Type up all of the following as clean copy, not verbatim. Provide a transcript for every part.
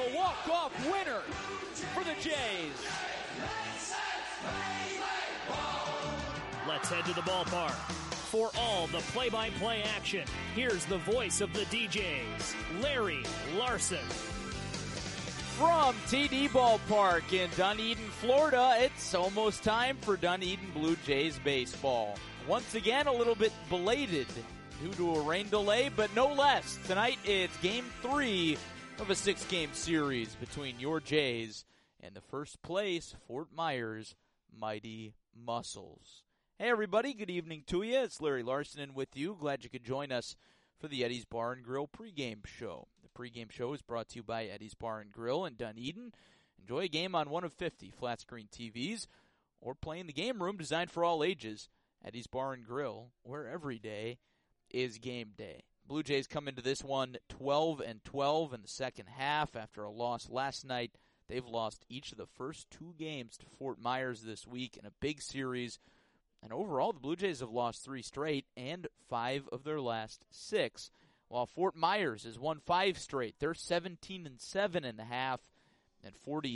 a walk-off winner for the Jays. Let's head to the ballpark. For all the play-by-play action, here's the voice of the DJs, Larry Larson. From TD Ballpark in Dunedin, Florida, it's almost time for Dunedin Blue Jays baseball. Once again, a little bit belated due to a rain delay, but no less. Tonight, it's Game 3 of a 6-game series between your Jays and the first place Fort Myers Mighty Muscles. Hey everybody, good evening to you. It's Larry Larson with you. Glad you could join us for the Eddie's Bar and Grill pregame show. The pregame show is brought to you by Eddie's Bar and Grill in Dunedin. Enjoy a game on one of 50 flat-screen TVs or play in the game room designed for all ages. Eddie's Bar and Grill, where every day is game day. Blue Jays come into this one 12-12 in the second half after a loss last night. They've lost each of the first 2 games to Fort Myers this week in a big series. And overall, the Blue Jays have lost 3 straight and 5 of their last 6. While Fort Myers has won 5 straight. They're 17-7 in the half and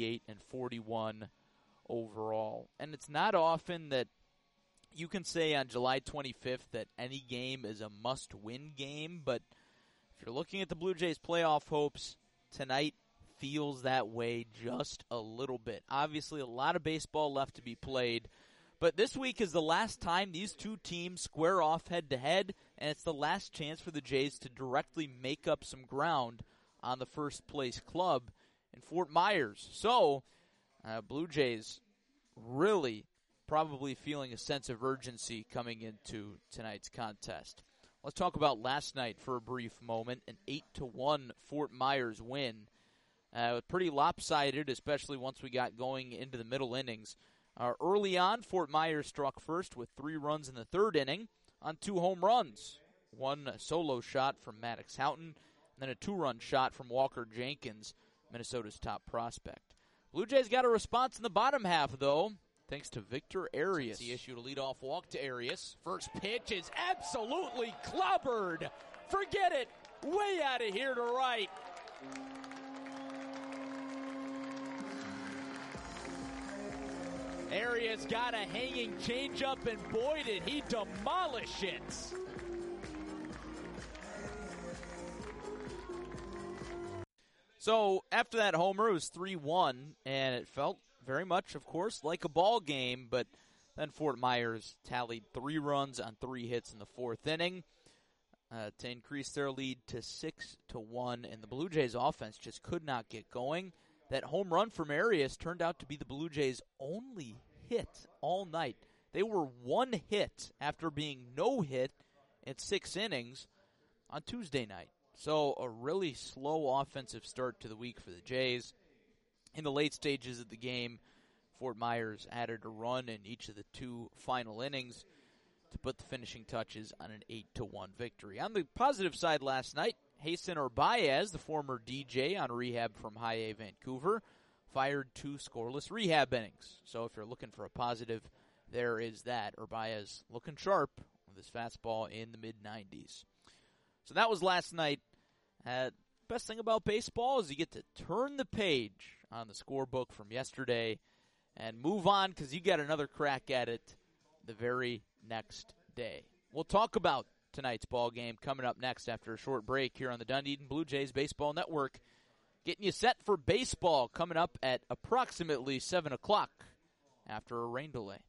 48-41 overall. And it's not often that you can say on July 25th that any game is a must-win game, but if you're looking at the Blue Jays' playoff hopes, tonight feels that way just a little bit. Obviously, a lot of baseball left to be played. But this week is the last time these two teams square off head-to-head, and it's the last chance for the Jays to directly make up some ground on the first-place club in Fort Myers. So, Blue Jays really probably feeling a sense of urgency coming into tonight's contest. Let's talk about last night for a brief moment, an 8-1 Fort Myers win. Pretty lopsided, especially once we got going into the middle innings. Early on, Fort Myers struck first with 3 runs in the third inning on 2 home runs. One solo shot from Maddox Houghton, and then a 2-run shot from Walker Jenkins, Minnesota's top prospect. Blue Jays got a response in the bottom half, though, thanks to Victor Arias. He issued a leadoff walk to Arias. First pitch is absolutely clobbered. Forget it. Way out of here to right. Arias got a hanging changeup, and boy, did he demolish it. So after that homer, it was 3-1, and it felt very much, of course, like a ball game, but then Fort Myers tallied 3 runs on 3 hits in the 4th inning to increase their lead to 6-1, and the Blue Jays offense just could not get going. That home run from Arias turned out to be the Blue Jays' only hit all night. They were 1 hit after being no hit in 6 innings on Tuesday night. So a really slow offensive start to the week for the Jays. In the late stages of the game, Fort Myers added a run in each of the 2 final innings to put the finishing touches on an 8-1 victory. On the positive side last night, Jason Urbaez, the former DJ on rehab from High A Vancouver, fired 2 scoreless rehab innings. So if you're looking for a positive, there is that. Urbaez looking sharp with his fastball in the mid-90s. So that was last night. Best thing about baseball is you get to turn the page on the scorebook from yesterday and move on because you got another crack at it the very next day. We'll talk about tonight's ball game coming up next after a short break here on the Dunedin Blue Jays Baseball Network. Getting you set for baseball coming up at approximately 7 o'clock after a rain delay.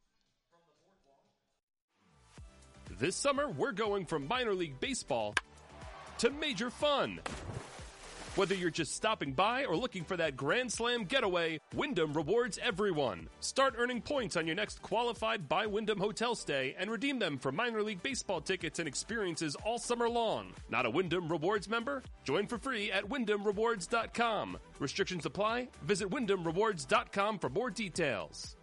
This summer, we're going from minor league baseball to major fun. Whether you're just stopping by or looking for that Grand Slam getaway, Wyndham rewards everyone. Start earning points on your next qualified by Wyndham hotel stay and redeem them for minor league baseball tickets and experiences all summer long. Not a Wyndham Rewards member? Join for free at WyndhamRewards.com. Restrictions apply. Visit WyndhamRewards.com for more details.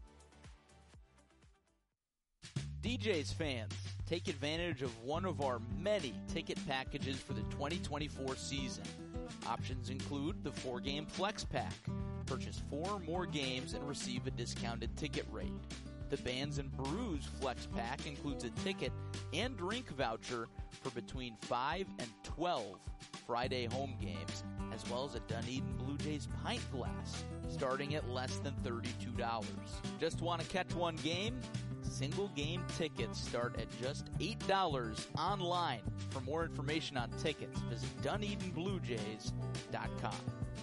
DJ's fans, take advantage of one of our many ticket packages for the 2024 season. Options include the 4-game Flex Pack. Purchase 4 or more games and receive a discounted ticket rate. The Bands and Brews Flex Pack includes a ticket and drink voucher for between 5 and 12 Friday home games as well as a Dunedin Blue Jays pint glass, starting at less than $32. Just want to catch one game? Single game tickets start at just $8 online. For more information on tickets, visit DunedinBlueJays.com.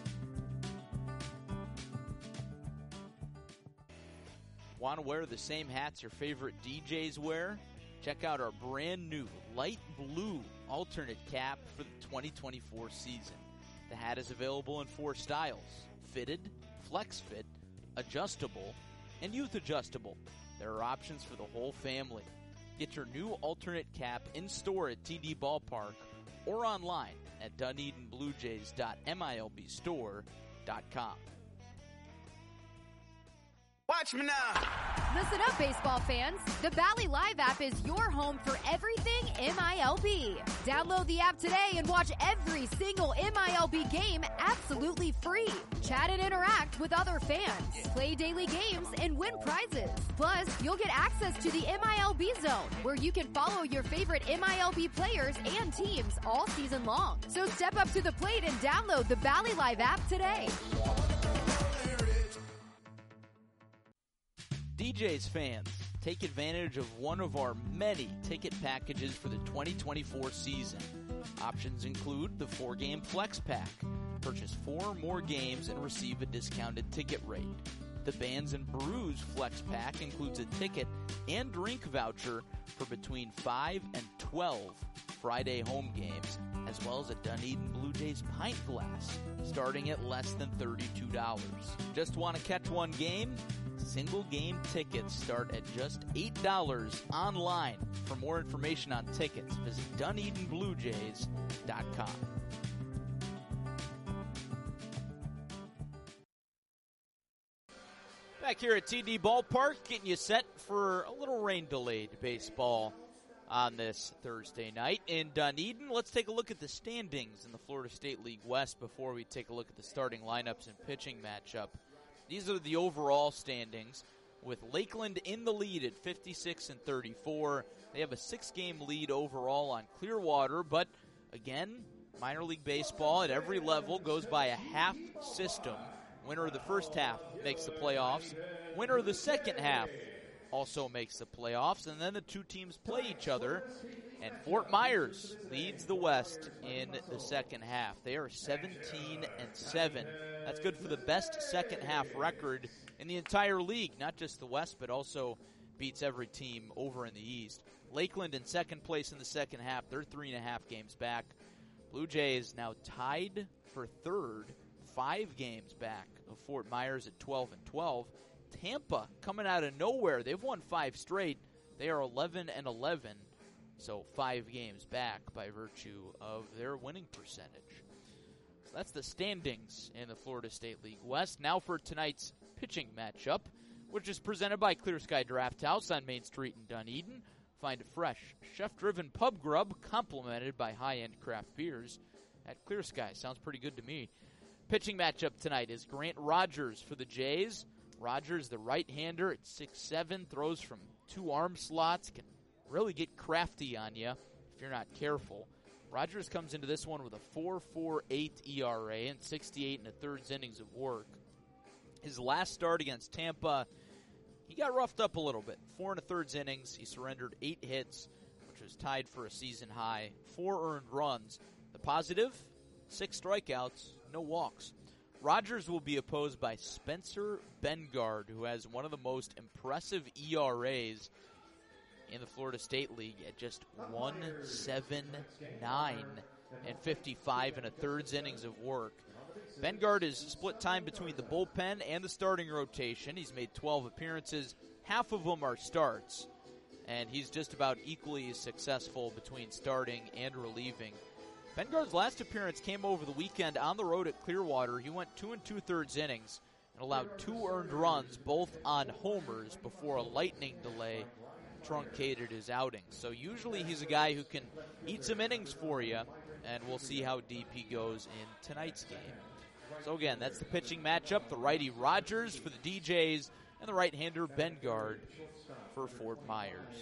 Want to wear the same hats your favorite DJs wear? Check out our brand new light blue alternate cap for the 2024 season. The hat is available in 4 styles: fitted, flex fit, adjustable, and youth adjustable. There are options for the whole family. Get your new alternate cap in store at TD Ballpark or online at DunedinBlueJays.milbstore.com. Watch me now. Listen up, baseball fans. The Valley Live app is your home for everything MILB. Download the app today and watch every single MILB game absolutely free. Chat and interact with other fans. Play daily games and win prizes. Plus, you'll get access to the MILB Zone, where you can follow your favorite MILB players and teams all season long. So step up to the plate and download the Valley Live app today. DJs fans, take advantage of one of our many ticket packages for the 2024 season. Options include the 4-game Flex Pack. Purchase 4 more games and receive a discounted ticket rate. The Bands and Brews Flex Pack includes a ticket and drink voucher for between 5 and 12 Friday home games, as well as a Dunedin Blue Jays pint glass, starting at less than $32. Just want to catch one game? Single game tickets start at just $8 online. For more information on tickets, visit DunedinBlueJays.com. Back here at TD Ballpark, getting you set for a little rain-delayed baseball on this Thursday night in Dunedin. Let's take a look at the standings in the Florida State League West before we take a look at the starting lineups and pitching matchup. These are the overall standings, with Lakeland in the lead at 56-34. They have a 6-game lead overall on Clearwater, but again, minor league baseball at every level goes by a half system. Winner of the first half makes the playoffs. Winner of the second half also makes the playoffs, and then the two teams play each other, and Fort Myers leads the West in the second half. They are 17-7. That's good for the best second half record in the entire league, not just the West, but also beats every team over in the East. Lakeland in second place in the second half. They're 3.5 games back. Blue Jays now tied for third, 5 games back of Fort Myers at 12-12. Tampa coming out of nowhere. They've won 5 straight. They are 11-11, so 5 games back by virtue of their winning percentage. So that's the standings in the Florida State League West. Now for tonight's pitching matchup, which is presented by Clear Sky Draft House on Main Street in Dunedin. Find fresh, chef-driven pub grub complemented by high-end craft beers at Clear Sky. Sounds pretty good to me. Pitching matchup tonight is Grant Rogers for the Jays. Rogers, the right-hander at 6'7", throws from 2 arm slots, can really get crafty on you if you're not careful. Rogers comes into this one with a 4.48 ERA and 68 1/3 innings of work. His last start against Tampa, he got roughed up a little bit. 4 1/3 innings, he surrendered 8 hits, which was tied for a season high, 4 earned runs. The positive, 6 strikeouts, no walks. Rogers will be opposed by Spencer Bengard, who has one of the most impressive ERAs in the Florida State League at just 1.79 and 55 1/3 innings of work. Bengard is split time between the bullpen and the starting rotation. He's made 12 appearances. Half of them are starts, and he's just about equally as successful between starting and relieving. Bengard's last appearance came over the weekend on the road at Clearwater. He went 2 2/3 innings and allowed 2 earned runs, both on homers, before a lightning delay truncated his outing. So usually he's a guy who can eat some innings for you, and we'll see how deep he goes in tonight's game. So again, that's the pitching matchup. The righty Rogers for the DJs and the right-hander Bengard for Fort Myers.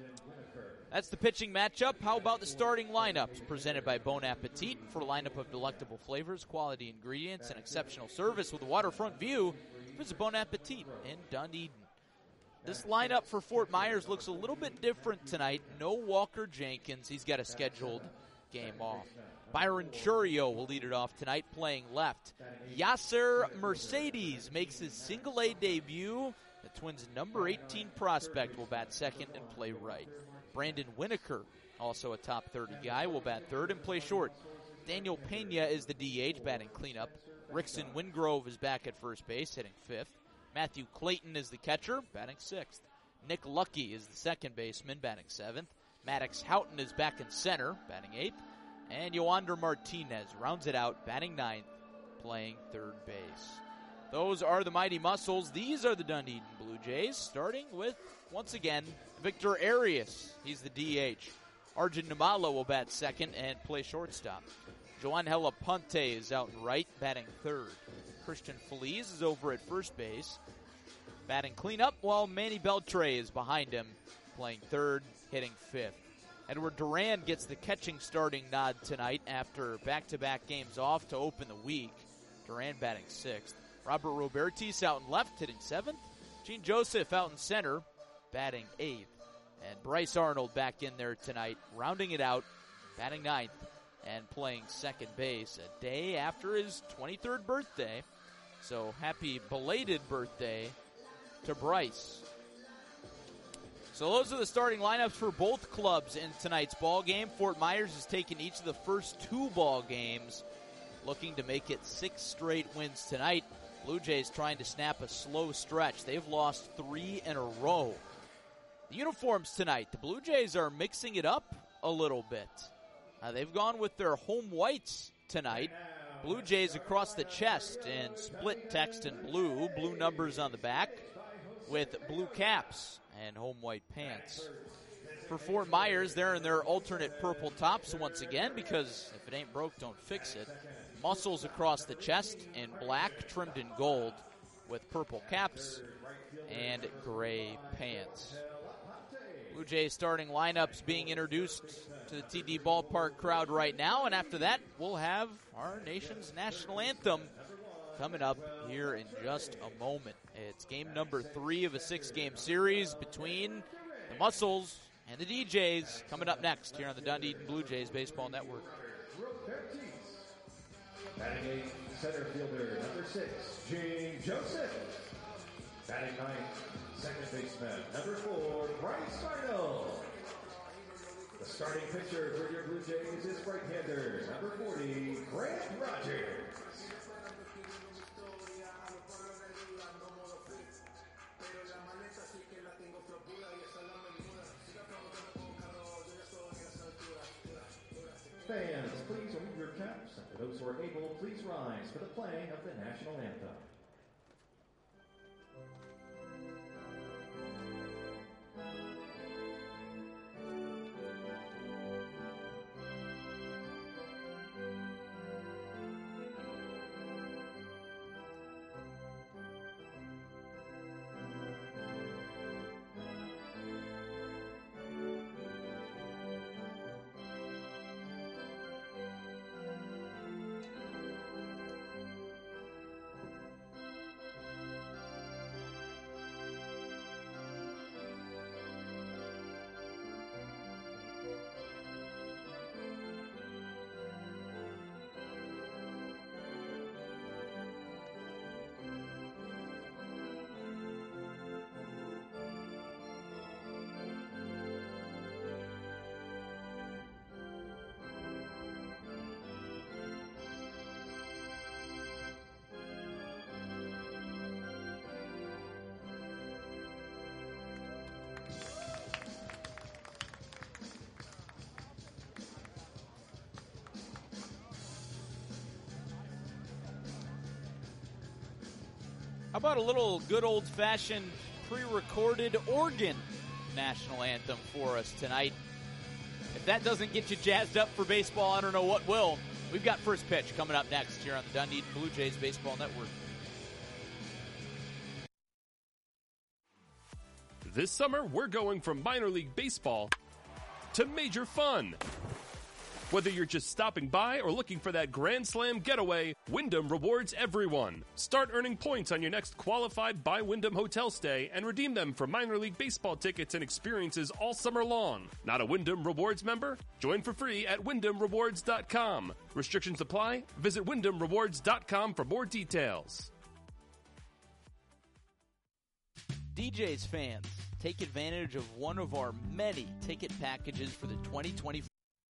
That's the pitching matchup. How about the starting lineups? Presented by Bon Appetit. For a lineup of delectable flavors, quality ingredients, and exceptional service with a waterfront view, visit Bon Appetit in Dunedin. This lineup for Fort Myers looks a little bit different tonight. No Walker Jenkins. He's got a scheduled game off. Byron Churio will lead it off tonight, playing left. Yasser Mercedes makes his single-A debut. The Twins' number 18 prospect will bat second and play right. Brandon Winokur, also a top 30 guy, will bat third and play short. Daniel Pena is the DH, batting cleanup. Rickson Wingrove is back at first base, hitting fifth. Matthew Clayton is the catcher, batting sixth. Nick Lucky is the second baseman, batting seventh. Maddox Houghton is back in center, batting eighth. And Yoander Martinez rounds it out, batting ninth, playing third base. Those are the Mighty Muscles. These are the Dunedin Blue Jays, starting with, once again, Victor Arias. He's the DH. Arjun Nimala will bat second and play shortstop. Joangelo Ponte is out in right, batting third. Christian Feliz is over at first base, batting cleanup, while Manny Beltre is behind him, playing third, hitting fifth. Edward Duran gets the catching starting nod tonight after back-to-back games off to open the week. Duran batting sixth. Robert Robertis out in left, hitting seventh. Gene Joseph out in center, batting eighth. And Bryce Arnold back in there tonight, rounding it out, batting ninth and playing second base a day after his 23rd birthday. So happy belated birthday to Bryce. So those are the starting lineups for both clubs in tonight's ball game. Fort Myers has taken each of the first two ball games, looking to make it 6 straight wins tonight. Blue Jays trying to snap a slow stretch. They've lost 3 in a row. The uniforms tonight, the Blue Jays are mixing it up a little bit. They've gone with their home whites tonight. Blue Jays across the chest in split text in blue, blue numbers on the back with blue caps and home white pants. For Fort Myers, they're in their alternate purple tops once again, because if it ain't broke, don't fix it. Muscles across the chest in black, trimmed in gold, with purple caps and gray pants. Blue Jays starting lineups being introduced to the TD Ballpark crowd right now, and after that, we'll have our nation's national anthem coming up here in just a moment. It's game number 3 of a 6-game series between the Muscles and the DJs, coming up next here on the Dunedin Blue Jays Baseball Network. Batting 8, center fielder, number 6, Gene Joseph. Batting 9, second baseman, number 4, Bryce Arnold. The starting pitcher for your Blue Jays is right-hander, number 40, Grant Rogers. Fans, please remove your caps. And for those who are able, please rise for the playing of the national anthem. How about a little good old-fashioned pre-recorded organ national anthem for us tonight? If that doesn't get you jazzed up for baseball, I don't know what will. We've got first pitch coming up next here on the Dunedin Blue Jays Baseball Network. This summer, we're going from minor league baseball to major fun. Whether you're just stopping by or looking for that Grand Slam getaway, Wyndham rewards everyone. Start earning points on your next qualified by Wyndham hotel stay and redeem them for minor league baseball tickets and experiences all summer long. Not a Wyndham Rewards member? Join for free at WyndhamRewards.com. Restrictions apply. Visit WyndhamRewards.com for more details. DJ's fans, take advantage of one of our many ticket packages for the 2024.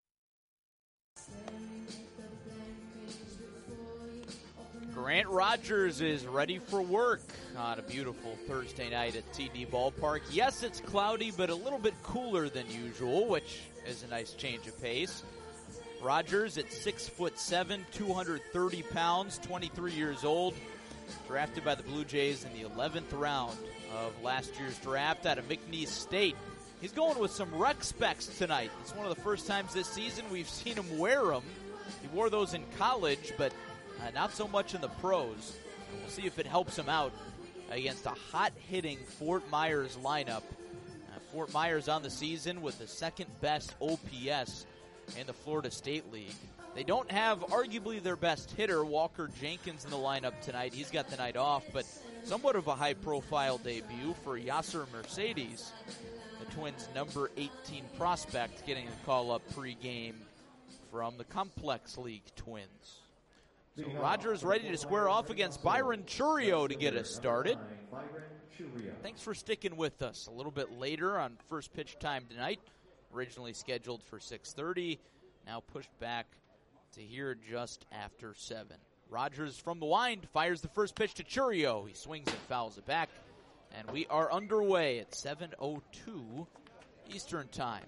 Grant Rogers is ready for work on a beautiful Thursday night at TD Ballpark. Yes, it's cloudy, but a little bit cooler than usual, which is a nice change of pace. Rogers at 6'7", 230 pounds, 23 years old, drafted by the Blue Jays in the 11th round of last year's draft out of McNeese State. He's going with some rec specs tonight. It's one of the first times this season we've seen him wear them. He wore those in college, but not so much in the pros. We'll see if it helps him out against a hot-hitting Fort Myers lineup. Fort Myers on the season with the second-best OPS in the Florida State League. They don't have arguably their best hitter, Walker Jenkins, in the lineup tonight. He's got the night off, but somewhat of a high-profile debut for Yasser Mercedes, the Twins' number 18 prospect, getting a call-up pregame from the Complex League Twins. So Rogers ready to square off against Byron Chourio to get us started. Thanks for sticking with us. A little bit later on first pitch time tonight, originally scheduled for 6:30, now pushed back to here just after 7. Rogers from the wind fires the first pitch to Chourio. He swings and fouls it back, and we are underway at 7:02 Eastern Time.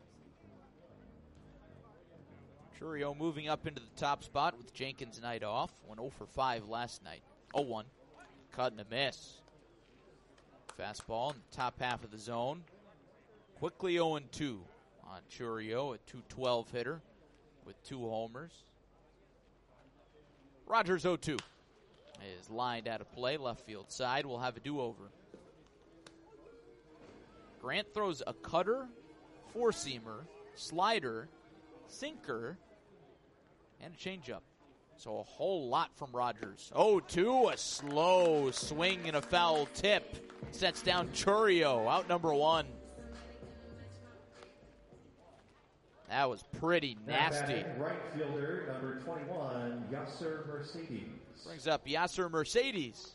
Chourio moving up into the top spot with Jenkins' night off. Went 0 for 5 last night. 0-1. Cut and a miss. Fastball in the top half of the zone. Quickly 0-2 on Chourio, a .212 hitter with 2 homers. Rogers 0-2 is lined out of play. Left field side will have a do-over. Grant throws a cutter, four-seamer, slider, sinker, and a changeup. So a whole lot from Rogers. 0-2, a slow swing and a foul tip. Sets down Chourio, out number 1. That was pretty nasty. Right fielder, number 21, Yasser Mercedes. Brings up Yasser Mercedes,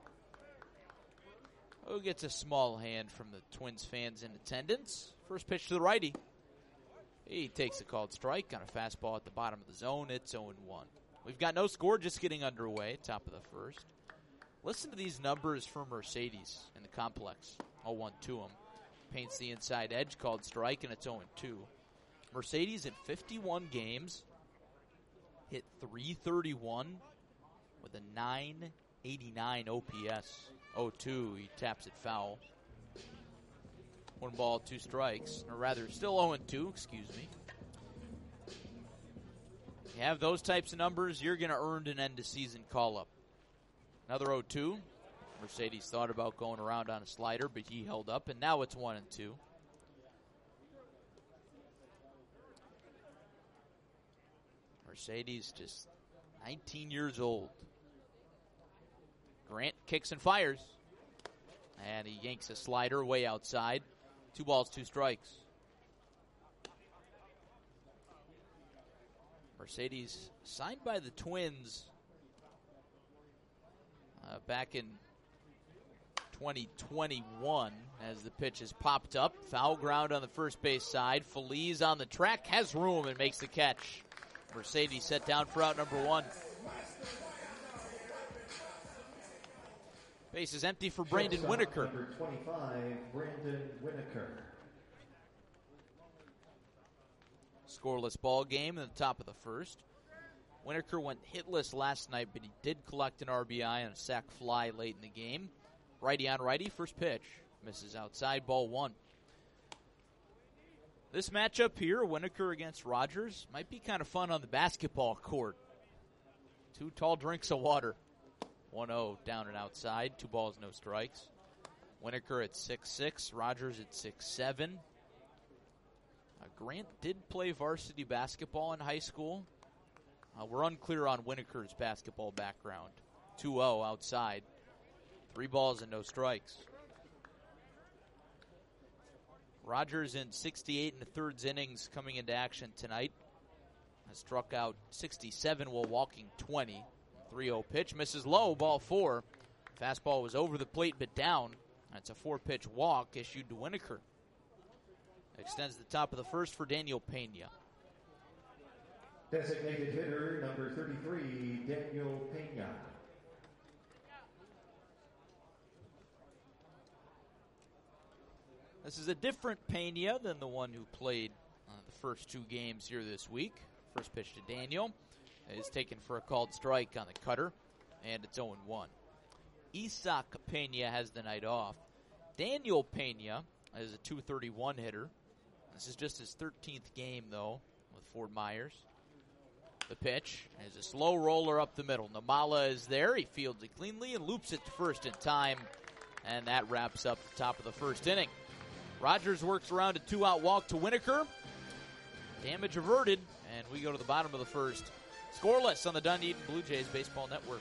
who gets a small hand from the Twins fans in attendance. First pitch to the righty. He takes a called strike on a fastball at the bottom of the zone. It's 0-1. We've got no score, just getting underway, top of the first. Listen to these numbers for Mercedes in the complex. 0-1 to him. Paints the inside edge, called strike, and it's 0-2. Mercedes in 51 games hit .331 with a .989 OPS. 0-2, he taps it foul. 1 ball, 2 strikes, or rather still 0-2, excuse me. You have those types of numbers, you're going to earn an end-of-season call-up. Another 0-2. Mercedes thought about going around on a slider, but he held up, and now it's 1-2. Mercedes just 19 years old. Grant kicks and fires, and he yanks a slider way outside. 2 balls, 2 strikes. Mercedes signed by the Twins back in 2021 as the pitch is popped up. Foul ground on the first base side. Feliz on the track, has room and makes the catch. Mercedes set down for out number 1. Base is empty for Brandon Winokur. Number 25, Brandon Winokur. Scoreless ball game in the top of the first. Winokur went hitless last night, but he did collect an RBI on a sac fly late in the game. Righty on righty, first pitch. Misses outside, ball 1. This matchup here, Winokur against Rogers, might be kind of fun on the basketball court. 2 tall drinks of water. 1-0 down and outside. 2 balls, no strikes. Winokur at 6'6", Rogers at 6'7". Grant did play varsity basketball in high school. We're unclear on Winokur's basketball background. 2-0 outside. 3 balls and no strikes. Rogers in 68 1/3 innings coming into action tonight. Has struck out 67 while walking 20. 3-0 pitch, misses low, ball 4. Fastball was over the plate but down. That's a 4-pitch walk issued to Winokur. Extends the top of the first for Daniel Pena. Designated hitter number 33, Daniel Pena. This is a different Pena than the one who played the first 2 games here this week. First pitch to Daniel is taken for a called strike on the cutter, and it's 0-1. Isaac Pena has the night off. Daniel Pena is a .231 hitter. This is just his 13th game, though, with Fort Myers. The pitch is a slow roller up the middle. Namala is there. He fields it cleanly and loops it to first in time, and that wraps up the top of the first inning. Rogers works around a 2-out walk to Winokur. Damage averted, and we go to the bottom of the first. Scoreless on the Dunedin Blue Jays Baseball Network.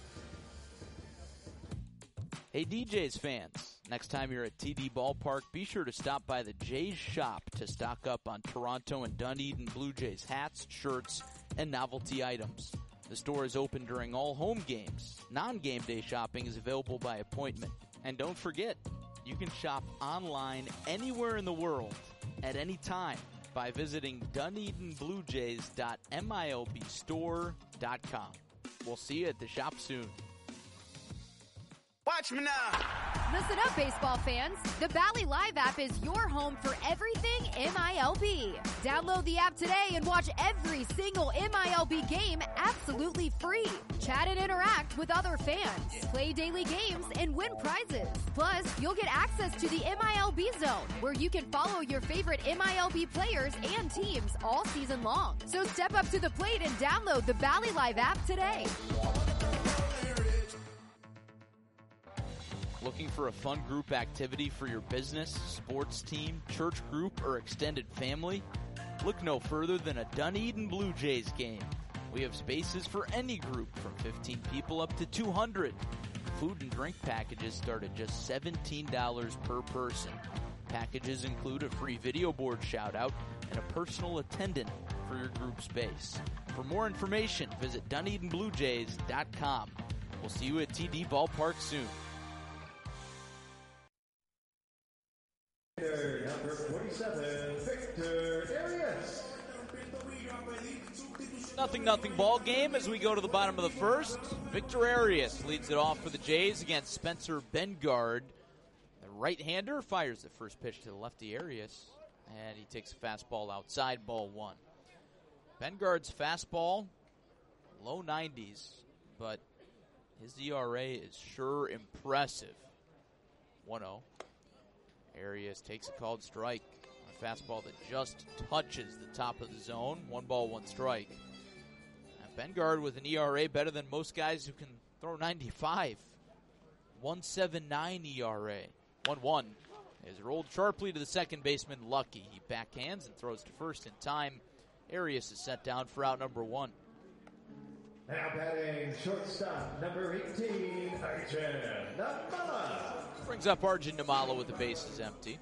Hey, DJs fans, next time you're at TD Ballpark, be sure to stop by the Jays shop to stock up on Toronto and Dunedin Blue Jays hats, shirts, and novelty items. The store is open during all home games. Non-game day shopping is available by appointment. And don't forget, you can shop online anywhere in the world at any time by visiting DunedinBlueJays.milbstore.com. We'll see you at the shop soon. Watch me now. Listen up, baseball fans. The Bally Live app is your home for everything MILB. Download the app today and watch every single MILB game absolutely free. Chat and interact with other fans. Play daily games and win prizes. Plus, you'll get access to the MILB Zone, where you can follow your favorite MILB players and teams all season long. So step up to the plate and download the Bally Live app today. Looking for a fun group activity for your business, sports team, church group, or extended family? Look no further than a Dunedin Blue Jays game. We have spaces for any group from 15 people up to 200. Food and drink packages start at just $17 per person. Packages include a free video board shout-out and a personal attendant for your group space. For more information, visit DunedinBlueJays.com. We'll see you at TD Ballpark soon. Number 47, Victor Arias. Nothing ball game as we go to the bottom of the first. Victor Arias leads it off for the Jays against Spencer Bengard. The right-hander fires the first pitch to the lefty Arias, and he takes a fastball outside, ball 1. Bengard's fastball, low 90s, but his ERA is sure impressive. 1-0. Arias takes a called strike. A fastball that just touches the top of the zone. 1 ball, 1 strike. And Bengard with an ERA better than most guys who can throw 95. 1.79 ERA. 1-1 is rolled sharply to the second baseman, Lucky. He backhands and throws to first in time. Arias is set down for out number 1. Now batting shortstop, number 18, Arjun Namala. Brings up Arjun Namala with the bases empty.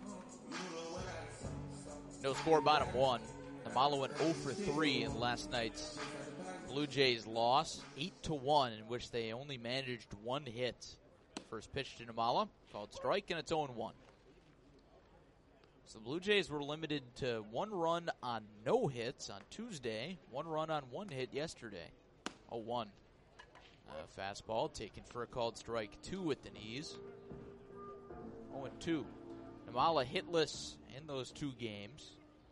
No score, bottom 1. Namala went 0 for 3 in last night's Blue Jays loss, 8-1, in which they only managed 1 hit. First pitch to Namala, called strike, and it's 0-1. So the Blue Jays were limited to 1 run on no hits on Tuesday, 1 run on 1 hit yesterday. 0-1. Fastball taken for a called strike, 2 with the knees. 0-2. Namala hitless in those 2 games.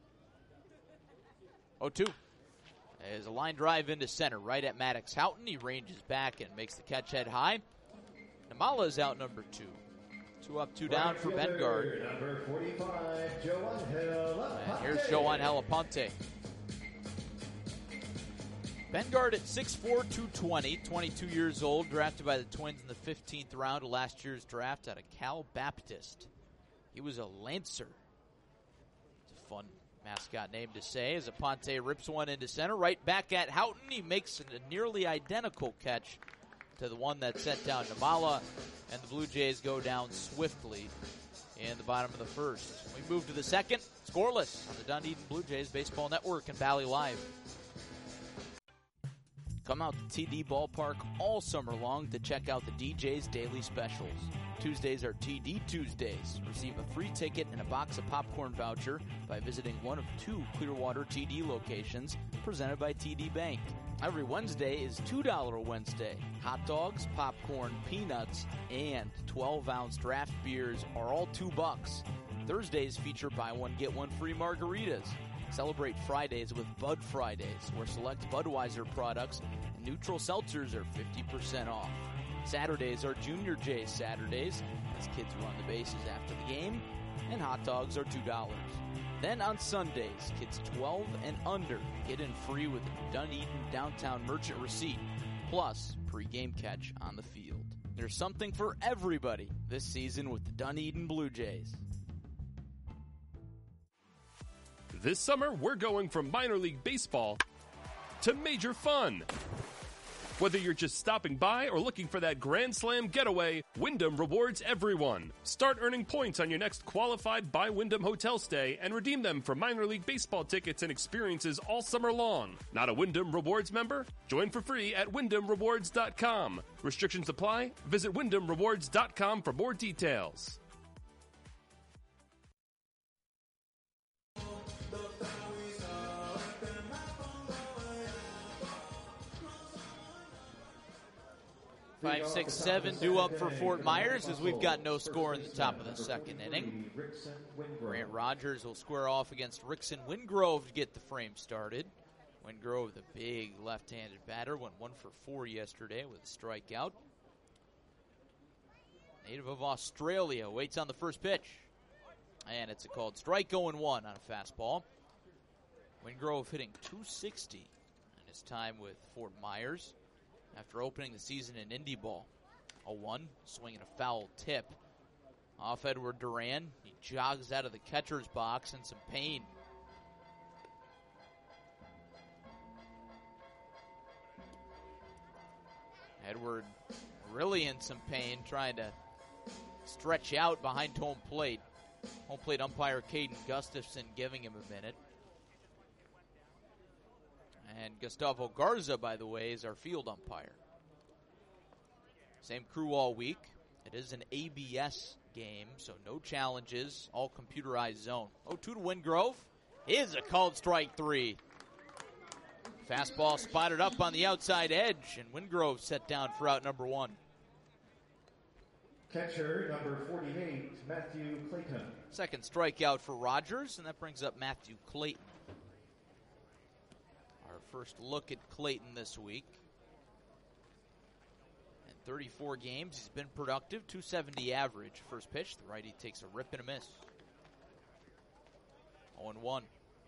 0-2. There's a line drive into center right at Maddox Houghton. He ranges back and makes the catch head high. Namala is out number 2. 2 up, 2 down for Bengard. Number 45, Joan Helaponte. And here's Joan Helaponte. Bengard at 6'4", 220, 22 years old, drafted by the Twins in the 15th round of last year's draft out of Cal Baptist. He was a Lancer. It's a fun mascot name to say as Aponte rips one into center. Right back at Houghton. He makes a nearly identical catch to the one that set down Namala, and the Blue Jays go down swiftly in the bottom of the first. We move to the second, scoreless on the Dunedin Blue Jays Baseball Network and Valley Live. Come out to TD Ballpark all summer long to check out the DJ's daily specials. Tuesdays are TD Tuesdays. Receive a free ticket and a box of popcorn voucher by visiting one of 2 Clearwater TD locations presented by TD Bank. Every Wednesday is $2 Wednesday. Hot dogs, popcorn, peanuts, and 12-ounce draft beers are all $2. Thursdays feature buy one, get one free margaritas. Celebrate Fridays with Bud Fridays, where select Budweiser products and neutral seltzers are 50% off. Saturdays are Junior J's Saturdays, as kids run the bases after the game, and hot dogs are $2. Then on Sundays, kids 12 and under get in free with a Dunedin Downtown Merchant receipt, plus pre-game catch on the field. There's something for everybody this season with the Dunedin Blue Jays. This summer, we're going from minor league baseball to major fun. Whether you're just stopping by or looking for that Grand Slam getaway, Wyndham rewards everyone. Start earning points on your next qualified by Wyndham hotel stay and redeem them for minor league baseball tickets and experiences all summer long. Not a Wyndham Rewards member? Join for free at WyndhamRewards.com. Restrictions apply. Visit WyndhamRewards.com for more details. Five, 6, 7 due up for Fort Myers as we've got no score in the top of the second inning. Grant Rogers will square off against Rickson Wingrove to get the frame started. Wingrove, the big left-handed batter, went 1 for 4 yesterday with a strikeout. Native of Australia waits on the first pitch. And it's a called strike 0-1 on a fastball. Wingrove hitting .260 in his time with Fort Myers after opening the season in Indy Ball. 0-1, swinging a foul tip off Edward Duran. He jogs out of the catcher's box in some pain. Edward really in some pain, trying to stretch out behind home plate. Home plate umpire Caden Gustafson giving him a minute. And Gustavo Garza, by the way, is our field umpire. Same crew all week. It is an ABS game, so no challenges, all computerized zone. 0-2 to Wingrove. Is a called strike 3. Fastball spotted up on the outside edge, and Wingrove set down for out number 1. Catcher number 48, Matthew Clayton. Second strikeout for Rogers, and that brings up Matthew Clayton. Our first look at Clayton this week. In 34 games, he's been productive, .270 average. First pitch, the righty takes a rip and a miss. 0-1.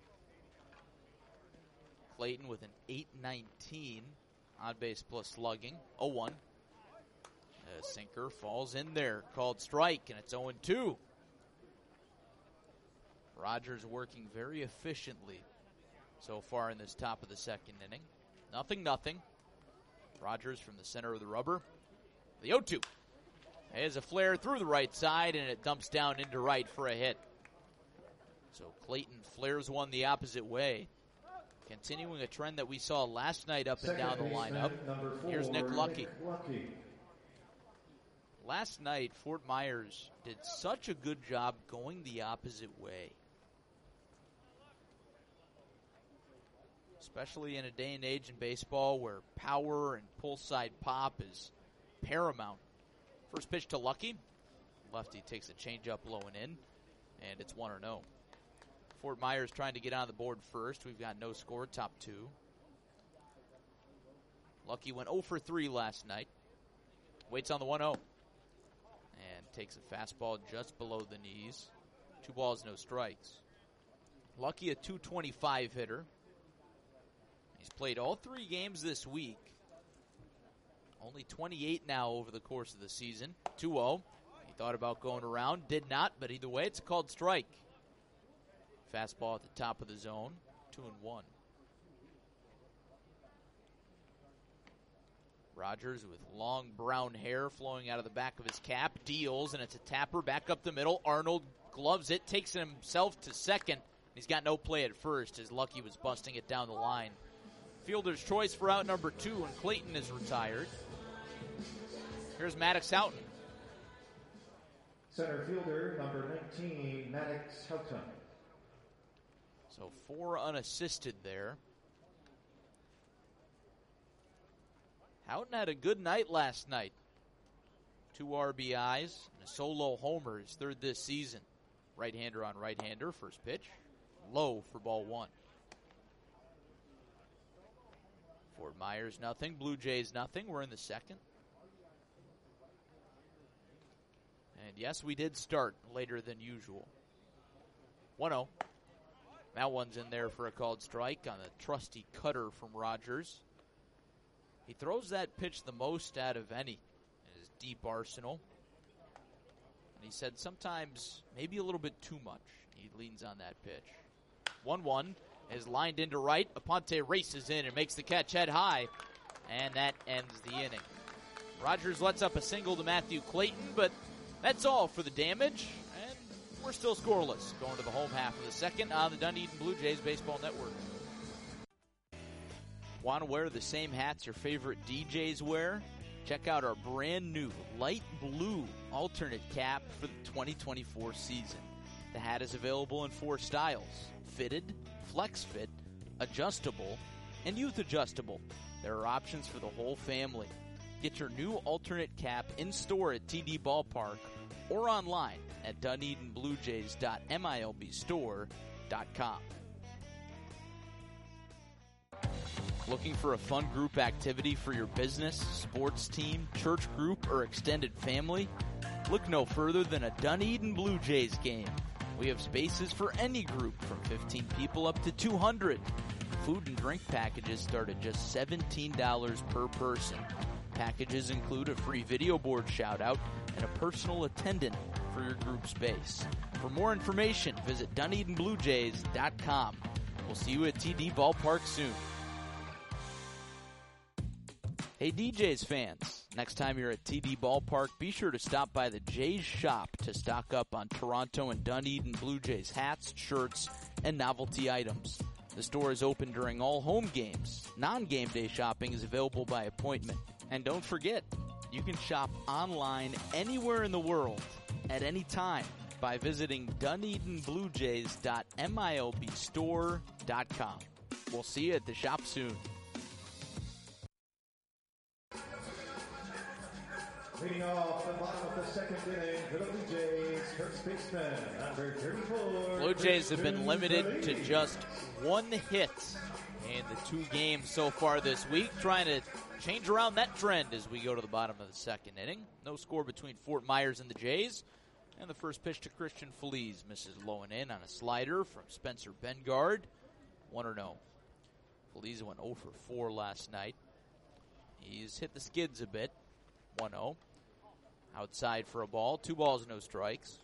Clayton with an .819 on base plus slugging. 0-1. A sinker falls in there, called strike, and it's 0-2. Rogers working very efficiently so far in this top of the second inning. 0-0. Rogers from the center of the rubber. The 0-2. There's a flare through the right side, and it dumps down into right for a hit. So Clayton flares one the opposite way. Continuing a trend that we saw last night up and down the lineup. Here's Nick Lucky. Last night, Fort Myers did such a good job going the opposite way. Especially in a day and age in baseball where power and pull side pop is paramount. First pitch to Lucky. Lefty takes a changeup low and in, and it's 1-0. Fort Myers trying to get on the board first. We've got no score, top 2. Lucky went 0 for 3 last night. Waits on the 1-0. And takes a fastball just below the knees. 2 balls, no strikes. Lucky a .225 hitter. He's played all 3 games this week. Only 28 now over the course of the season. 2-0. He thought about going around, did not, but either way, it's a called strike. Fastball at the top of the zone, 2-1. Rogers with long brown hair flowing out of the back of his cap, deals, and it's a tapper back up the middle. Arnold gloves it, takes it himself to second. He's got no play at first, as Lucky was busting it down the line. Fielder's choice for out number 2, and Clayton is retired. Here's Maddox Houghton. Center fielder, number 19, Maddox Houghton. So 4 unassisted there. Houghton had a good night last night. 2 RBIs and a solo homer, his 3rd this season. Right-hander on right-hander, first pitch. Low for ball 1. Fort Myers, nothing. Blue Jays, nothing. We're in the 2nd. And yes, we did start later than usual. 1-0. That one's in there for a called strike on a trusty cutter from Rogers. He throws that pitch the most out of any in his deep arsenal. And he said sometimes maybe a little bit too much. He leans on that pitch. 1-1 is lined into right. Aponte races in and makes the catch head high. And that ends the inning. Rogers lets up a single to Matthew Clayton, but that's all for the damage. And we're still scoreless going to the home half of the 2nd on the Dunedin Blue Jays Baseball Network. Want to wear the same hats your favorite DJs wear? Check out our brand new light blue alternate cap for the 2024 season. The hat is available in 4 styles: fitted, flex fit, adjustable, and youth adjustable. There are options for the whole family. Get your new alternate cap in store at TD Ballpark or online at DunedinBlueJays.milbstore.com. Looking for a fun group activity for your business, sports team, church group, or extended family? Look no further than a Dunedin Blue Jays game. We have spaces for any group from 15 people up to 200. Food and drink packages start at just $17 per person. Packages include a free video board shout-out and a personal attendant for your group space. For more information, visit DunedinBlueJays.com. We'll see you at TD Ballpark soon. Hey DJs fans, next time you're at TD Ballpark, be sure to stop by the Jays shop to stock up on Toronto and Dunedin Blue Jays hats, shirts, and novelty items. The store is open during all home games. Non-game day shopping is available by appointment. And don't forget, you can shop online anywhere in the world at any time by visiting DunedinBlueJays.milbstore.com. We'll see you at the shop soon. Leading off the bottom of the 2nd inning for the Blue Jays, first baseman, number 34. Blue Jays have been limited to just 1 hit in the 2 games so far this week, trying to change around that trend as we go to the bottom of the 2nd inning. No score between Fort Myers and the Jays. And the first pitch to Christian Feliz misses low and in on a slider from Spencer Bengard. 1-0. Feliz went 0 for 4 last night. He's hit the skids a bit. 1-0. Outside for a ball. 2 balls, no strikes.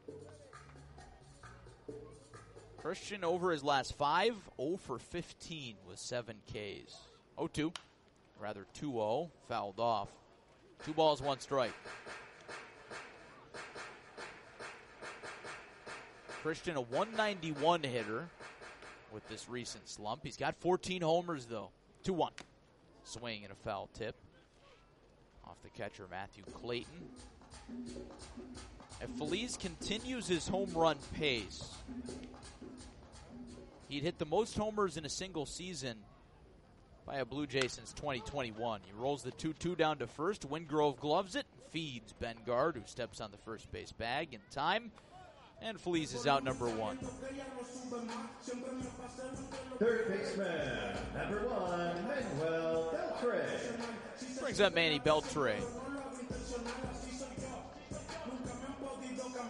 Christian over his last 5. 0 for 15 with 7 Ks. 0-2. Rather 2-0. Fouled off. 2 balls, 1 strike. Christian, a 191 hitter with this recent slump. He's got 14 homers, though. 2-1. Swing and a foul tip. Off the catcher, Matthew Clayton. If Feliz continues his home run pace, he'd hit the most homers in a single season by a Blue Jay since 2021. He rolls the 2-2 down to first. Wingrove gloves it, feeds Bengard, who steps on the first base bag in time. And Feliz is out number 1. Third baseman, number 1, Manuel Beltre. Brings up Manny Beltre.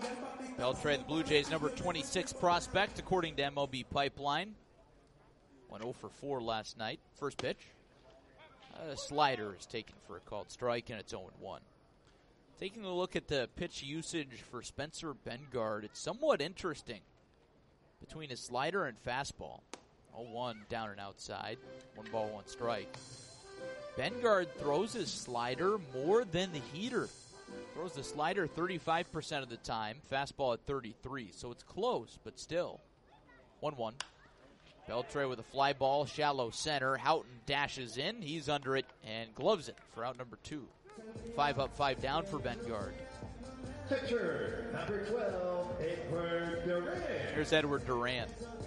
Beltre, the Blue Jays' number 26 prospect, according to MLB Pipeline. Went 0 for 4 last night. First pitch. A slider is taken for a called strike, and it's 0-1. Taking a look at the pitch usage for Spencer Bengard, it's somewhat interesting between his slider and fastball. 0-1 down and outside. 1 ball, 1 strike. Bengard throws his slider more than the heater. Throws the slider 35% of the time, fastball at 33%. So it's close, but still. 1-1. Beltre with a fly ball, shallow center. Houghton dashes in. He's under it and gloves it for out number 2. 5 up, 5 down for Bengard. Pitcher, number 12, Edward Duran. Here's Edward Duran.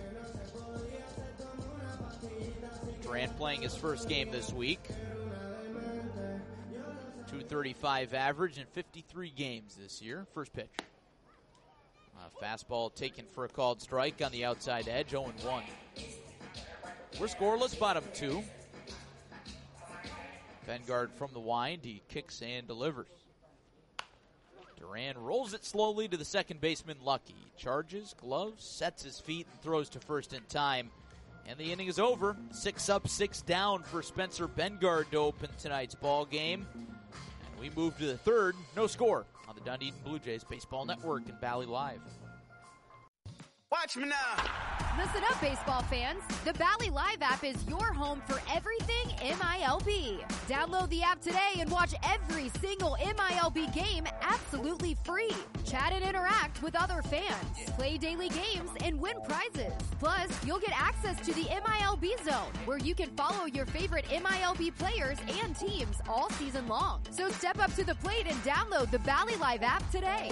Duran playing his first game this week. 235 average in 53 games this year. First pitch. Fastball taken for a called strike on the outside edge, 0-1. We're scoreless, bottom 2. Bengard from the wind, he kicks and delivers. Duran rolls it slowly to the second baseman, Lucky. Charges, gloves, sets his feet, and throws to first in time. And the inning is over. 6 up, 6 down for Spencer Bengard to open tonight's ball game. And we move to the third. No score on the Dunedin Blue Jays Baseball Network and Bally Live. Watch me now. Listen up, baseball fans. The Bally Live app is your home for everything MILB. Download the app today and watch every single MILB game absolutely free. Chat and interact with other fans. Play daily games and win prizes. Plus, you'll get access to the MILB Zone, where you can follow your favorite MILB players and teams all season long. So step up to the plate and download the Bally Live app today.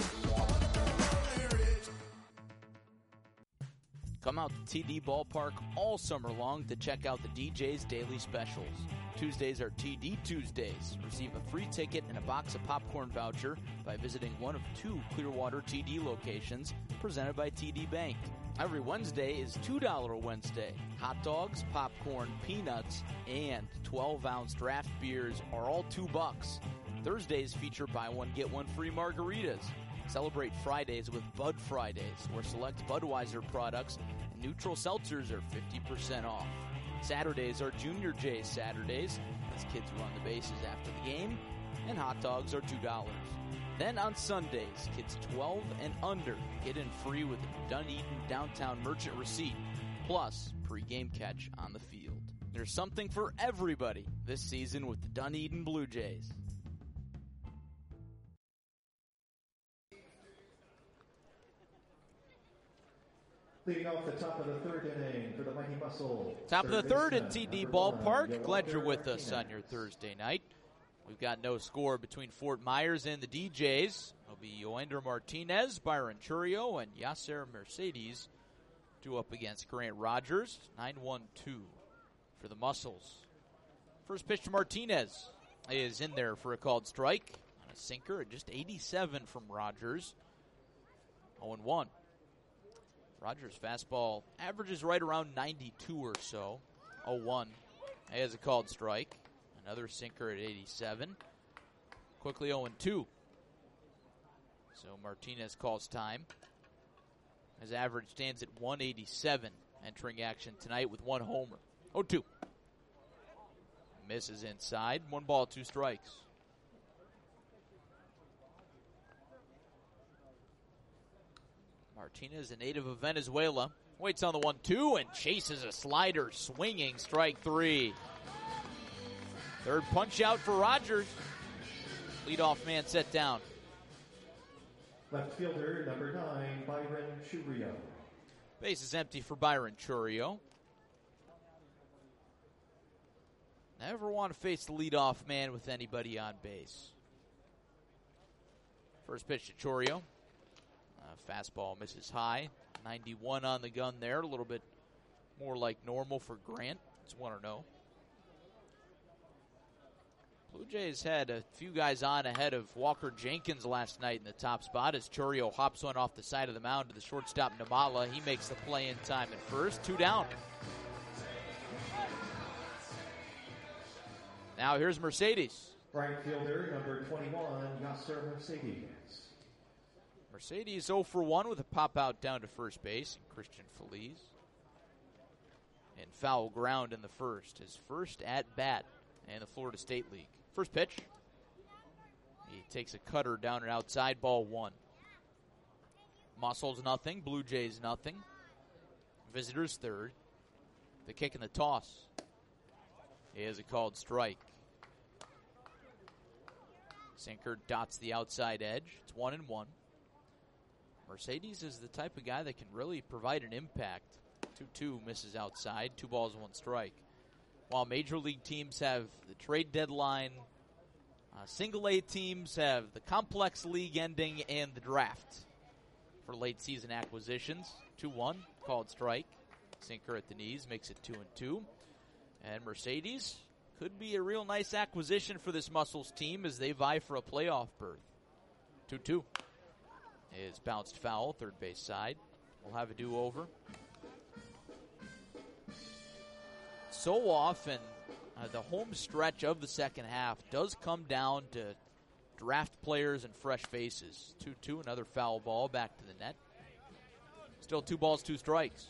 Come out to TD Ballpark all summer long to check out the DJ's daily specials. Tuesdays are TD Tuesdays. Receive a free ticket and a box of popcorn voucher by visiting one of 2 Clearwater TD locations presented by TD Bank. Every Wednesday is $2 Wednesday. Hot dogs, popcorn, peanuts, and 12-ounce draft beers are all $2. Thursdays feature buy one, get one free margaritas. Celebrate Fridays with Bud Fridays, where select Budweiser products and neutral seltzers are 50% off. Saturdays are Junior J's Saturdays, as kids run the bases after the game, and hot dogs are $2. Then on Sundays, kids 12 and under get in free with a Dunedin Downtown Merchant receipt, plus pre-game catch on the field. There's something for everybody this season with the Dunedin Blue Jays. Leading off the top of the third inning for the Mighty Muscle. Top of the third at TD Ballpark. Glad you're with us on your Thursday night. We've got no score between Fort Myers and the DJs. It'll be Yoender Martinez, Byron Churio, and Yasser Mercedes due up against Grant Rogers. 9-1-2 for the Muscles. First pitch to Martinez is in there for a called strike on a sinker at just 87 from Rogers. 0-1. Rogers' fastball averages right around 92 or so. 0-1. He has a called strike. Another sinker at 87. Quickly 0-2. So Martinez calls time. His average stands at 187 entering action tonight with 1 homer. 0-2. Misses inside. 1 ball, 2 strikes. Martinez, a native of Venezuela, waits on the 1-2 and chases a slider, swinging, strike 3. Third punch out for Rogers. Leadoff man set down. Left fielder, number 9, Byron Churio. Base is empty for Byron Churio. Never want to face the leadoff man with anybody on base. First pitch to Churio. Fastball misses high. 91 on the gun there. A little bit more like normal for Grant. It's 1-0. Blue Jays had a few guys on ahead of Walker Jenkins last night in the top spot as Churio hops one off the side of the mound to the shortstop Namala. He makes the play in time at first. 2 down. Now here's Mercedes. Right fielder, number 21, Yasser Mercedes. Mercedes 0 for 1 with a pop out down to first base. And Christian Feliz. and foul ground in the first. His first at bat in the Florida State League. First pitch. He takes a cutter down and outside, ball one. Muscles nothing, Blue Jays nothing. Visitors third. The kick and the toss is a called strike. Sinker dots the outside edge. It's 1-1. Mercedes is the type of guy that can really provide an impact. 2-2 misses outside. 2 balls, 1 strike. While major league teams have the trade deadline, single A teams have the complex league ending and the draft for late season acquisitions. 2-1, called strike. Sinker at the knees makes it 2-2. And Mercedes could be a real nice acquisition for this Muscles team as they vie for a playoff berth. 2-2 is bounced foul, third base side. We'll have a do-over. So often, the home stretch of the second half does come down to draft players and fresh faces. 2-2, another foul ball back to the net. Still 2 balls, 2 strikes.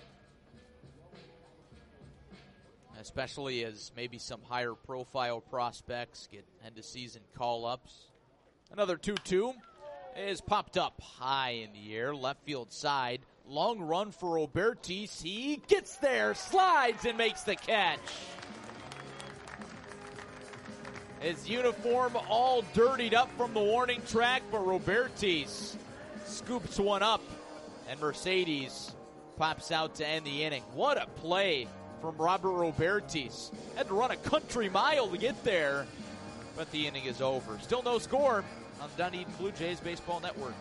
Especially as maybe some higher profile prospects get end of season call-ups. Another 2-2 is popped up high in the air, left field side. Long run for Robertis. He gets there, slides, and makes the catch. His uniform all dirtied up from the warning track, but Robertis scoops one up, and Mercedes pops out to end the inning. What a play from Robert Robertis. Had to run a country mile to get there, but the inning is over. Still no score on the Dunedin Blue Jays Baseball Network.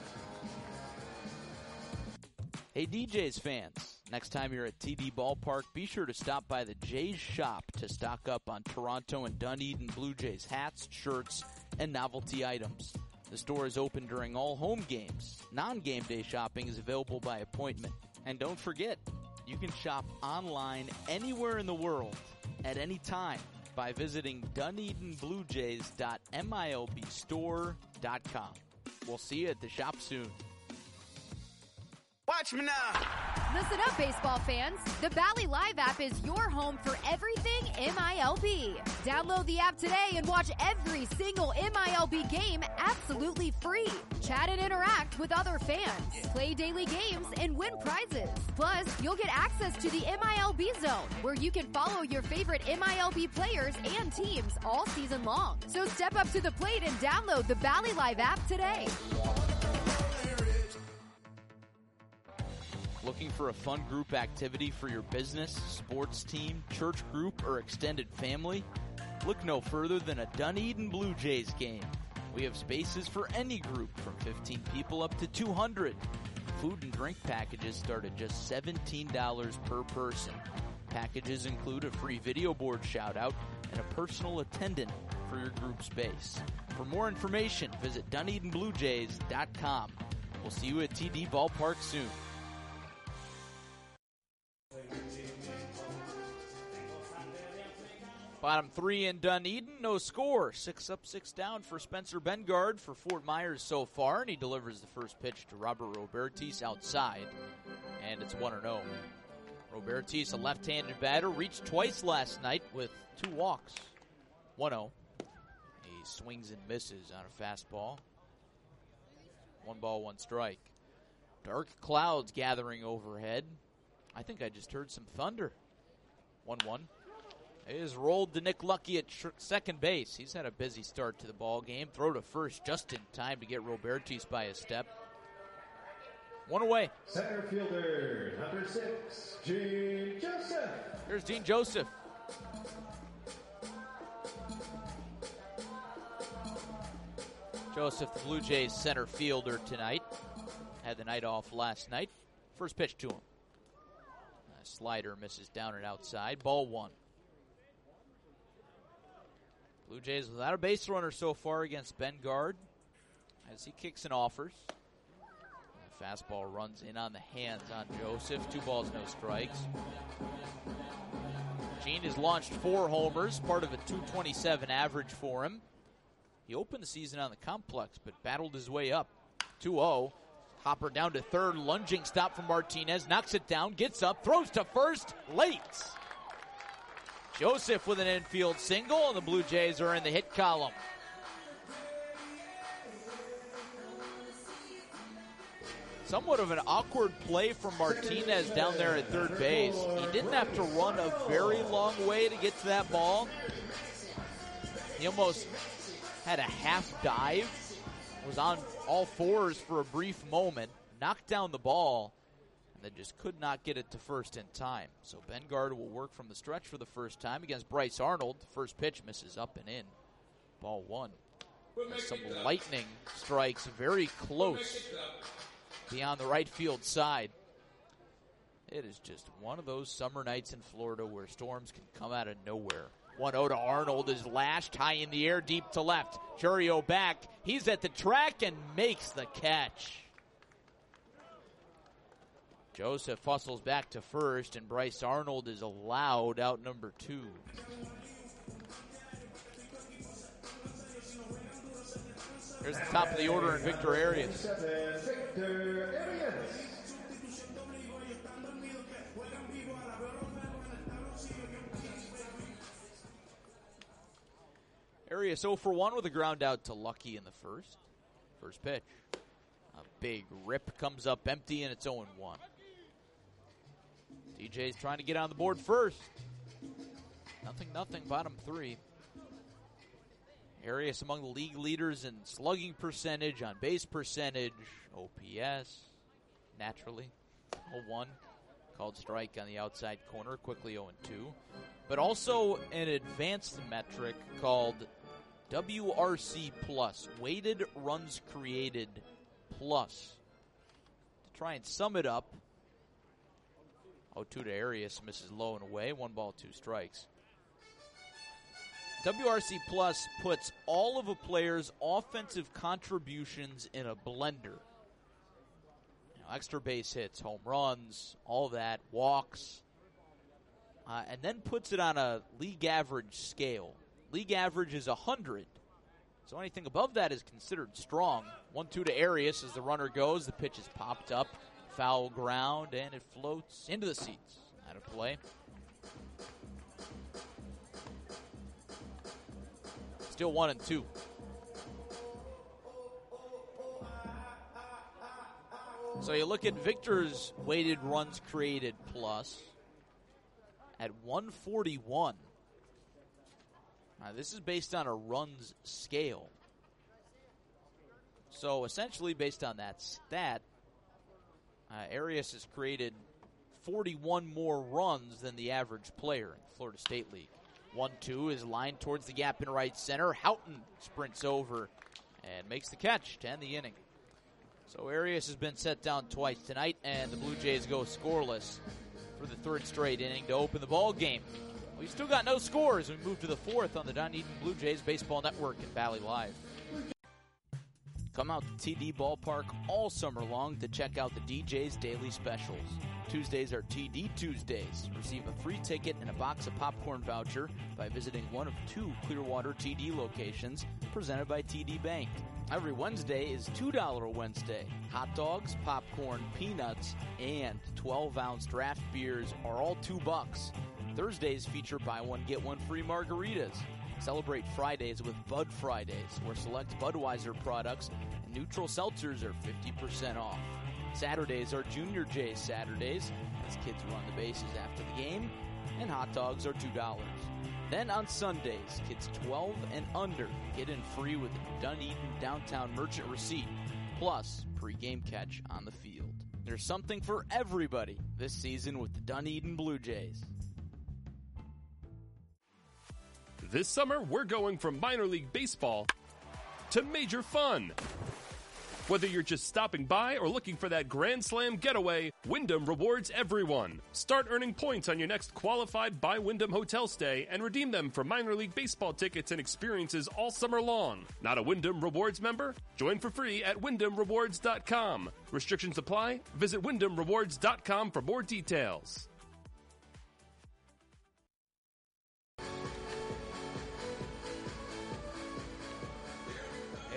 Hey, DJs fans, next time you're at TD Ballpark, be sure to stop by the Jays shop to stock up on Toronto and Dunedin Blue Jays hats, shirts, and novelty items. The store is open during all home games. Non-game day shopping is available by appointment. And don't forget, you can shop online anywhere in the world at any time by visiting DunedinBlueJays.milbstore.com. We'll see you at the shop soon. Watch me now. Listen up, baseball fans. The Bally Live app is your home for everything MILB. Download the app today and watch every single MILB game absolutely free. Chat and interact with other fans. Play daily games and win prizes. Plus, you'll get access to the MILB Zone, where you can follow your favorite MILB players and teams all season long. So step up to the plate and download the Bally Live app today. Looking for a fun group activity for your business, sports team, church group, or extended family? Look no further than a Dunedin Blue Jays game. We have spaces for any group from 15 people up to 200. Food and drink packages start at just $17 per person. Packages include a free video board shout-out and a personal attendant for your group space. For more information, visit DunedinBlueJays.com. We'll see you at TD Ballpark soon. Bottom 3 in Dunedin, no score. 6 up, 6 down for Spencer Bengard for Fort Myers so far, and he delivers the first pitch to Robert Robertis outside, and it's 1-0. Robertis, a left-handed batter, reached twice last night with 2 walks. 1-0. He swings and misses on a fastball. 1 ball, 1 strike. Dark clouds gathering overhead. I think I just heard some thunder. 1-1. It is rolled to Nick Lucky at second base. He's had a busy start to the ball game. Throw to first just in time to get Robertis by a step. 1 away. Center fielder, number 6, Gene Joseph. Here's Dean Joseph. Joseph, the Blue Jays center fielder tonight. Had the night off last night. First pitch to him. A slider misses down and outside. Ball 1. Blue Jays without a base runner so far against Bengard as he kicks and offers. The fastball runs in on the hands on Joseph. 2 balls, no strikes. Gene has launched 4 homers, part of a .227 average for him. He opened the season on the complex, but battled his way up. 2-0. Hopper down to third, lunging stop from Martinez, knocks it down, gets up, throws to first, late. Joseph with an infield single, and the Blue Jays are in the hit column. Somewhat of an awkward play from Martinez down there at third base. He didn't have to run a very long way to get to that ball. He almost had a half dive, was on all fours for a brief moment, knocked down the ball, and then just could not get it to first in time. So Bengard will work from the stretch for the first time against Bryce Arnold. First pitch misses up and in. Ball one. And some lightning strikes very close beyond the right field side. It is just one of those summer nights in Florida where storms can come out of nowhere. 1-0 to Arnold is lashed high in the air, deep to left. Churio back. He's at the track and makes the catch. Joseph hustles back to first, and Bryce Arnold is allowed out number 2. Here's the top of the order in Victor Arias. Arias 0 for 1 with a ground out to Lucky in the first. First pitch. A big rip comes up empty, and it's 0-1. DJ's trying to get on the board first. Nothing, bottom 3. Arias among the league leaders in slugging percentage, on base percentage, OPS, naturally. 0-1. Called strike on the outside corner, quickly 0-2. But also an advanced metric called WRC plus, weighted runs created plus. To try and sum it up, 0-2 to Arias, misses low and away, 1 ball, 2 strikes. WRC plus puts all of a player's offensive contributions in a blender. Extra base hits, home runs, all that, walks, and then puts it on a league average scale. League average is 100, so anything above that is considered strong. 1-2 to Arias as the runner goes. The pitch is popped up, foul ground, and it floats into the seats. Out of play. Still 1-2. So you look at Victor's weighted runs created plus at 141. This is based on a runs scale. So essentially based on that stat, Arias has created 41 more runs than the average player in the Florida State League. 1-2 is lined towards the gap in right center. Houghton sprints over and makes the catch to end the inning. So Arias has been set down twice tonight, and the Blue Jays go scoreless for the third straight inning to open the ball game. We still got no scores. We move to the fourth on the Dunedin Blue Jays Baseball Network and Valley Live. Come out to TD Ballpark all summer long to check out the DJ's daily specials. Tuesdays are TD Tuesdays. Receive a free ticket and a box of popcorn voucher by visiting one of 2 Clearwater TD locations presented by TD Bank. Every Wednesday is $2 Wednesday. Hot dogs, popcorn, peanuts, and 12-ounce draft beers are all $2. Thursdays feature buy one, get one free margaritas. Celebrate Fridays with Bud Fridays, where select Budweiser products and neutral seltzers are 50% off. Saturdays are Junior J's Saturdays, as kids run the bases after the game, and hot dogs are $2. Then on Sundays, kids 12 and under get in free with a Dunedin Downtown Merchant receipt, plus pre-game catch on the field. There's something for everybody this season with the Dunedin Blue Jays. This summer, we're going from minor league baseball to major fun. Whether you're just stopping by or looking for that Grand Slam getaway, Wyndham rewards everyone. Start earning points on your next qualified by Wyndham hotel stay and redeem them for minor league baseball tickets and experiences all summer long. Not a Wyndham Rewards member? Join for free at WyndhamRewards.com. Restrictions apply. Visit WyndhamRewards.com for more details.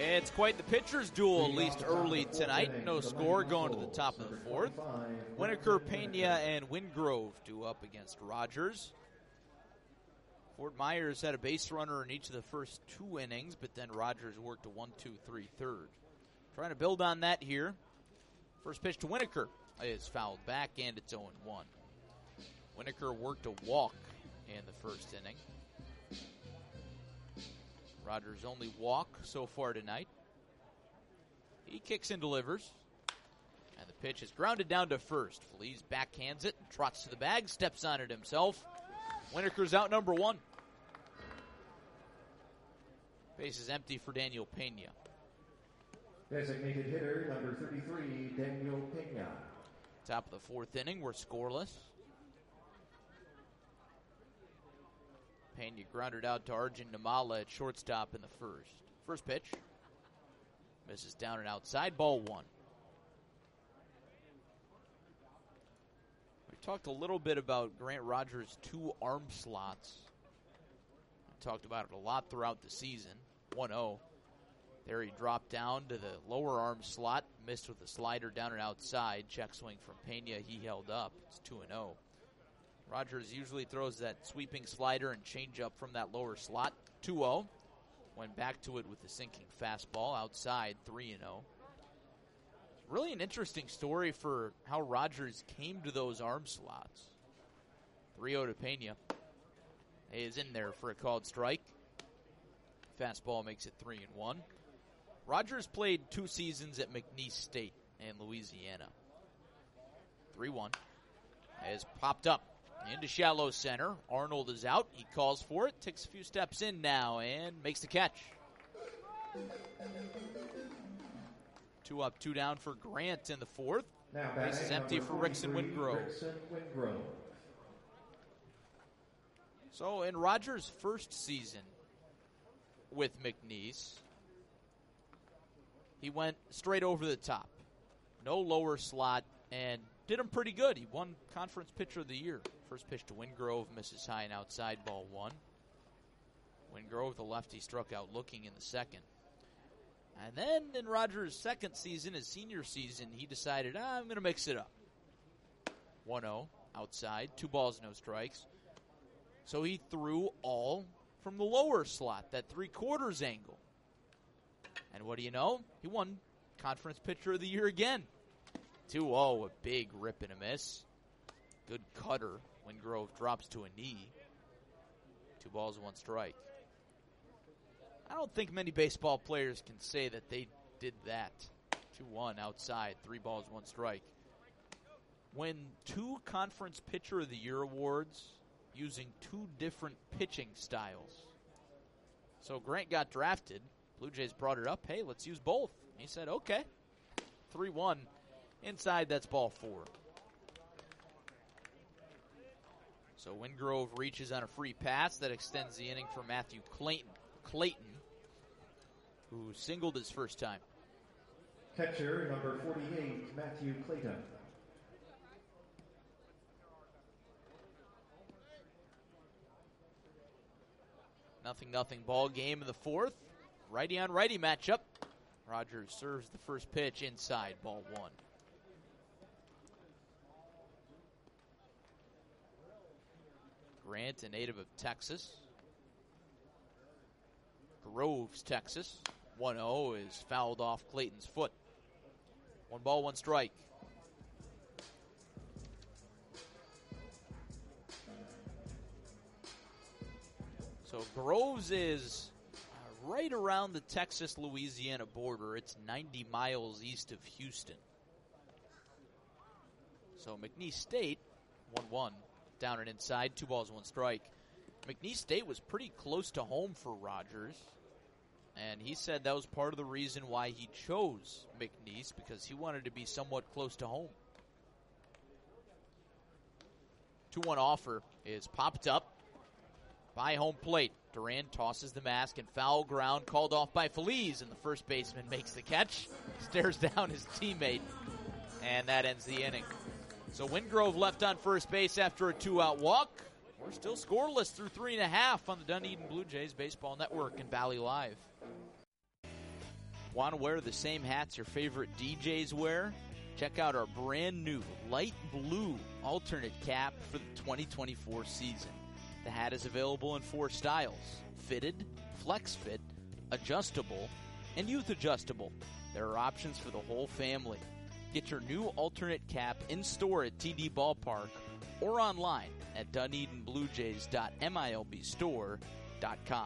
It's quite the pitcher's duel, at least early tonight. No score going to the top of the fourth. Winokur, Pena, and Wingrove due up against Rogers. Fort Myers had a base runner in each of the first 2 innings, but then Rogers worked a 1-2-3 third. Trying to build on that here. First pitch to Winokur is fouled back, and it's 0-1. Winokur worked a walk in the first inning. Rogers' only walk so far tonight. He kicks and delivers. And the pitch is grounded down to first. Feliz backhands it, trots to the bag, steps on it himself. Winokur's out number 1. Base is empty for Daniel Pena. Designated hitter number 33, Daniel Pena. Top of the 4th inning, we're scoreless. Pena grounded out to Arjun Namala at shortstop in the first. First pitch. Misses down and outside, ball 1. We talked a little bit about Grant Rogers' 2 arm slots. I talked about it a lot throughout the season. 1-0. There he dropped down to the lower arm slot, missed with a slider down and outside. Check swing from Pena, he held up. It's 2-0. Rogers usually throws that sweeping slider and changeup from that lower slot. 2-0. Went back to it with the sinking fastball outside, 3-0. Really an interesting story for how Rogers came to those arm slots. 3-0 to Pena. He is in there for a called strike. Fastball makes it 3-1. Rogers played 2 seasons at McNeese State in Louisiana. 3-1. Has popped up into shallow center. Arnold is out. He calls for it. Takes a few steps in now and makes the catch. 2 up, 2 down for Grant in the 4th. Base is empty for Rickson Wingrove. So in Rogers' first season with McNeese, he went straight over the top. No lower slot and did him pretty good. He won Conference Pitcher of the Year. First pitch to Wingrove, misses high and outside, ball 1. Wingrove, the lefty, struck out looking in the second. And then in Rogers' second season, his senior season, he decided, I'm going to mix it up. 1-0, outside, 2 balls, no strikes. So he threw all from the lower slot, that 3/4 angle. And what do you know? He won Conference Pitcher of the Year again. 2-0, a big rip and a miss. Good cutter. Wingrove drops to a knee. 2 balls, 1 strike. I don't think many baseball players can say that they did that. 2-1 outside, 3 balls, 1 strike. Win 2 Conference Pitcher of the Year awards using 2 different pitching styles. So Grant got drafted. Blue Jays brought it up. Hey, let's use both. He said, okay. 3-1. Inside, that's ball 4. So Wingrove reaches on a free pass that extends the inning for Matthew Clayton, who singled his first time. Catcher number 48, Matthew Clayton. Nothing ball game in the 4th. Righty on righty matchup. Rogers serves the first pitch inside, ball 1. Grant, a native of Texas. Groves, Texas. 1-0 is fouled off Clayton's foot. 1 ball, 1 strike. So Groves is right around the Texas-Louisiana border. It's 90 miles east of Houston. So McNeese State, 1-1, down and inside, 2 balls, 1 strike. McNeese State was pretty close to home for Rogers, and he said that was part of the reason why he chose McNeese, because he wanted to be somewhat close to home. 2-1 offer is popped up by home plate. Duran tosses the mask and foul ground called off by Feliz, and the first baseman makes the catch, stares down his teammate, and that ends the inning. So Wingrove left on first base after a 2-out walk. We're still scoreless through 3.5 on the Dunedin Blue Jays Baseball Network and Valley Live. Want to wear the same hats your favorite DJs wear? Check out our brand new light blue alternate cap for the 2024 season. The hat is available in 4 styles: fitted, flex fit, adjustable, and youth adjustable. There are options for the whole family. Get your new alternate cap in store at TD Ballpark or online at DunedinBlueJays.milbstore.com.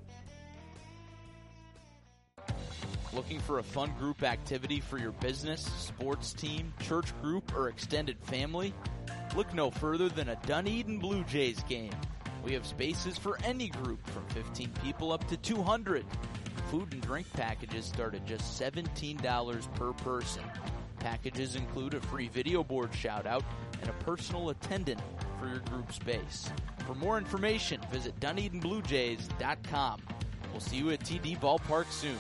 Looking for a fun group activity for your business, sports team, church group, or extended family? Look no further than a Dunedin Blue Jays game. We have spaces for any group from 15 people up to 200. Food and drink packages start at just $17 per person. Packages include a free video board shout-out and a personal attendant for your group space. For more information, visit DunedinBlueJays.com. We'll see you at TD Ballpark soon.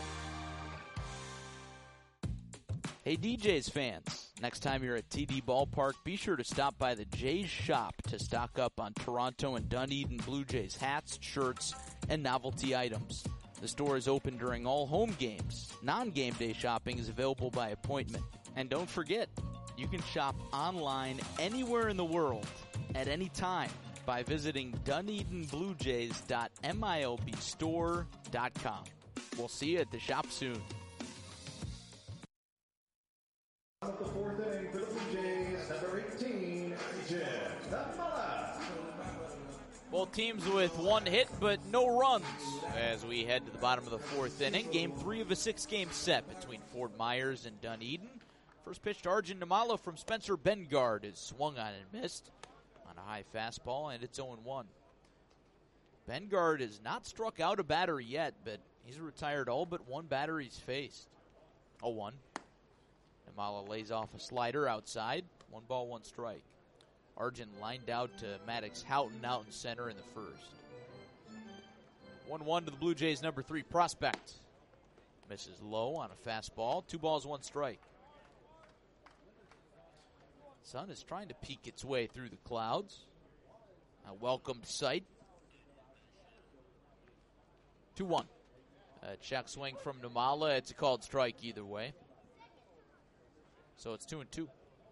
Hey DJs fans, next time you're at TD Ballpark, be sure to stop by the Jays shop to stock up on Toronto and Dunedin Blue Jays hats, shirts, and novelty items. The store is open during all home games. Non-game day shopping is available by appointment. And don't forget, you can shop online anywhere in the world at any time by visiting DunedinBlueJays.milbstore.com. We'll see you at the shop soon. The 4th inning for the Blue Jays, number 18, Jim Namala. Both teams with 1 hit but no runs as we head to the bottom of the 4th inning. Game 3 of a 6-game set between Fort Myers and Dunedin. First pitch to Arjun Namala from Spencer Bengard is swung on and missed on a high fastball, and it's 0-1. Bengard has not struck out a batter yet, but he's retired all but 1 batter he's faced. 0-1. Namala lays off a slider outside. 1 ball, 1 strike. Arjun lined out to Maddox Houghton out in center in the first. 1-1 to the Blue Jays' number 3 prospect. Misses low on a fastball. 2 balls, 1 strike. Sun is trying to peek its way through the clouds. A welcomed sight. 2-1. A check swing from Namala. It's a called strike either way. So it's 2-2.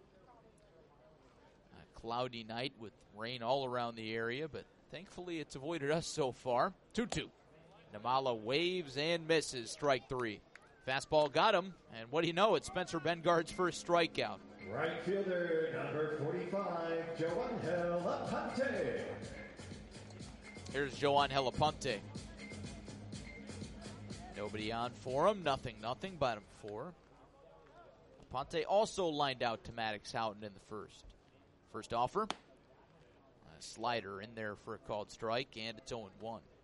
A cloudy night with rain all around the area, but thankfully it's avoided us so far. 2-2. Namala waves and misses. Strike 3. Fastball got him, and what do you know? It's Spencer Bengard's first strikeout. Right fielder, number 45, Joangel Aponte. Here's Joangel Aponte. Nobody on for him. Nothing. Bottom 4. Aponte also lined out to Maddox Houghton in the first. First offer. A slider in there for a called strike, and it's 0-1.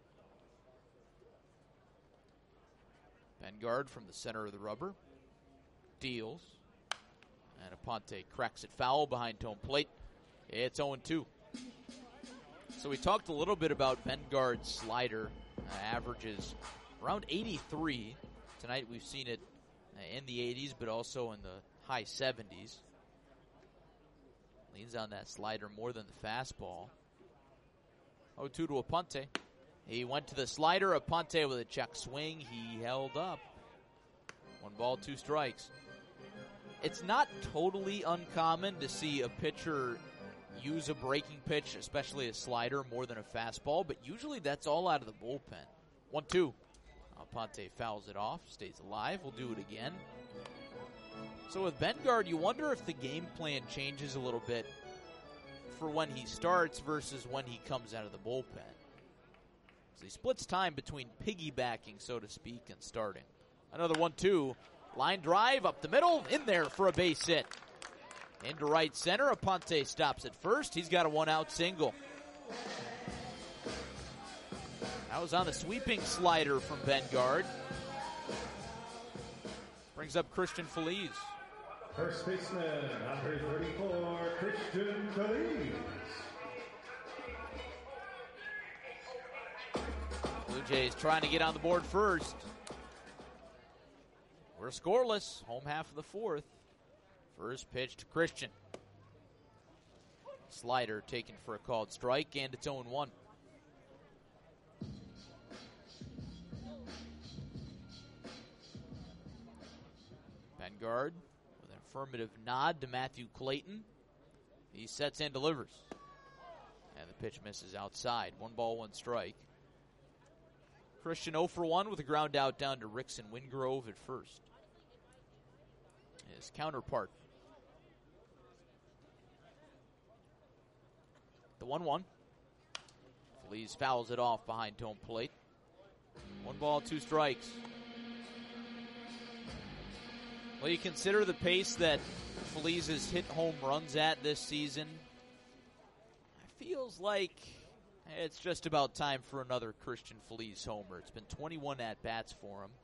Bengard from the center of the rubber. Deals. And Aponte cracks it foul behind home plate. It's 0-2. So we talked a little bit about Bengard's slider. Averages around 83. Tonight we've seen it in the 80s, but also in the high 70s. Leans on that slider more than the fastball. 0-2 to Aponte. He went to the slider. Aponte with a check swing. He held up. 1 ball, 2 strikes. It's not totally uncommon to see a pitcher use a breaking pitch, especially a slider, more than a fastball, but usually that's all out of the bullpen. 1-2. Aponte fouls it off, stays alive. We'll do it again. So with Bengard, you wonder if the game plan changes a little bit for when he starts versus when he comes out of the bullpen. So he splits time between piggybacking, so to speak, and starting. Another 1-2. Line drive up the middle, in there for a base hit. Into right center, Aponte stops at first. He's got a 1-out single. That was on the sweeping slider from Bengard. Brings up Christian Feliz. First baseman, number 34, Christian Feliz. Blue Jays trying to get on the board first. We're scoreless, home half of the 4th. First pitch to Christian. Slider taken for a called strike, and it's 0-1. Bengard with an affirmative nod to Matthew Clayton. He sets and delivers. And the pitch misses outside. 1 ball, 1 strike. Christian 0 for 1 with a ground out down to Rickson Wingrove at first. His counterpart. The 1-1. Feliz fouls it off behind home plate. 1 ball, 2 strikes. Well, you consider the pace that Feliz has hit home runs at this season. It feels like it's just about time for another Christian Feliz homer. It's been 21 at-bats for him.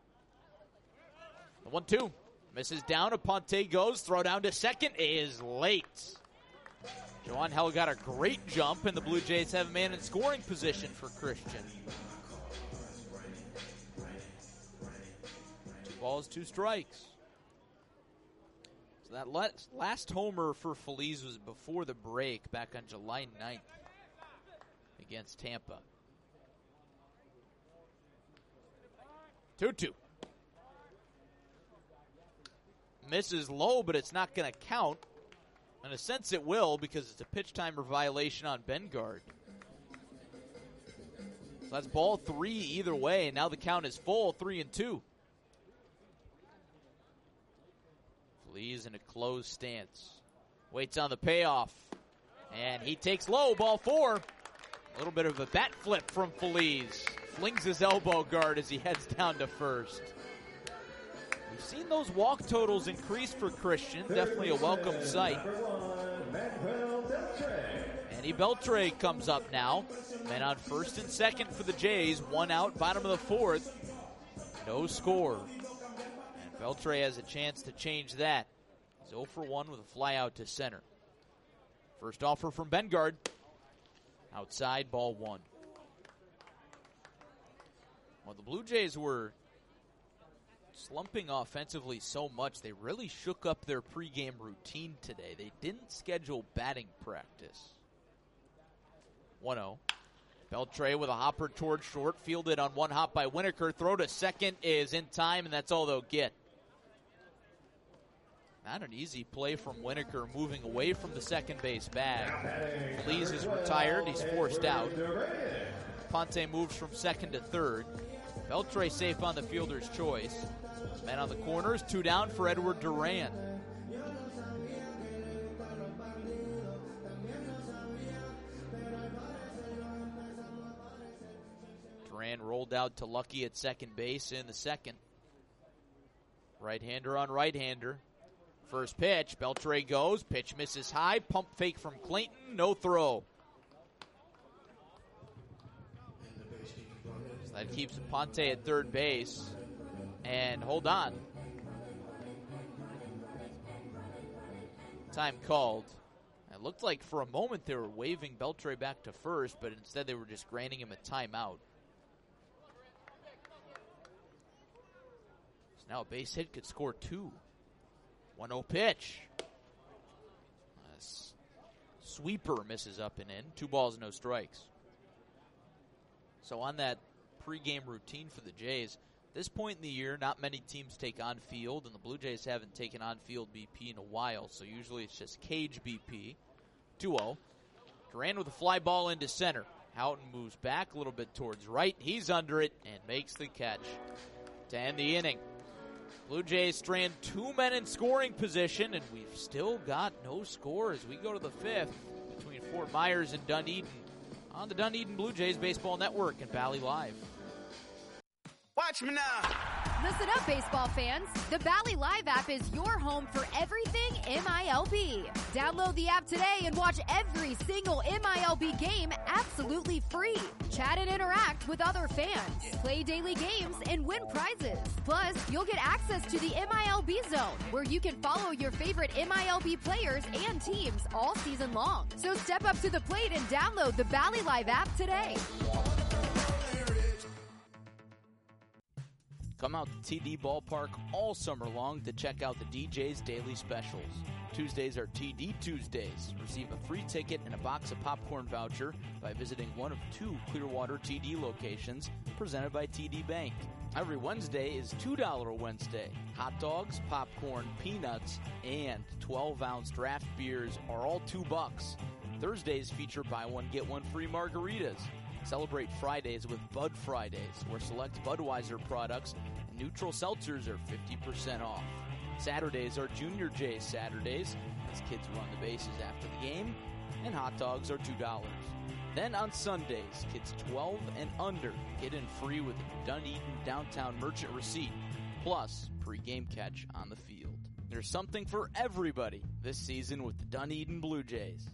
The 1-2. Misses down. Aponte goes. Throw down to second is late. Johan Hell got a great jump, and the Blue Jays have a man in scoring position for Christian. 2 balls, 2 strikes. So that last homer for Feliz was before the break back on July 9th against Tampa. 2-2. Misses low, but it's not going to count. In a sense it will, because it's a pitch timer violation on Bengard. So that's ball 3 either way, and now the count is full, 3-2. Feliz in a closed stance. Waits on the payoff. And he takes low, ball 4. A little bit of a bat flip from Feliz. Flings his elbow guard as he heads down to first. We've seen those walk totals increase for Christian. Definitely a welcome sight. Manny Beltre comes up now. Men on first and second for the Jays. 1 out, bottom of the 4th. No score. And Beltre has a chance to change that. He's 0 for 1 with a fly out to center. First offer from Bengard. Outside, ball 1. Well, the Blue Jays were slumping offensively so much, they really shook up their pregame routine today. They didn't schedule batting practice. 1-0. Beltre with a hopper towards short, fielded on 1 hop by Winokur. Throw to second is in time, and that's all they'll get. Not an easy play from Winokur, moving away from the second base bag. Feliz is retired. He's forced out. Ponte moves from second to third. Beltre safe on the fielder's choice. Men on the corners, 2 down for Edward Duran. Duran rolled out to Lucky at second base in the second. Right-hander on right-hander. First pitch, Beltre goes, pitch misses high, pump fake from Clayton, no throw. So that keeps Ponte at third base. And hold on. Time called. It looked like for a moment they were waving Beltre back to first, but instead they were just granting him a timeout. So now a base hit could score 2. 1-0 pitch. Sweeper misses up and in. 2 balls, no strikes. So on that pregame routine for the Jays, at this point in the year, not many teams take on field, and the Blue Jays haven't taken on field BP in a while, so usually it's just cage BP. 2-0. Duran with a fly ball into center. Houghton moves back a little bit towards right. He's under it and makes the catch to end the inning. Blue Jays strand 2 men in scoring position, and we've still got no score as we go to the 5th between Fort Myers and Dunedin on the Dunedin Blue Jays Baseball Network and Valley Live. Watch me now. Listen up, baseball fans. The Valley Live app is your home for everything MILB. Download the app today and watch every single MILB game absolutely free. Chat and interact with other fans. Play daily games and win prizes. Plus, you'll get access to the MILB Zone, where you can follow your favorite MILB players and teams all season long. So step up to the plate and download the Valley Live app today. Come out to TD Ballpark all summer long to check out the DJ's Daily Specials. Tuesdays are TD Tuesdays. Receive a free ticket and a box of popcorn voucher by visiting one of 2 Clearwater TD locations presented by TD Bank. Every Wednesday is $2 Wednesday. Hot dogs, popcorn, peanuts, and 12-ounce draft beers are all $2. Thursdays feature buy one, get one free margaritas. Celebrate Fridays with Bud Fridays, where select Budweiser products and neutral seltzers are 50% off. Saturdays are Junior J's Saturdays, as kids run the bases after the game, and hot dogs are $2. Then on Sundays, kids 12 and under get in free with a Dunedin Downtown Merchant receipt, plus pre-game catch on the field. There's something for everybody this season with the Dunedin Blue Jays.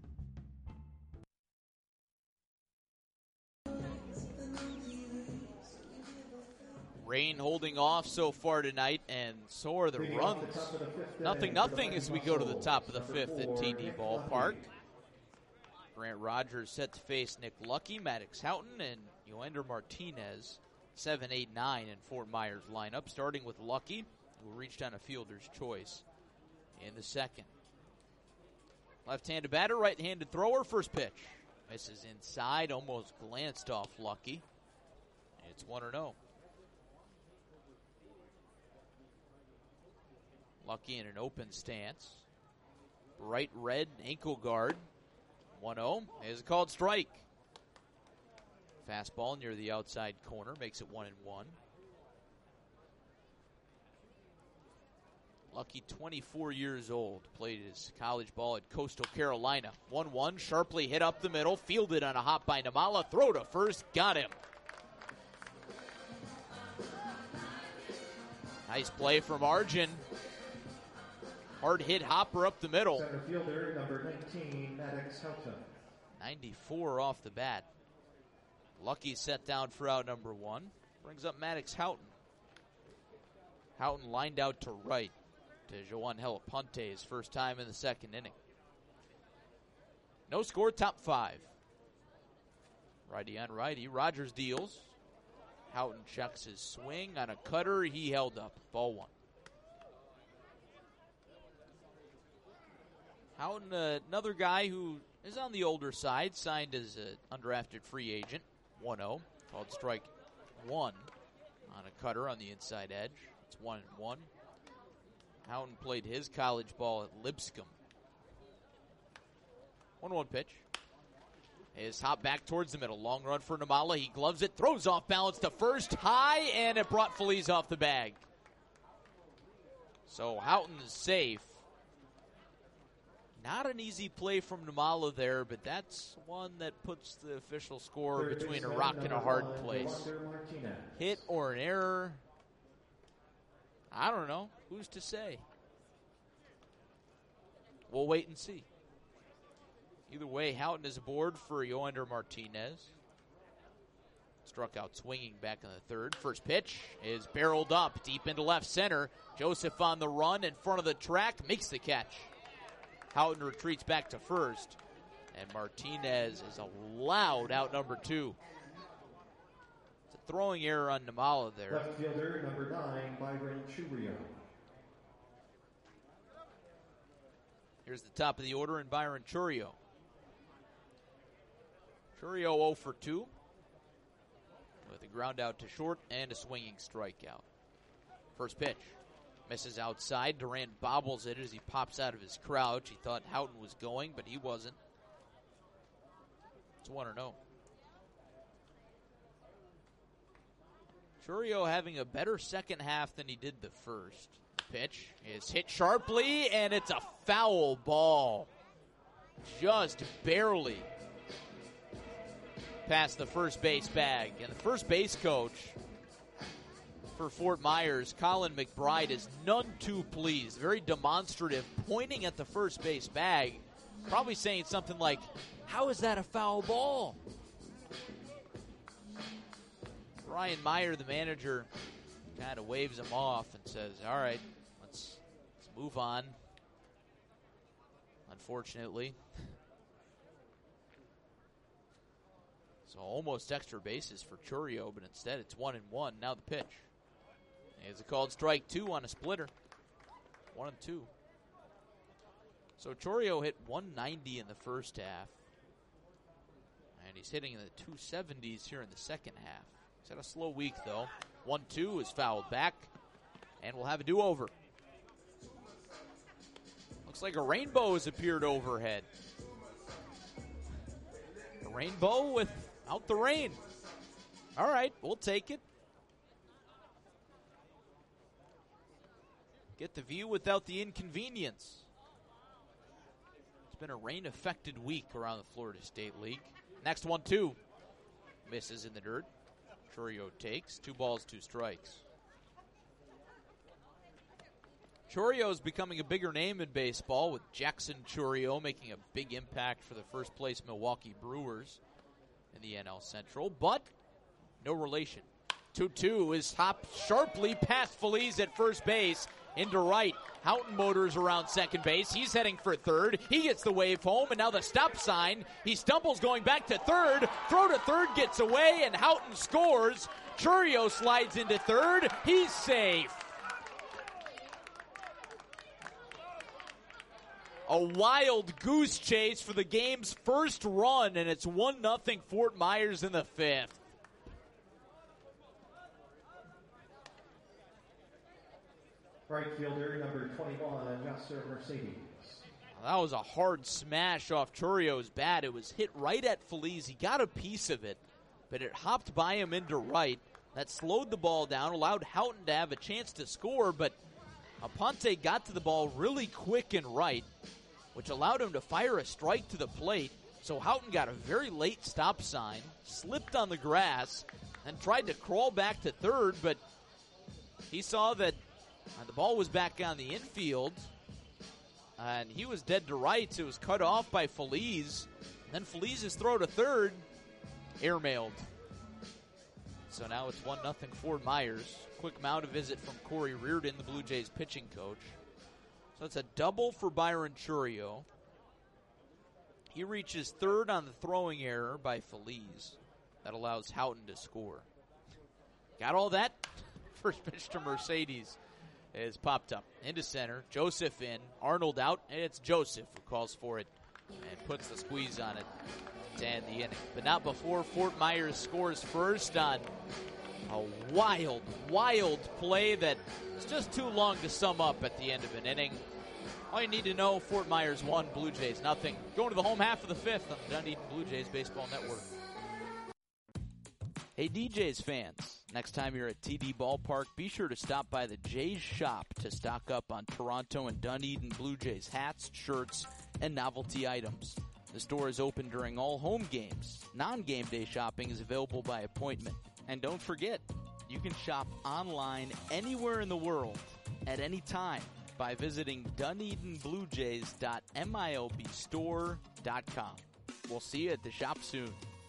Rain holding off so far tonight, and so are the runs. 0-0 as we go to the top of the fifth at TD Ballpark. Grant Rogers set to face Nick Lucky, Maddox Houghton, and Yoender Martinez. 7, 8, 9 in Fort Myers lineup, starting with Lucky, who reached on a fielder's choice in the second. Left-handed batter, right-handed thrower, first pitch. Misses inside, almost glanced off Lucky. It's 1-0. Lucky in an open stance. Bright red ankle guard. 1-0 is a called strike. Fastball near the outside corner makes it 1-1. Lucky, 24 years old, played his college ball at Coastal Carolina. 1-1, sharply hit up the middle, fielded on a hop by Namala, throw to first, got him. Nice play from Arjun. Hard hit hopper up the middle. Center fielder, number 19, Maddox Houghton. 94 off the bat. Lucky set down for out number one. Brings up Maddox Houghton. Houghton lined out to right to Joan Helapunte's first time in the second inning. No score, top five. Righty on righty. Rogers deals. Houghton checks his swing on a cutter. He held up. Ball one. Houghton, another guy who is on the older side, signed as an undrafted free agent. 1-0, called strike one on a cutter on the inside edge. It's 1-1. Houghton played his college ball at Lipscomb. 1-1 pitch. His hop back towards the middle. Long run for Namala. He gloves it, throws off balance to first, high, and it brought Feliz off the bag. So Houghton is safe. Not an easy play from Namala there, but that's one that puts the official score between a rock and a hard place. Hit or an error? I don't know. Who's to say? We'll wait and see. Either way, Houghton is aboard for Yoender Martinez. Struck out swinging back in the third. First pitch is barreled up deep into left center. Joseph on the run in front of the track, makes the catch. Houghton retreats back to first, and Martinez is allowed out number two. It's a throwing error on Namala there. Left fielder, number 9, Byron Churio. Here's the top of the order in Byron Churio. Churio 0 for 2 with a ground out to short and a swinging strikeout. First pitch. Misses outside. Durant bobbles it as he pops out of his crouch. He thought Houghton was going, but he wasn't. It's 1-0. Churio having a better second half than he did the first. Pitch is hit sharply, and it's a foul ball. Just barely past the first base bag. And the first base coach for Fort Myers, Colin McBride, is none too pleased. Very demonstrative, pointing at the first base bag, probably saying something like, "How is that a foul ball?" Brian Meyer, the manager, kind of waves him off and says, "All right, let's move on." Unfortunately. So almost extra bases for Churio, but instead it's 1-1. Now the pitch. It's a called strike two on a splitter. 1-2. So Churio hit 190 in the first half. And he's hitting in the 270s here in the second half. He's had a slow week, though. 1-2 is fouled back, and we'll have a do-over. Looks like a rainbow has appeared overhead. A rainbow without the rain. All right, we'll take it. Get the view without the inconvenience. It's been a rain-affected week around the Florida State League. Next 1-2. Misses in the dirt. Chourio takes. 2 balls, 2 strikes. Chourio is becoming a bigger name in baseball, with Jackson Chourio making a big impact for the first-place Milwaukee Brewers in the NL Central, but no relation. 2-2 is hopped sharply past Feliz at first base into right. Houghton motors around second base. He's heading for third. He gets the wave home, and now the stop sign. He stumbles going back to third. Throw to third gets away, and Houghton scores. Chourio slides into third. He's safe. A wild goose chase for the game's first run, and it's 1-0 Fort Myers in the 5th. Right fielder, number 21, Yasser Mercedes. That was a hard smash off Chourio's bat. It was hit right at Feliz. He got a piece of it, but it hopped by him into right. That slowed the ball down, allowed Houghton to have a chance to score, but Aponte got to the ball really quick and right, which allowed him to fire a strike to the plate. So Houghton got a very late stop sign, slipped on the grass, and tried to crawl back to third, but he saw that the ball was back on the infield, and he was dead to rights. It was cut off by Feliz. Then Feliz's throw to third, airmailed. So now it's 1-0 Fort Myers. Quick mound visit from Corey Reardon, the Blue Jays pitching coach. So it's a double for Byron Chourio. He reaches third on the throwing error by Feliz. That allows Houghton to score. Got all that? First pitch to Mercedes is popped up into center. Joseph in, Arnold out, and it's Joseph who calls for it and puts the squeeze on it to end the inning. But not before Fort Myers scores first on a wild, wild play that is just too long to sum up at the end of an inning. All you need to know, Fort Myers 1, Blue Jays nothing. Going to the home half of the 5th on the Dunedin Blue Jays Baseball Network. Hey, DJs fans, next time you're at TD Ballpark, be sure to stop by the Jays shop to stock up on Toronto and Dunedin Blue Jays hats, shirts, and novelty items. The store is open during all home games. Non-game day shopping is available by appointment. And don't forget, you can shop online anywhere in the world at any time by visiting DunedinBlueJays.milbstore.com. We'll see you at the shop soon.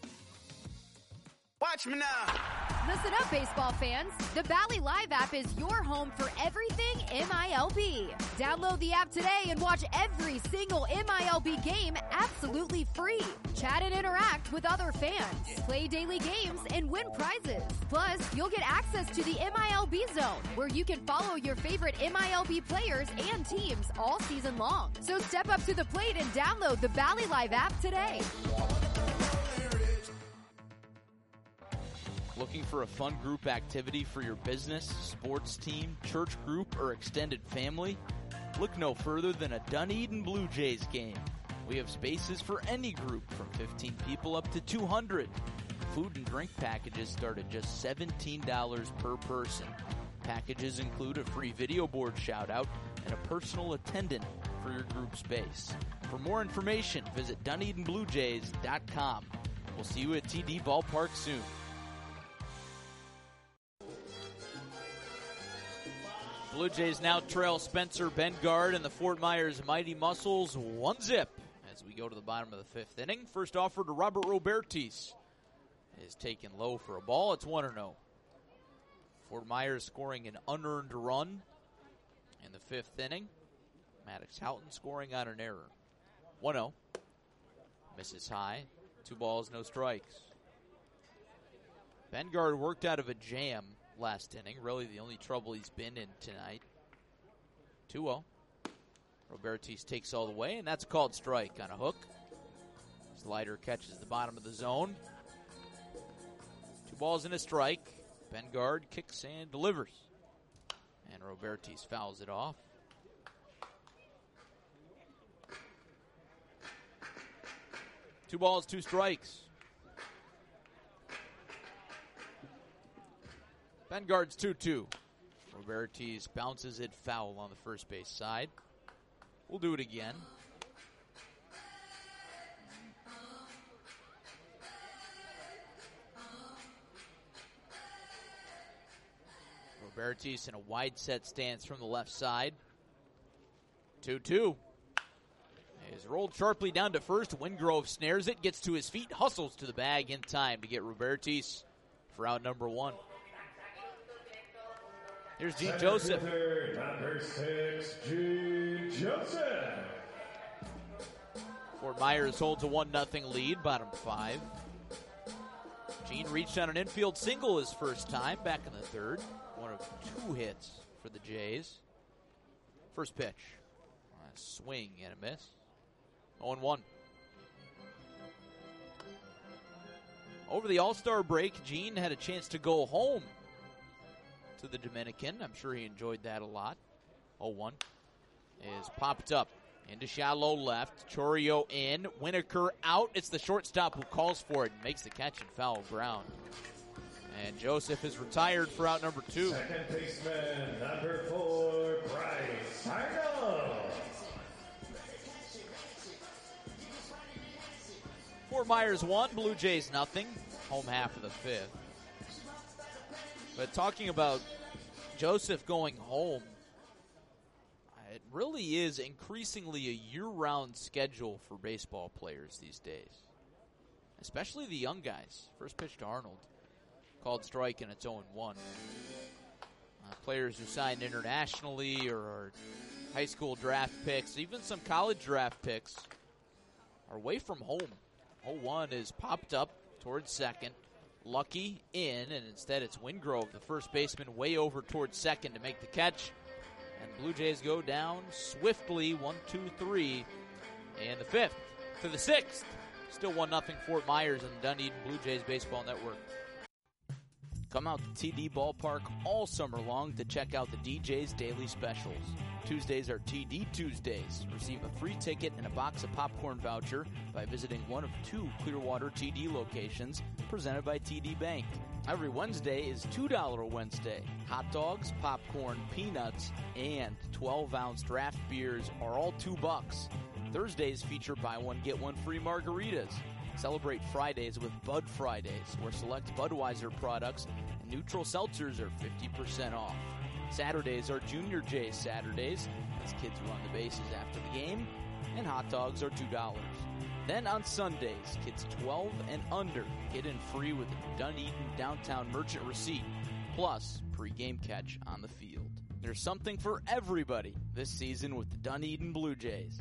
Watch me now. Listen up, baseball fans. The Bally Live app is your home for everything MILB. Download the app today and watch every single MILB game absolutely free. Chat and interact with other fans. Play daily games and win prizes. Plus, you'll get access to the MILB Zone, where you can follow your favorite MILB players and teams all season long. So step up to the plate and download the Bally Live app today. Looking for a fun group activity for your business, sports team, church group, or extended family? Look no further than a Dunedin Blue Jays game. We have spaces for any group from 15 people up to 200. Food and drink packages start at just $17 per person. Packages include a free video board shout-out and a personal attendant for your group space. For more information, visit DunedinBlueJays.com. We'll see you at TD Ballpark soon. Blue Jays now trail Spencer Bengard and the Fort Myers Mighty Muscles 1-0 as we go to the bottom of the 5th inning. First offer to Robert Robertis is taken low for a ball. It's 1-0. Fort Myers scoring an unearned run in the 5th inning. Maddox Houghton scoring on an error. 1-0. Misses high. 2 balls, no strikes. Bengard worked out of a jam last inning. Really the only trouble he's been in tonight. 2-0. Robertis takes all the way, and that's a called strike on a hook. Slider catches the bottom of the zone. 2 balls and a strike. Bengard kicks and delivers. And Robertis fouls it off. Two balls, two strikes. Bengard's 2-2. Robertis bounces it foul on the first base side. We'll do it again. Robertis in a wide set stance from the left side. 2-2. Is rolled sharply down to first. Wingrove snares it, gets to his feet, hustles to the bag in time to get Robertis for out number one. Here's Gene Joseph. Number 6, Gene Joseph. Fort Myers holds a 1-0 lead, bottom 5. Gene reached on an infield single his first time back in the third. One of 2 hits for the Jays. First pitch. A swing and a miss. 0-1. Over the All-Star break, Gene had a chance to go home to the Dominican. I'm sure he enjoyed that a lot. 0-1 is popped up into shallow left. Chourio in. Winokur out. It's the shortstop who calls for it and makes the catch in foul ground. And Joseph is retired for out number 2. Second baseman, number 4, Bryce Harlow. Fort Myers 1, Blue Jays 0. Home half of the 5th. But talking about Joseph going home, it really is increasingly a year-round schedule for baseball players these days. Especially the young guys. First pitch to Arnold. Called strike and it's 0-1. Players who signed internationally or are high school draft picks, even some college draft picks, are away from home. 0-1 is popped up towards second. Lucky in, and instead it's Wingrove, the first baseman, way over towards second to make the catch. And the Blue Jays go down swiftly, 1-2-3, and the 5th to the 6th. Still 1-0 Fort Myers and the Dunedin Blue Jays Baseball Network. Come out to TD Ballpark all summer long to check out the DJ's daily specials. Tuesdays are TD Tuesdays. Receive a free ticket and a box of popcorn voucher by visiting one of 2 Clearwater TD locations presented by TD Bank. Every Wednesday is $2 Wednesday. Hot dogs, popcorn, peanuts, and 12-ounce draft beers are all $2. Thursdays feature buy one, get one free margaritas. Celebrate Fridays with Bud Fridays, where select Budweiser products and neutral seltzers are 50% off. Saturdays are Junior J's Saturdays, as kids run the bases after the game, and hot dogs are $2. Then on Sundays, kids 12 and under get in free with a Dunedin Downtown Merchant receipt, plus pre-game catch on the field. There's something for everybody this season with the Dunedin Blue Jays.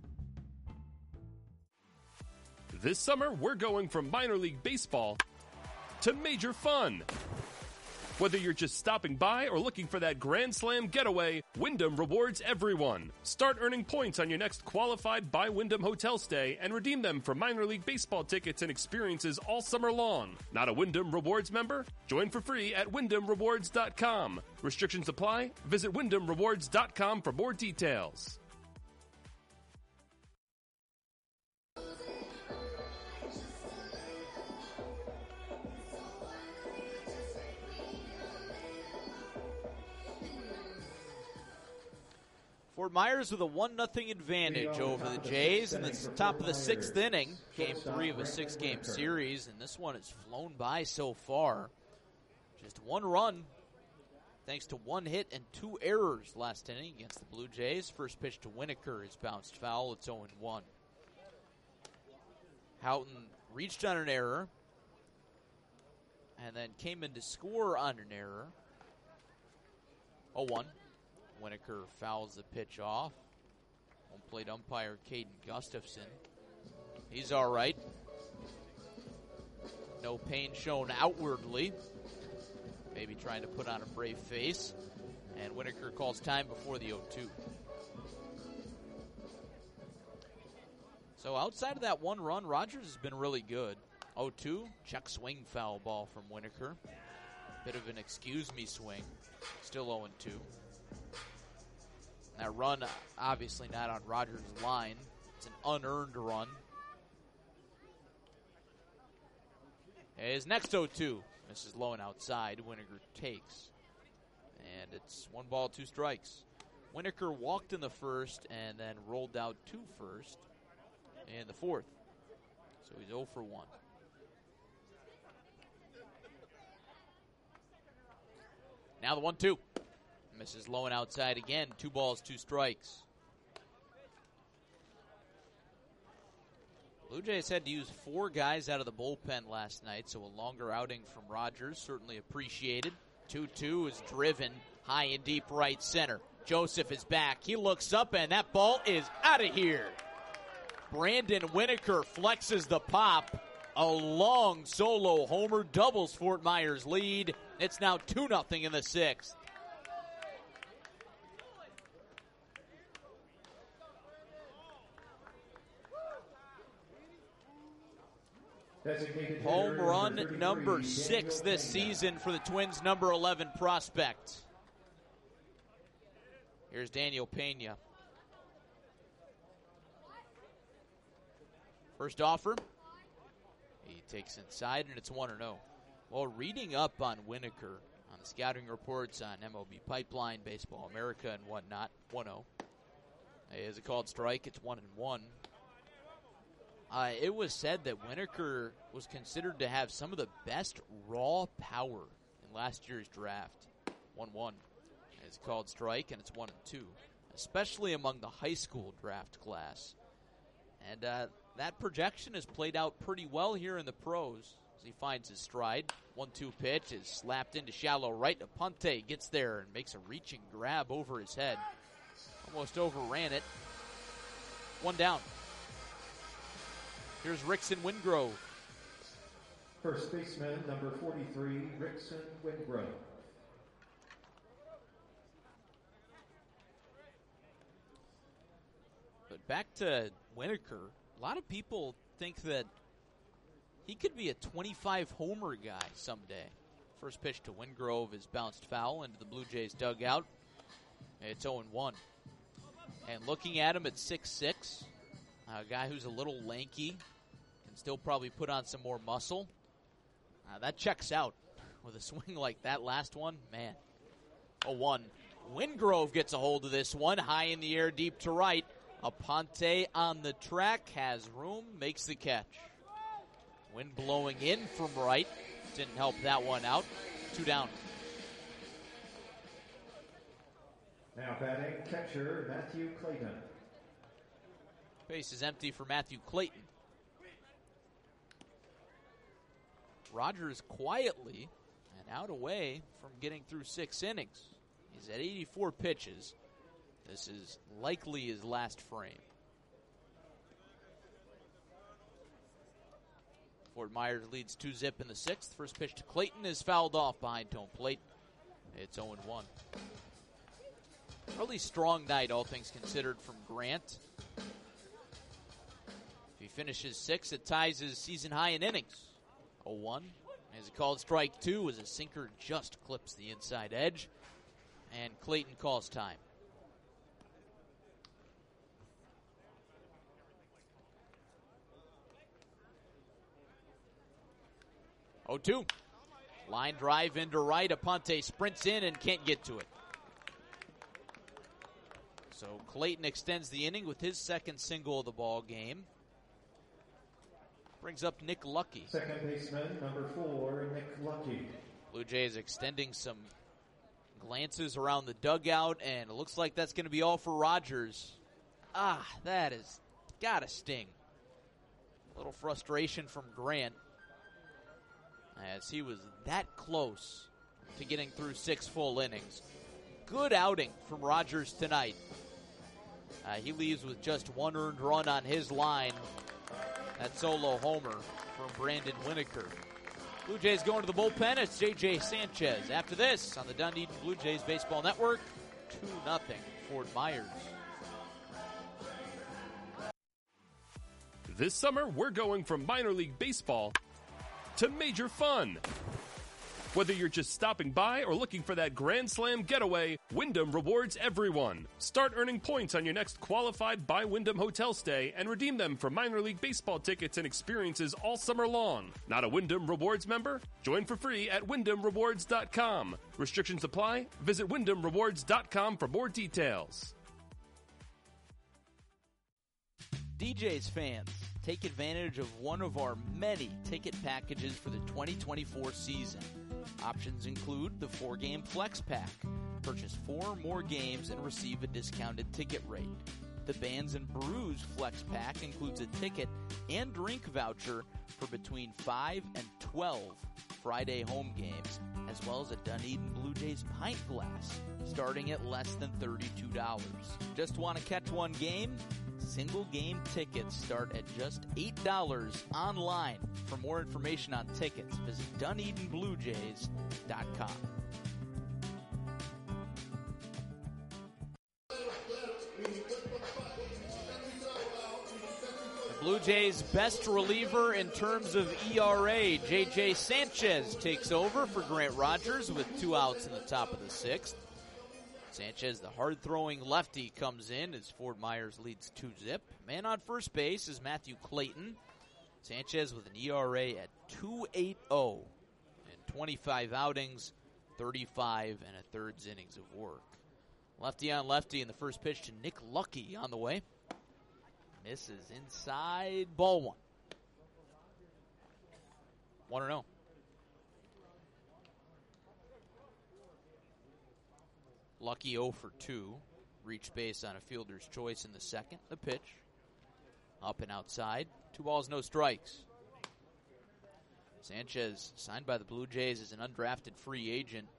This summer, we're going from minor league baseball to major fun. Whether you're just stopping by or looking for that Grand Slam getaway, Wyndham rewards everyone. Start earning points on your next qualified by Wyndham hotel stay and redeem them for minor league baseball tickets and experiences all summer long. Not a Wyndham Rewards member? Join for free at WyndhamRewards.com. Restrictions apply. Visit WyndhamRewards.com for more details. Fort Myers with a 1-0 advantage over the Jays in the top of the 6th inning. Game 3 of a 6-game series, and this one has flown by so far. Just 1 run, thanks to 1 hit and 2 errors last inning against the Blue Jays. First pitch to Winokur is bounced foul. It's 0-1. Houghton reached on an error and then came in to score on an error. 0-1. Winokur fouls the pitch off. Home plate umpire Caden Gustafson. He's all right. No pain shown outwardly. Maybe trying to put on a brave face. And Winokur calls time before the 0-2. So outside of that 1 run, Rogers has been really good. 0-2, check swing foul ball from Winokur. Bit of an excuse-me swing. Still 0-2. That run, obviously not on Rogers' line. It's an unearned run. His next 0-2. Misses low and outside. Winokur takes. And it's 1 ball, 2 strikes. Winokur walked in the first and then rolled out 2 first in the fourth. So he's 0 for 1. Now the 1-2. Misses low and outside again. 2 balls, 2 strikes. Blue Jays had to use 4 guys out of the bullpen last night, so a longer outing from Rogers, certainly appreciated. 2-2 is driven high and deep right center. Joseph is back. He looks up, and that ball is out of here. Brandon Winokur flexes the pop. A long solo homer doubles Fort Myers' lead. It's now 2-0 in the 6th. Home run number 6 this season for the Twins' number 11 prospect. Here's Daniel Pena. First offer. He takes inside, and it's 1-0. Well, reading up on Winokur, on the scouting reports on MLB Pipeline, Baseball America, and whatnot, 1-0. Is a called strike. It's 1-1. It was said that Winokur was considered to have some of the best raw power in last year's draft. 1-1. It's a called strike, and it's 1-2, especially among the high school draft class. And that projection has played out pretty well here in the pros as he finds his stride. 1-2 pitch is slapped into shallow right. Aponte gets there and makes a reaching grab over his head. Almost overran it. 1 down. Here's Rickson Wingrove. First baseman, number 43, Rickson Wingrove. But back to Winokur, a lot of people think that he could be a 25-homer guy someday. First pitch to Wingrove is bounced foul into the Blue Jays dugout. It's 0-1. And looking at him at 6'6", a guy who's a little lanky, can still probably put on some more muscle. That checks out with a swing like that last one. Man, 0-1. Wingrove gets a hold of this one, high in the air, deep to right. Aponte on the track, has room, makes the catch. Wind blowing in from right. Didn't help that one out. 2 down. Now batting catcher Matthew Clayton. Base is empty for Matthew Clayton. Rogers quietly and out away from getting through 6 innings. He's at 84 pitches. This is likely his last frame. Fort Myers leads 2-0 in the 6th. First pitch to Clayton is fouled off behind home plate. It's 0-1. Really strong night, all things considered, from Grant. If he finishes 6, it ties his season high in innings. 0-1. As a called strike 2 as a sinker just clips the inside edge. And Clayton calls time. Oh, 2. Line drive into right. Aponte sprints in and can't get to it. So Clayton extends the inning with his second single of the ball game. Brings up Nick Lucky. Second baseman, number 4, Nick Lucky. Blue Jays extending some glances around the dugout, and it looks like that's going to be all for Rogers. That has got to sting. A little frustration from Grant, as he was that close to getting through 6 full innings. Good outing from Rogers tonight. He leaves with just 1 earned run on his line. That solo homer from Brandon Winokur. Blue Jays going to the bullpen. It's J.J. Sanchez. After this, on the Dunedin Blue Jays Baseball Network, 2-0 Fort Myers. This summer, we're going from minor league baseball to major fun. Whether you're just stopping by or looking for that Grand Slam getaway, Wyndham rewards everyone. Start earning points on your next qualified by Wyndham hotel stay and redeem them for minor league baseball tickets and experiences all summer long. Not a Wyndham Rewards member? Join for free at WyndhamRewards.com. Restrictions apply. Visit WyndhamRewards.com for more details. DJ's fans, take advantage of one of our many ticket packages for the 2024 season. Options include the 4-game Flex Pack. Purchase 4 or more games and receive a discounted ticket rate. The Bands and Brews Flex Pack includes a ticket and drink voucher for between 5 and 12 Friday home games, as well as a Dunedin Blue Jays pint glass, starting at less than $32. Just want to catch one game? Single game tickets start at just $8 online. For more information on tickets, visit DunedinBlueJays.com. The Blue Jays' best reliever in terms of ERA, J.J. Sanchez, takes over for Grant Rogers with 2 outs in the top of the 6th. Sanchez, the hard-throwing lefty, comes in as Fort Myers leads 2-0. Man on first base is Matthew Clayton. Sanchez with an ERA at 2.80 in 25 outings, 35 and a thirds innings of work. Lefty on lefty in the first pitch to Nick Lucky on the way. Misses inside, ball 1. 1-0. Lucky 0 for 2. Reach base on a fielder's choice in the second. The pitch. Up and outside. 2 balls, no strikes. Sanchez, signed by the Blue Jays as an undrafted free agent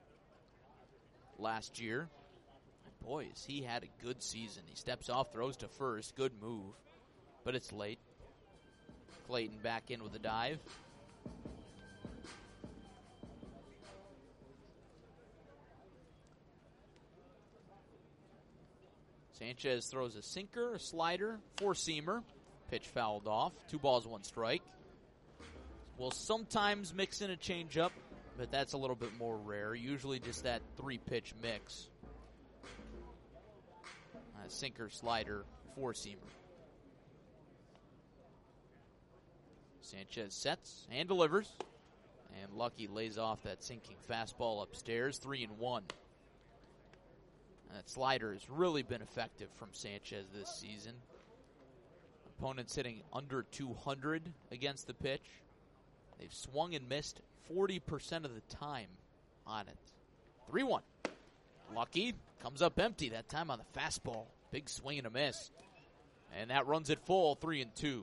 last year. And boy, has he had a good season. He steps off, throws to first. Good move. But it's late. Clayton back in with a dive. Sanchez throws a sinker, a slider, 4-seamer. Pitch fouled off. 2 balls, 1 strike. Will sometimes mix in a changeup, but that's a little bit more rare. Usually just that 3-pitch mix. Sinker, slider, 4-seamer. Sanchez sets and delivers. And Lucky lays off that sinking fastball upstairs. 3-1. That slider has really been effective from Sanchez this season. Opponents hitting under 200 against the pitch. They've swung and missed 40% of the time on it. 3-1. Lucky comes up empty, that time on the fastball. Big swing and a miss. And that runs it full, 3-2.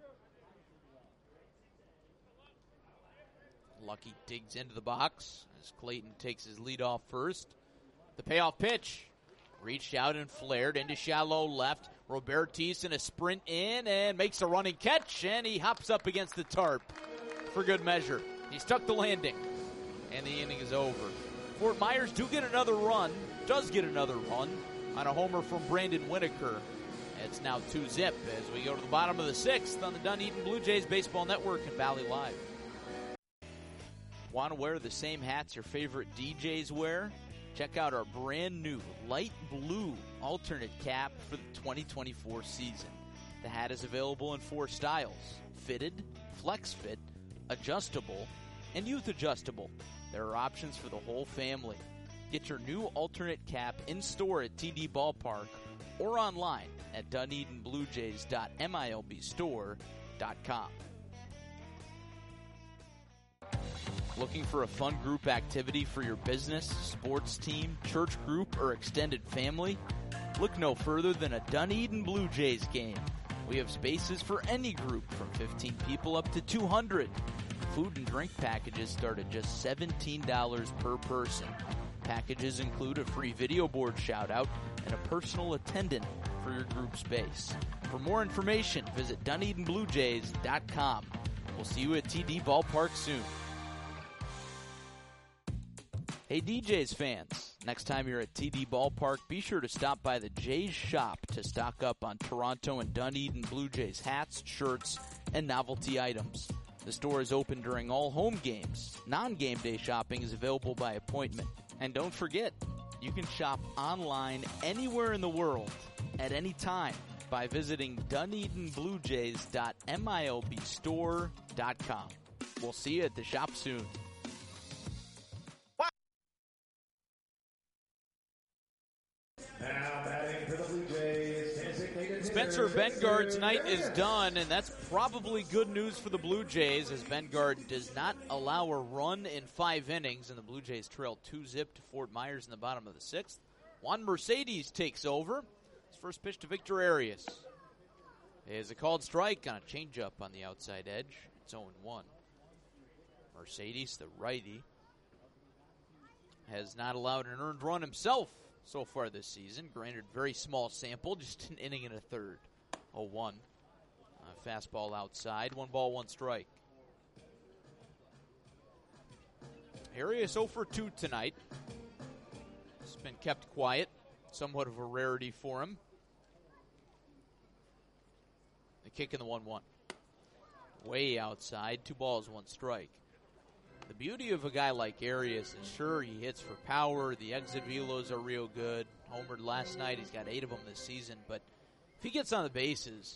Lucky digs into the box as Clayton takes his lead off first. The payoff pitch. Reached out and flared into shallow left. Robertis in a sprint in and makes a running catch, and he hops up against the tarp for good measure. He stuck the landing, and the inning is over. Fort Myers does get another run on a homer from Brandon Whitaker. It's now 2-0 as we go to the bottom of the 6th on the Dunedin Blue Jays Baseball Network and Valley Live. Want to wear the same hats your favorite DJs wear? Check out our brand new light blue alternate cap for the 2024 season. The hat is available in 4 styles: fitted, flex fit, adjustable, and youth adjustable. There are options for the whole family. Get your new alternate cap in store at TD Ballpark or online at DunedinBlueJays.MILBstore.com. Looking for a fun group activity for your business, sports team, church group, or extended family? Look no further than a Dunedin Blue Jays game. We have spaces for any group from 15 people up to 200. Food and drink packages start at just $17 per person. Packages include a free video board shout-out and a personal attendant for your group space. For more information, visit DunedinBlueJays.com. We'll see you at TD Ballpark soon. Hey DJs fans, next time you're at TD Ballpark, be sure to stop by the Jays shop to stock up on Toronto and Dunedin Blue Jays hats, shirts, and novelty items. The store is open during all home games. Non-game day shopping is available by appointment. And don't forget, you can shop online anywhere in the world at any time by visiting DunedinBlueJays.milbstore.com. We'll see you at the shop soon. Now batting for the Blue Jays, designated Spencer hitter, Bengard Mr. tonight is Bennett. done, and that's probably good news for the Blue Jays as Bengard does not allow a run in 5 innings, and the Blue Jays trail 2-zip to Fort Myers in the bottom of the 6th. Juan Mercedes takes over. His first pitch to Victor Arias is a called strike on a changeup on the outside edge. It's 0-1. Mercedes, the righty, has not allowed an earned run himself so far this season. Granted, very small sample, just an inning and a third. 0-1. Fastball outside, 1 ball, 1 strike. Arias 0 for 2 tonight. It's been kept quiet, somewhat of a rarity for him. The kick in the 1-1. Way outside, 2 balls, 1 strike. The beauty of a guy like Arias is, sure, he hits for power. The exit velos are real good. Homered last night. He's got 8 of them this season. But if he gets on the bases,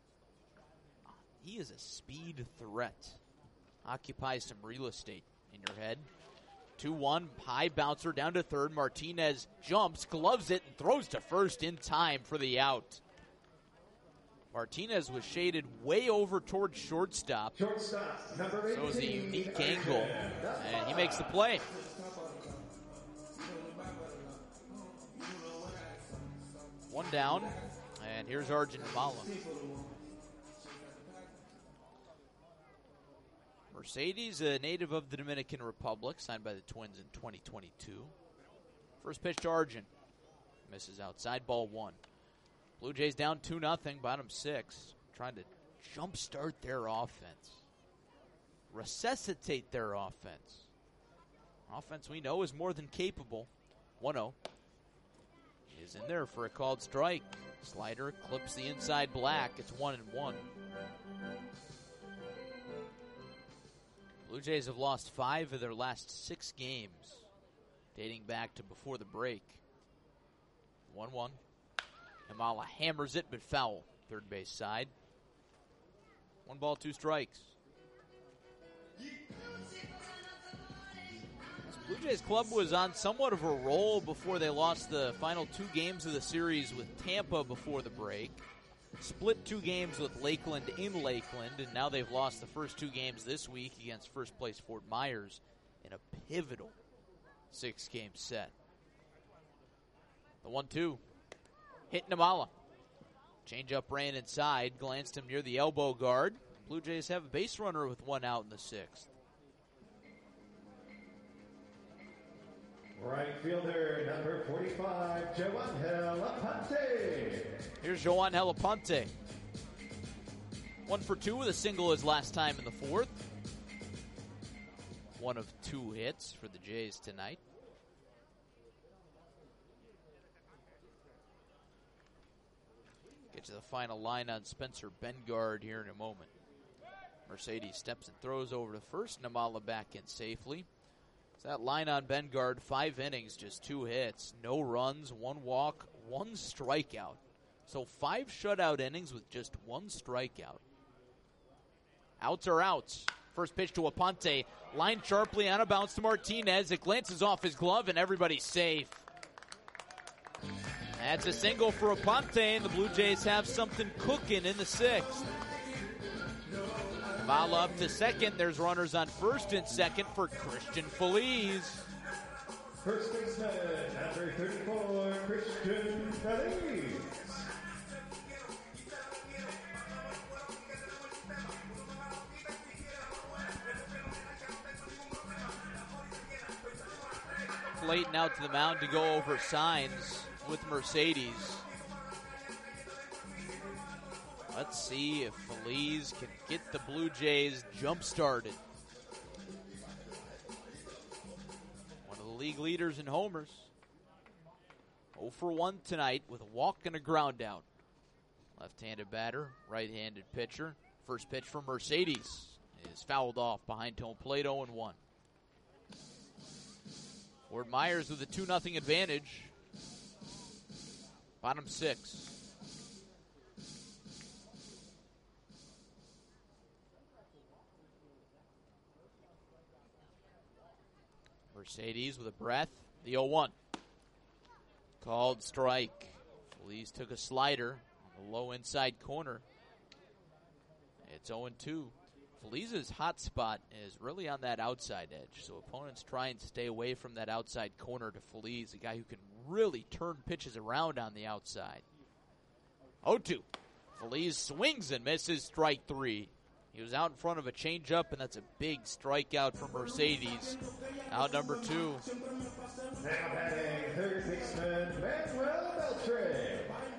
he is a speed threat. Occupies some real estate in your head. 2-1, high bouncer down to third. Martinez jumps, gloves it, and throws to first in time for the out. Martinez was shaded way over towards shortstop. Shortstop, number 18. So it was a unique angle, and he makes the play. One down, and here's Arjun Nimala. Mercedes, a native of the Dominican Republic, signed by the Twins in 2022. First pitch to Arjun. Misses outside, ball 1. Blue Jays down 2-0, bottom 6. Trying to jumpstart their offense. Resuscitate their offense. Offense we know is more than capable. 1-0. Is in there for a called strike. Slider clips the inside black. It's 1-1. Blue Jays have lost 5 of their last 6 games, dating back to before the break. 1-1. Nimala hammers it, but foul. Third base side. 1 ball, 2 strikes. This Blue Jays club was on somewhat of a roll before they lost the final 2 games of the series with Tampa before the break. Split 2 games with Lakeland in Lakeland, and now they've lost the first 2 games this week against first place Fort Myers in a pivotal 6-game set. The 1-2. Hit Nimala. Changeup ran inside, glanced him near the elbow guard. Blue Jays have a base runner with 1 out in the 6th. Right fielder, number 45, Joan Helaponte. Here's Joan Helaponte. 1 for 2 with a single his last time in the 4th. 1 of 2 hits for the Jays tonight. Get to the final line on Spencer Bengard here in a moment. Mercedes steps and throws over to first. Nimala back in safely. So that line on Bengard, 5 innings, just 2 hits, no runs, 1 walk, 1 strikeout. So 5 shutout innings with just 1 strikeout. Outs are outs. First pitch to Aponte, lined sharply on a bounce to Martinez. It glances off his glove and everybody's safe. That's a single for Aponte, and the Blue Jays have something cooking in the 6th. Nimala up to second. There's runners on first and second for Christian Feliz. First baseman, number 34, Christian Feliz. Layton out to the mound to go over signs with Mercedes. Let's see if Feliz can get the Blue Jays jump-started. One of the league leaders in homers. 0 for 1 tonight with a walk and a ground out. Left-handed batter, right-handed pitcher. First pitch for Mercedes is fouled off behind home plate, 0-1. Fort Myers with a 2-0 advantage. Bottom 6. Mercedes with a breath. The 0-1. Called strike. Feliz took a slider on the low inside corner. It's 0-2. Feliz's hot spot is really on that outside edge, so opponents try and stay away from that outside corner to Feliz, a guy who can really turn pitches around on the outside. 0-2. Feliz swings and misses, strike 3. He was out in front of a changeup, and that's a big strikeout for Mercedes. Out number 2. Now batting third baseman Manuel Beltre.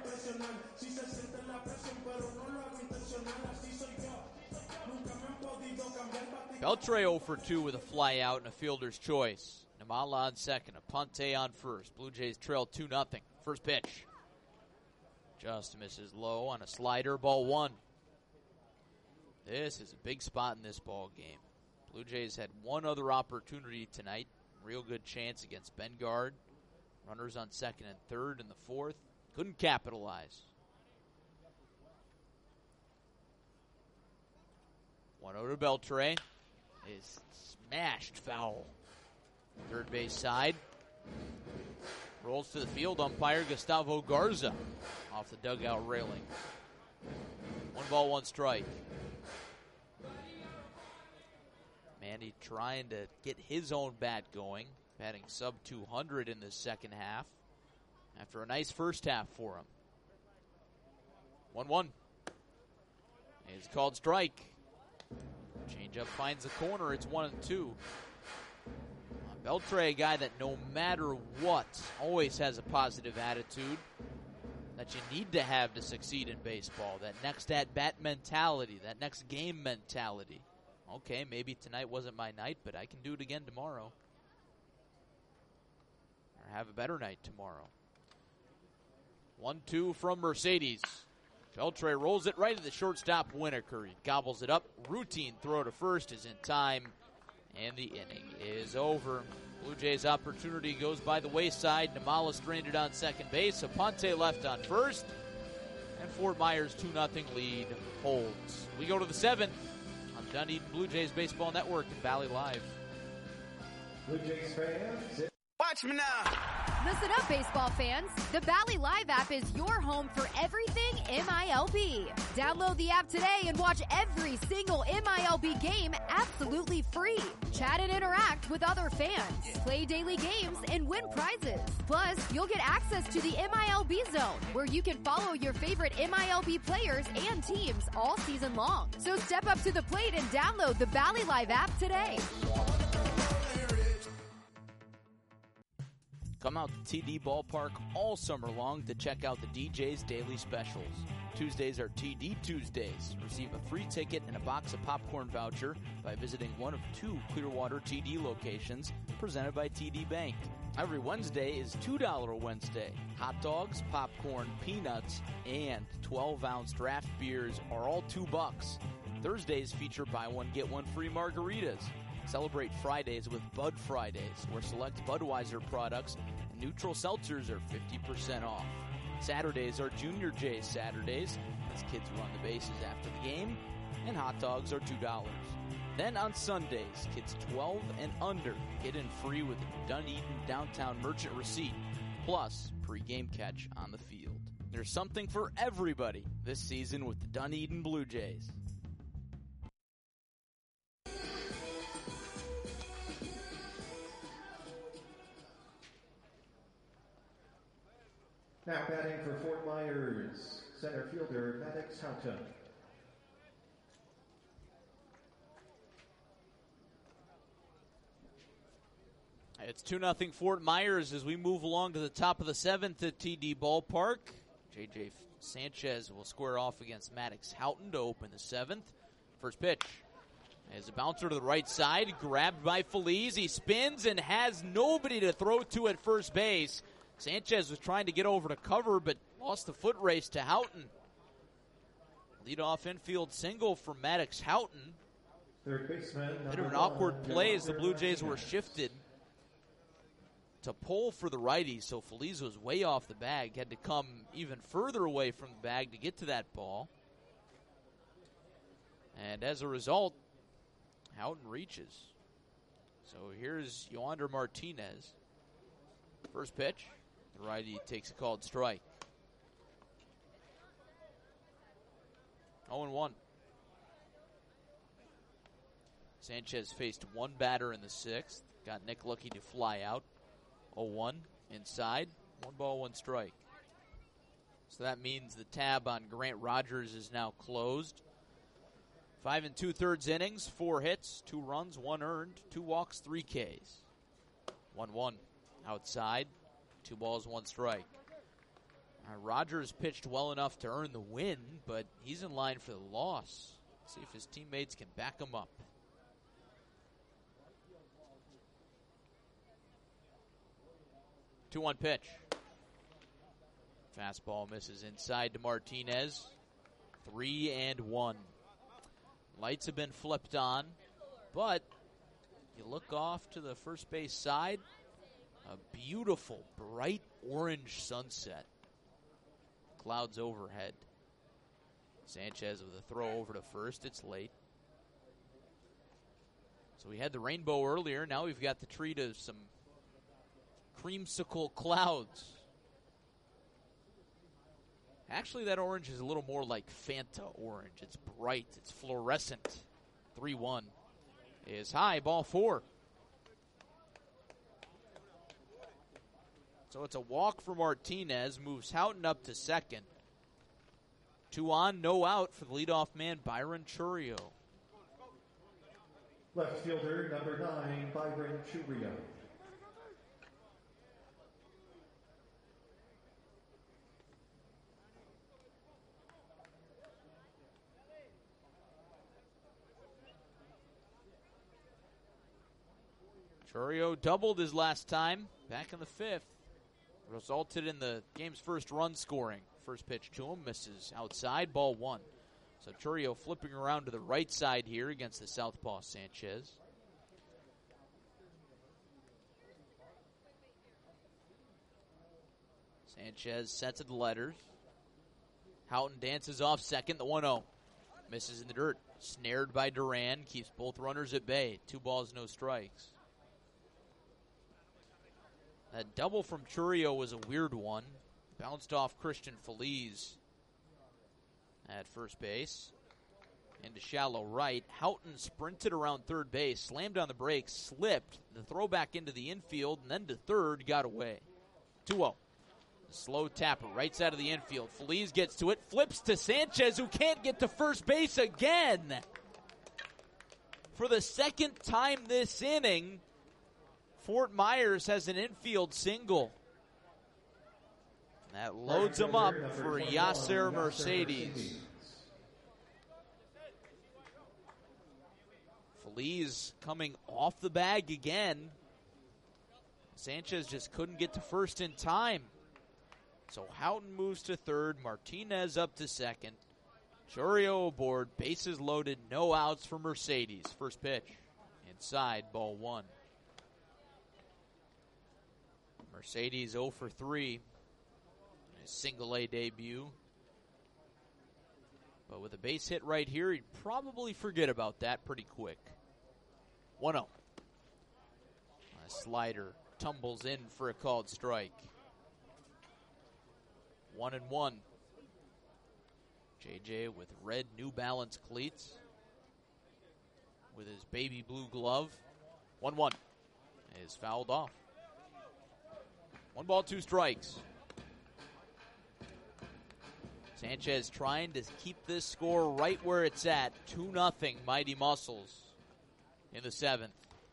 Beltre 0 for 2 with a fly out and a fielder's choice. Namala on second, Aponte on first. Blue Jays trail 2-0. First pitch. Just misses low on a slider, ball 1. This is a big spot in this ball game. Blue Jays had one other opportunity tonight. Real good chance against Bengard. Runners on second and third in the fourth. Couldn't capitalize. 1-0 to Beltre. Is smashed foul. Third base side. Rolls to the field. Umpire Gustavo Garza off the dugout railing. 1-1 strike. Manny trying to get his own bat going. Batting sub 200 in the second half. After a nice first half for him. 1-1. It's called strike. Changeup finds the corner. It's 1-2. Beltre, a guy that no matter what, always has a positive attitude that you need to have to succeed in baseball. That next at-bat mentality, that next game mentality. Okay, maybe tonight wasn't my night, but I can do it again tomorrow. Or have a better night tomorrow. 1-2 from Mercedes. Beltre rolls it right to the shortstop, Winokur. He gobbles it up. Routine throw to first is in time, and the inning is over. Blue Jays' opportunity goes by the wayside. Namala stranded on second base. Aponte left on first. And Fort Myers' 2-0 lead holds. We go to the 7th on Dunedin Blue Jays Baseball Network and Valley Live. Blue Jays fans, Watch me now. Listen up, baseball fans. The Valley Live app is your home for everything MILB. Download the app today and watch every single MILB game absolutely free. Chat and interact with other fans. Play daily games and win prizes. Plus, you'll get access to the MILB Zone, where you can follow your favorite MILB players and teams all season long. So step up to the plate and download the Valley Live app today. Come out to TD Ballpark all summer long to check out the DJ's daily specials. Tuesdays are TD Tuesdays. Receive a free ticket and a box of popcorn voucher by visiting one of 2 Clearwater TD locations presented by TD Bank. Every Wednesday is $2 Wednesday. Hot dogs, popcorn, peanuts, and 12-ounce draft beers are all $2. Thursdays feature buy one, get one free margaritas. Celebrate Fridays with Bud Fridays, where select Budweiser products and neutral seltzers are 50% off. Saturdays are Junior J's Saturdays, as kids run the bases after the game, and hot dogs are $2. Then on Sundays, kids 12 and under get in free with a Dunedin Downtown Merchant receipt, plus pre-game catch on the field. There's something for everybody this season with the Dunedin Blue Jays. now batting for Fort Myers, center fielder Maddox Houghton. It's 2-0 Fort Myers as we move along to the top of the 7th at TD Ballpark. J.J. Sanchez will square off against Maddox Houghton to open the 7th. First pitch is a bouncer to the right side, grabbed by Feliz. He spins and has nobody to throw to at first base. Sanchez was trying to get over to cover, but lost the foot race to Houghton. Leadoff infield single for Maddox Houghton. Third baseman, Bit of an awkward play as the Blue Jays were shifted to pull for the righty, so Feliz was way off the bag, had to come even further away from the bag to get to that ball. And as a result, Houghton reaches. So here's Yoander Martinez. First pitch, the righty takes a called strike. 0-1. Sanchez faced one batter in the sixth. Got Nick Lucky to fly out. 0-1 inside. 1 ball, 1 strike. So that means the tab on Grant Rogers is now closed. 5 2/3 innings, 4 hits, 2 runs, 1 earned, 2 walks, 3 Ks. 1-1 outside. 2 balls, 1 strike. Rogers pitched well enough to earn the win, but he's in line for the loss. See if his teammates can back him up. Two-one pitch. Fastball misses inside to Martinez. 3-1. Lights have been flipped on, but you look off to the first base side. A beautiful, bright orange sunset. Clouds overhead. Sanchez with a throw over to first. It's late. So we had the rainbow earlier. Now we've got the treat of some creamsicle clouds. Actually, that orange is a little more like Fanta orange. It's bright. It's fluorescent. 3-1 is high. Ball 4. So it's a walk for Martinez. Moves Houghton up to second. 2 on, no out for the leadoff man, Byron Chourio. Left fielder, number 9, Byron Chourio. Chourio doubled his last time back in the 5th. Resulted in the game's first run scoring. First pitch to him, misses outside, ball 1. So Chourio flipping around to the right side here against the southpaw Sanchez. Sanchez sets of the letters. Houghton dances off second, the 1-0. Misses in the dirt. Snared by Duran, keeps both runners at bay. 2 balls, no strikes. That double from Chourio was a weird one. Bounced off Christian Feliz at first base. Into shallow right. Houghton sprinted around third base, slammed on the brakes, slipped. The throw back into the infield, and then to third, got away. 2-0. The slow tapper, right side of the infield. Feliz gets to it, flips to Sanchez, who can't get to first base again. For the second time this inning, Fort Myers has an infield single. That loads him up for Yasser Mercedes. Feliz coming off the bag again. Sanchez just couldn't get to first in time. So Houghton moves to third, Martinez up to second. Chourio aboard, bases loaded, no outs for Mercedes. First pitch, inside, ball 1. Mercedes 0 for 3. His single A debut. But with a base hit right here, he'd probably forget about that pretty quick. 1-0. A slider tumbles in for a called strike. 1-1. JJ with red New Balance cleats. With his baby blue glove. 1-1 is fouled off. 1 ball, 2 strikes. Sanchez trying to keep this score right where it's at. 2-0 Mighty Muscles in the 7th.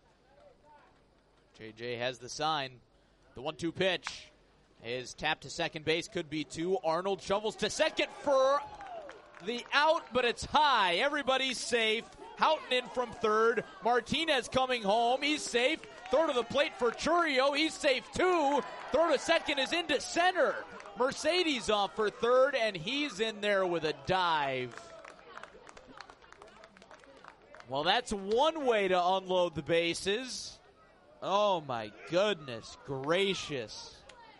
JJ has the sign. The 1-2 pitch is tapped to second base. Could be 2. Arnold shovels to second for the out, but it's high. Everybody's safe. Houghton in from third. Martinez coming home. He's safe. Throw to the plate for Chourio. He's safe too. Throw to second is into center. Mercedes off for third, and he's in there with a dive. Well, that's one way to unload the bases. Oh, my goodness gracious.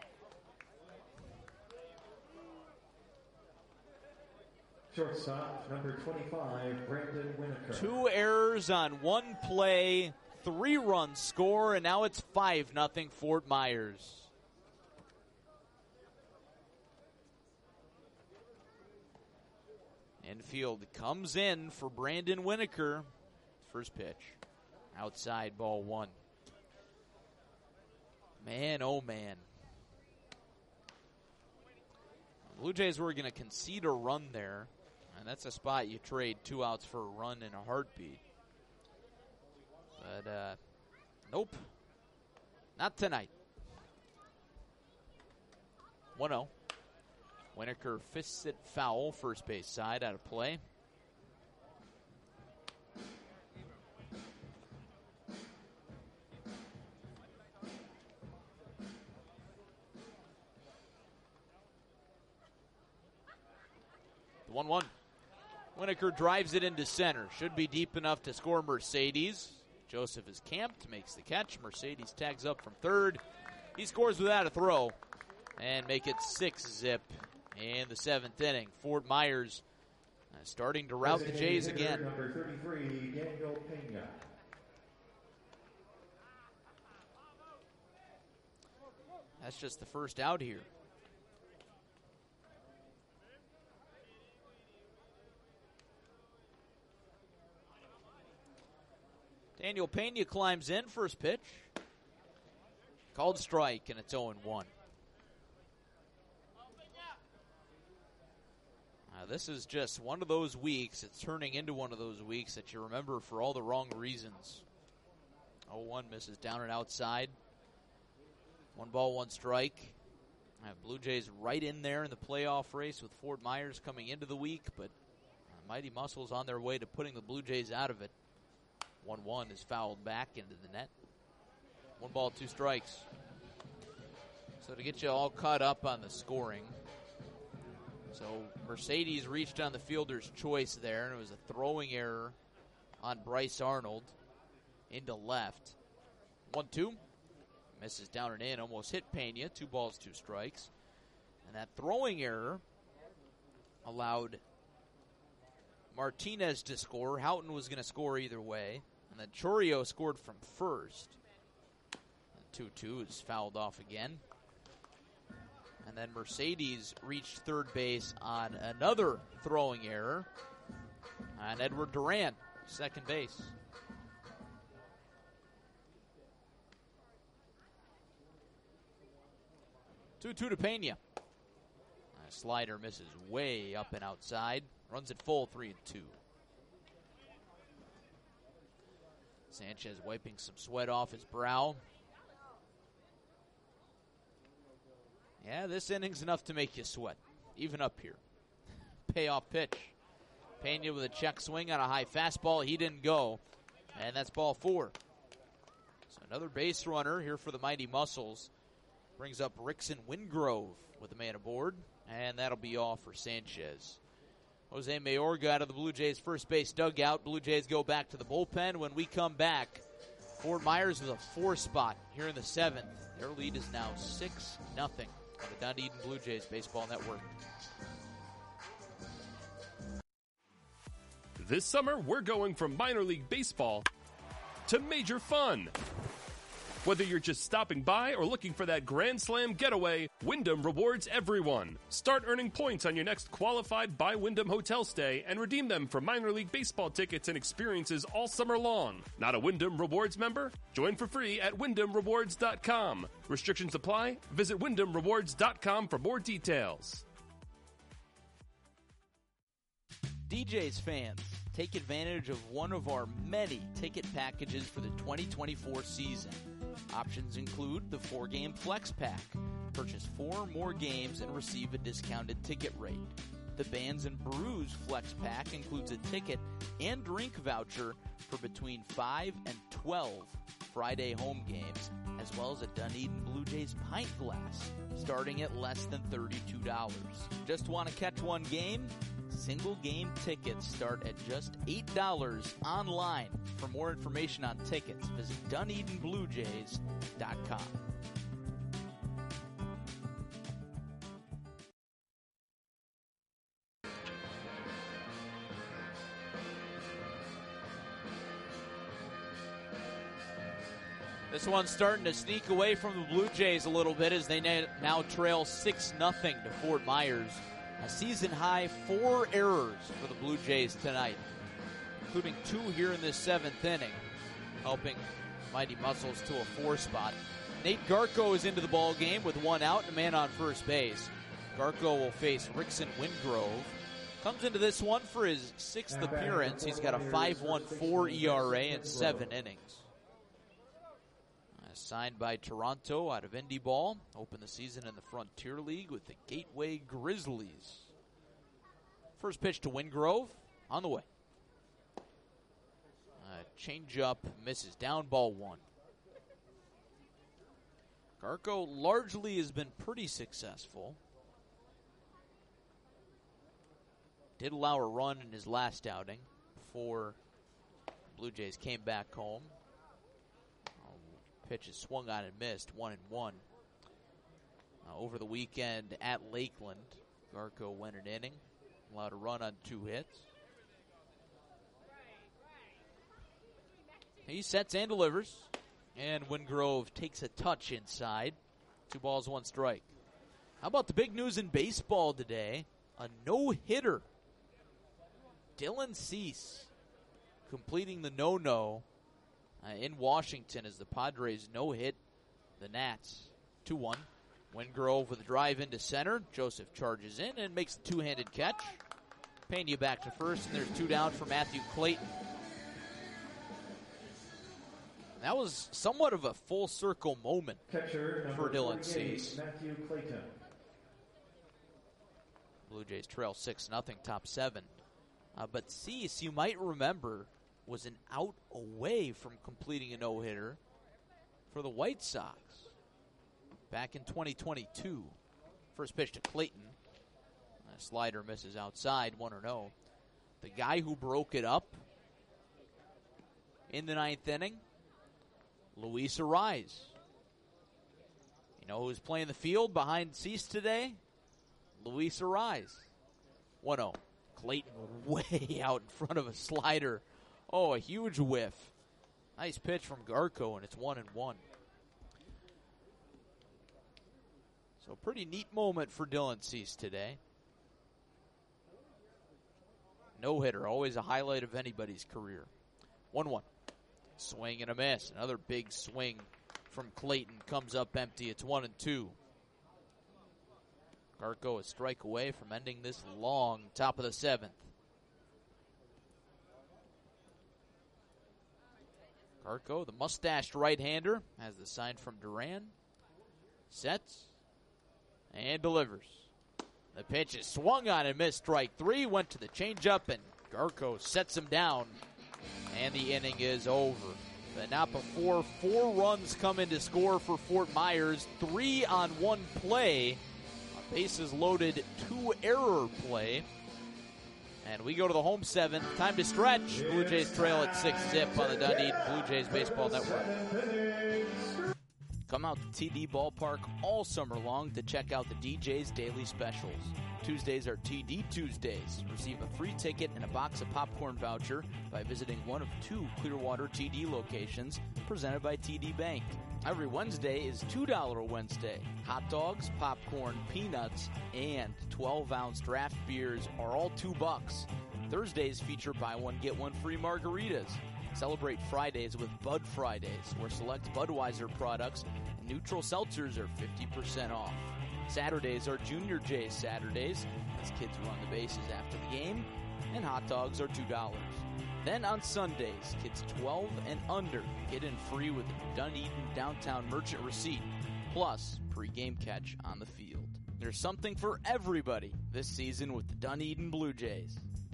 Shortstop, number 25, Brandon Winokur. 2 errors on 1 play, 3-run score, and now it's 5-0 Fort Myers. Infield comes in for Brandon Winokur. First pitch. Outside, ball 1. Man, oh man. Blue Jays were going to concede a run there, and that's a spot you trade 2 outs for a run in a heartbeat. But, nope. Not tonight. 1-0. Winokur fists it foul, first base side, out of play. The 1-1. Winokur drives it into center. Should be deep enough to score Mercedes. Joseph is camped, makes the catch. Mercedes tags up from third. He scores without a throw and make it 6-zip in the 7th inning. Fort Myers starting to rout the Jays again. Number 33, Daniel Pena. That's just the first out here. Daniel Pena climbs in, first pitch. Called strike, and it's 0-1. This is just one of those weeks. It's turning into one of those weeks that you remember for all the wrong reasons. 0-1 misses down and outside. 1 ball, 1 strike. Blue Jays right in there in the playoff race with Fort Myers coming into the week, but Mighty Muscles on their way to putting the Blue Jays out of it. 1-1 is fouled back into the net. 1 ball, 2 strikes. So to get you all caught up on the scoring. So Mercedes reached on the fielder's choice there, and it was a throwing error on Bryce Arnold into left. 1-2. Misses down and in, almost hit Pena. 2 balls, 2 strikes. And that throwing error allowed Martinez to score. Houghton was going to score either way. And then Chorio scored from first. 2-2 is fouled off again. And then Mercedes reached third base on another throwing error. And Edward Durant, second base. Two to Pena. Slider misses way up and outside. Runs it full, 3-2. Sanchez wiping some sweat off his brow. Yeah, this inning's enough to make you sweat, even up here. Payoff pitch. Pena with a check swing on a high fastball. He didn't go, and that's ball 4. So another base runner here for the Mighty Muscles. Brings up Rickson Wingrove with a man aboard, and that'll be all for Sanchez. Jose Mayorga out of the Blue Jays first base dugout. Blue Jays go back to the bullpen. When we come back, Fort Myers with a 4 spot here in the 7th. Their lead is now 6-0 on the Dunedin Blue Jays Baseball Network. This summer, we're going from minor league baseball to major fun. Whether you're just stopping by or looking for that Grand Slam getaway, Wyndham rewards everyone. Start earning points on your next qualified by Wyndham hotel stay and redeem them for minor league baseball tickets and experiences all summer long. Not a Wyndham Rewards member? Join for free at WyndhamRewards.com. Restrictions apply. Visit WyndhamRewards.com for more details. DJ's fans, take advantage of one of our many ticket packages for the 2024 season. Options include the 4-game Flex Pack. Purchase 4 more games and receive a discounted ticket rate. The Bands and Brews Flex Pack includes a ticket and drink voucher for between 5 and 12 Friday home games, as well as a Dunedin Blue Jays pint glass. starting at less than $32. Just want to catch one game? Single game tickets start at just $8 online. For more information on tickets, visit DunedinBlueJays.com. This one's starting to sneak away from the Blue Jays a little bit as they now trail 6-0 to Fort Myers. A season-high 4 errors for the Blue Jays tonight, including 2 here in this 7th inning, helping Mighty Muscles to a 4 spot. Nate Garko is into the ball game with 1 out and a man on first base. Garko will face Rickson Wingrove. Comes into this one for his 6th appearance. He's got a 5.14 ERA in 7 innings. Signed by Toronto out of Indy Ball. Opened the season in the Frontier League with the Gateway Grizzlies. First pitch to Wingrove on the way. Changeup misses. Down ball 1. Garko largely has been pretty successful. Did allow a run in his last outing before Blue Jays came back home. Pitch is swung on and missed, 1-1. Over the weekend at Lakeland, Garko went an inning, allowed a run on 2 hits. He sets and delivers, and Wingrove takes a touch inside. 2 balls, 1 strike. How about the big news in baseball today? A no-hitter. Dylan Cease completing the no-no in Washington as the Padres no-hit the Nats. 2-1. Wingrove with a drive into center. Joseph charges in and makes the 2-handed catch. Pena back to first, and there's 2 down for Matthew Clayton. That was somewhat of a full circle moment for Dylan Cease. Matthew Clayton. Blue Jays trail 6-0, top 7. But Cease, you might remember, was an out away from completing a no-hitter for the White Sox back in 2022. First pitch to Clayton. A slider misses outside, 1-0. The guy who broke it up in the 9th inning, Luis Arraez. You know who's playing the field behind Cease today? Luis Arraez. 1-0. Clayton way out in front of a slider. Oh, a huge whiff. Nice pitch from Garko, and it's 1-1. So pretty neat moment for Dylan Cease today. No-hitter, always a highlight of anybody's career. 1-1. Swing and a miss. Another big swing from Clayton comes up empty. It's 1-2. Garko a strike away from ending this long top of the 7th. Garko, the mustached right-hander, has the sign from Duran. Sets and delivers. The pitch is swung on and missed. Strike 3. Went to the changeup, and Garko sets him down. And the inning is over. But not before 4 runs come in to score for Fort Myers. 3 on 1 play. A bases loaded 2 error play. And we go to the home 7th. Time to stretch. Blue Jays trail at 6-0 on the Dunedin Blue Jays Baseball Network. Come out to TD Ballpark all summer long to check out the DJ's daily specials. Tuesdays are TD Tuesdays. Receive a free ticket and a box of popcorn voucher by visiting one of 2 Clearwater TD locations presented by TD Bank. Every Wednesday is $2 Wednesday. Hot dogs, popcorn, peanuts, and 12-ounce draft beers are all $2. Thursdays feature buy one, get one free margaritas. Celebrate Fridays with Bud Fridays, where select Budweiser products and neutral seltzers are 50% off. Saturdays are Junior J's Saturdays, as kids run the bases after the game, and hot dogs are $2. Then on Sundays, kids 12 and under get in free with the Dunedin Downtown Merchant Receipt, plus pre-game catch on the field. There's something for everybody this season with the Dunedin Blue Jays.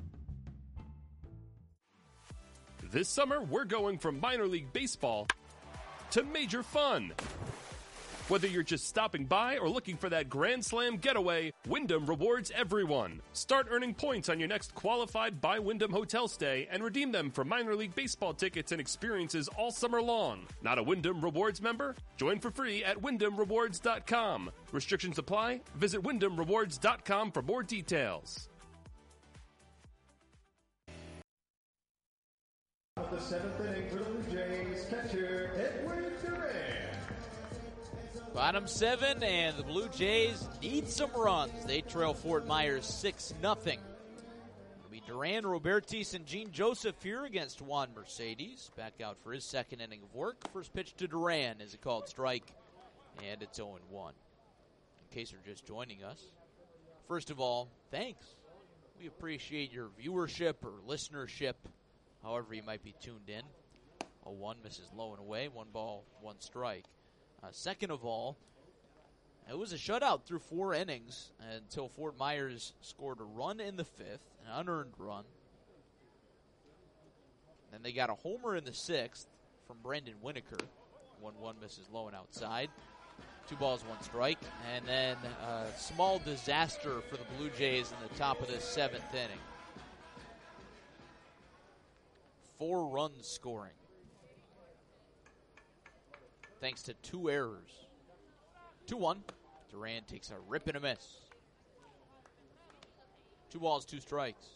This summer, we're going from minor league baseball to major fun. Whether you're just stopping by or looking for that Grand Slam getaway, Wyndham rewards everyone. Start earning points on your next qualified by Wyndham hotel stay and redeem them for minor league baseball tickets and experiences all summer long. Not a Wyndham Rewards member? Join for free at WyndhamRewards.com. Restrictions apply. Visit WyndhamRewards.com for more details. Of the seventh inning for the Blue Jays, catcher Edwin Duran. Bottom 7, and the Blue Jays need some runs. They trail Fort Myers 6-0. It'll be Duran, Robertis, and Gene Joseph here against Juan Mercedes. Back out for his second inning of work. First pitch to Duran is a called strike, and it's 0-1. In case you're just joining us, first of all, thanks. We appreciate your viewership or listenership, however you might be tuned in. 0-1 misses low and away. 1 ball, 1 strike. Second of all, it was a shutout through 4 innings until Fort Myers scored a run in the 5th, an unearned run. Then they got a homer in the 6th from Brandon Winokur. 1-1 misses low and outside. 2 balls, 1 strike. And then a small disaster for the Blue Jays in the top of the 7th inning. 4 runs scoring, thanks to 2 errors. 2-1. Duran takes a rip and a miss. 2 balls, 2 strikes.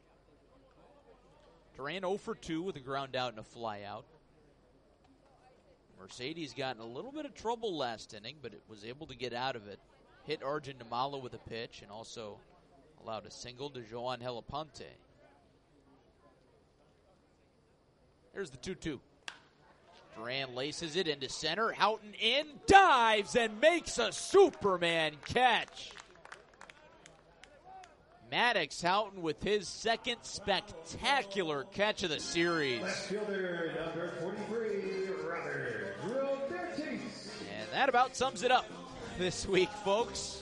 Duran 0 for 2 with a ground out and a fly out. Mercedes got in a little bit of trouble last inning, but it was able to get out of it. Hit Arjun Namala with a pitch and also allowed a single to Joan Helaponte. Here's the 2-2. Duran laces it into center. Houghton in, dives, and makes a Superman catch. Maddox Houghton with his second spectacular catch of the series. Left fielder number 43, Robert Robertis. And that about sums it up this week, folks.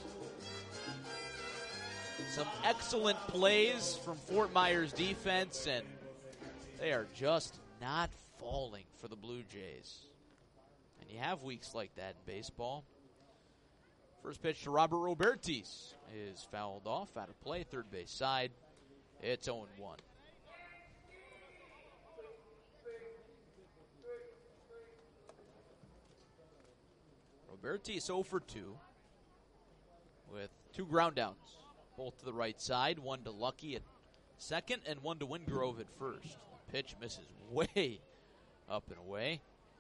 Some excellent plays from Fort Myers defense, and they are just not falling for the Blue Jays. And you have weeks like that in baseball. First pitch to Robert Robertis is fouled off, out of play, third base side. It's 0-1. Robertis 0 for 2 with 2 ground downs, both to the right side, 1 to Lucky at second and 1 to Wingrove at first. Pitch misses way up and away.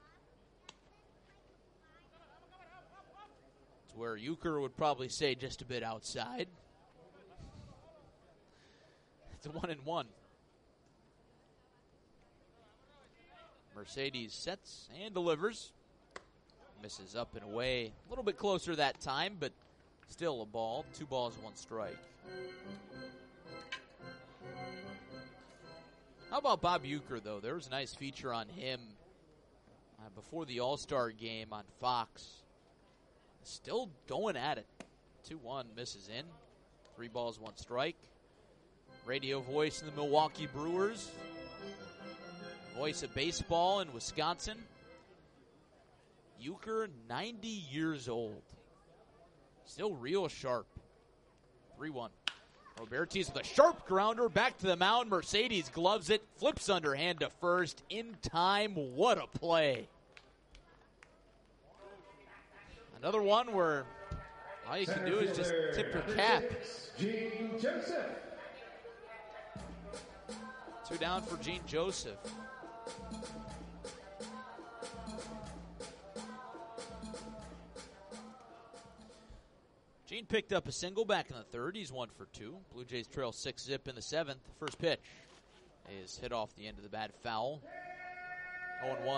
It's where Euchre would probably say just a bit outside. It's a 1-1. Mercedes sets and delivers. Misses up and away. A little bit closer that time, but still a ball. 2 balls, 1 strike. How about Bob Euchre, though? There was a nice feature on him before the All-Star game on Fox. Still going at it. 2-1 misses in. 3 balls, 1 strike. Radio voice in the Milwaukee Brewers. Voice of baseball in Wisconsin. Euchre, 90 years old. Still real sharp. 3-1. Robertis with a sharp grounder back to the mound. Mercedes gloves it, flips underhand to first. In time, what a play. Another one where all you can do is just tip your cap. Gene Joseph. 2 down for Gene Joseph. Gene picked up a single back in the 3rd. He's 1 for 2. Blue Jays trail 6-zip in the 7th. First pitch is hit off the end of the bat, foul. 0-1.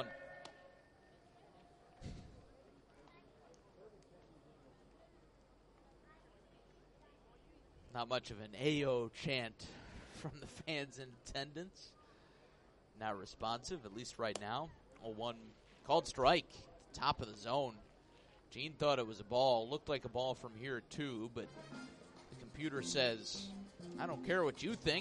Not much of an AO chant from the fans in attendance. Not responsive, at least right now. 0-1 called strike, top of the zone. Gene thought it was a ball. Looked like a ball from here, too, but the computer says, I don't care what you think.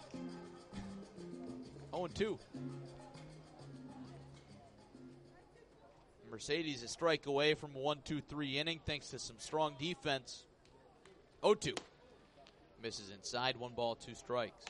0-2. Mercedes a strike away from a 1-2-3 inning thanks to some strong defense. 0-2. Misses inside, 1 ball, 2 strikes.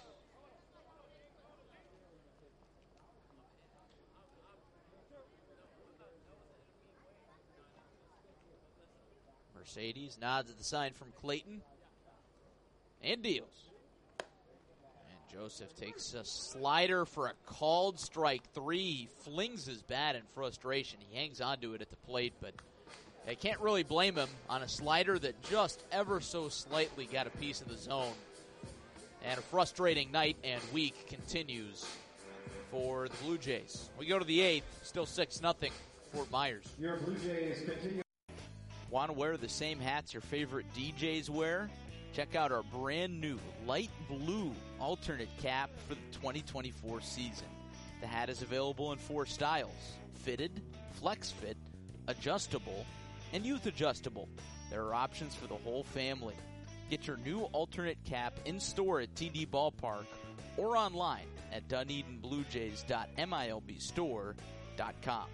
Mercedes nods at the sign from Clayton and deals. And Joseph takes a slider for a called strike 3. He flings his bat in frustration. He hangs onto it at the plate, but I can't really blame him on a slider that just ever so slightly got a piece of the zone. And a frustrating night and week continues for the Blue Jays. We go to the 8th, still 6-0, Fort Myers. Your Blue Jays continue. Want to wear the same hats your favorite DJs wear? Check out our brand new light blue alternate cap for the 2024 season. The hat is available in 4 styles: fitted, flex fit, adjustable, and youth adjustable. There are options for the whole family. Get your new alternate cap in store at TD Ballpark or online at DunedinBlueJays.milbstore.com.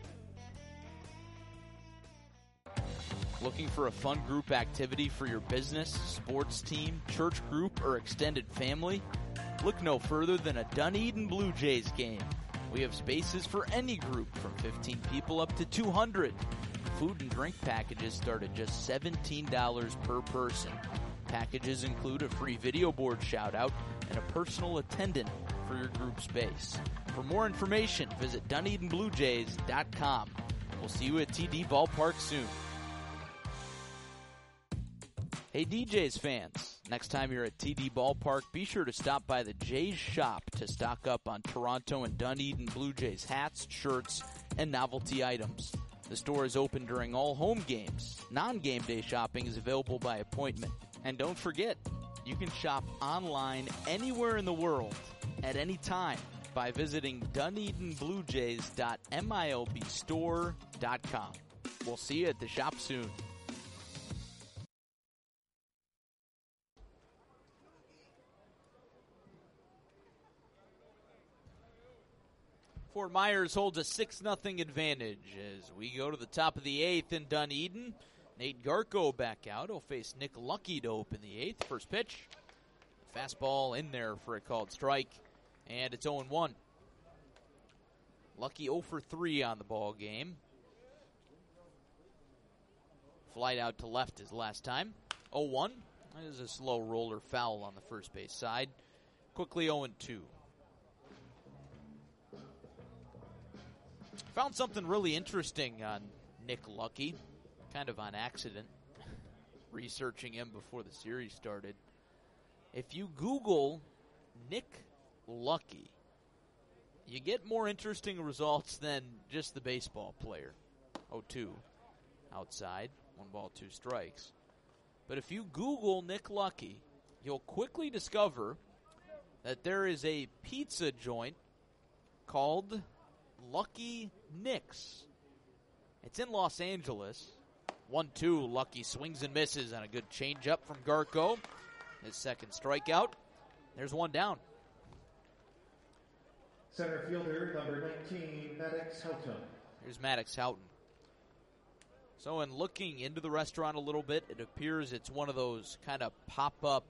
Looking for a fun group activity for your business, sports team, church group, or extended family? Look no further than a Dunedin Blue Jays game. We have spaces for any group from 15 people up to 200. Food and drink packages start at just $17 per person. Packages include a free video board shout-out and a personal attendant for your group space. For more information, visit DunedinBlueJays.com. We'll see you at TD Ballpark soon. Hey DJs fans, next time you're at TD Ballpark, be sure to stop by the Jays shop to stock up on Toronto and Dunedin Blue Jays hats, shirts, and novelty items. The store is open during all home games. Non-game day shopping is available by appointment. And don't forget, you can shop online anywhere in the world at any time by visiting DunedinBlueJays.milbstore.com. We'll see you at the shop soon. Fort Myers holds a 6-0 advantage as we go to the top of the 8th in Dunedin. Nate Garko back out. He'll face Nick Lucky to open the 8th. First pitch. Fastball in there for a called strike. And it's 0-1. Lucky 0 for 3 on the ball game. Flight out to left his last time. 0-1. That is a slow roller foul on the first base side. Quickly 0-2. Found something really interesting on Nick Lucky, kind of on accident, researching him before the series started. If you Google Nick Lucky, you get more interesting results than just the baseball player. 0-2 outside, 1 ball, 2 strikes. But if you Google Nick Lucky, you'll quickly discover that there is a pizza joint called Lucky Nick's. It's in Los Angeles. 1-2, Lucky swings and misses on a good changeup from Garko. His second strikeout. There's 1 down. Center fielder, number 19, Maddox Houghton. Here's Maddox Houghton. So in looking into the restaurant a little bit, it appears it's one of those kind of pop-up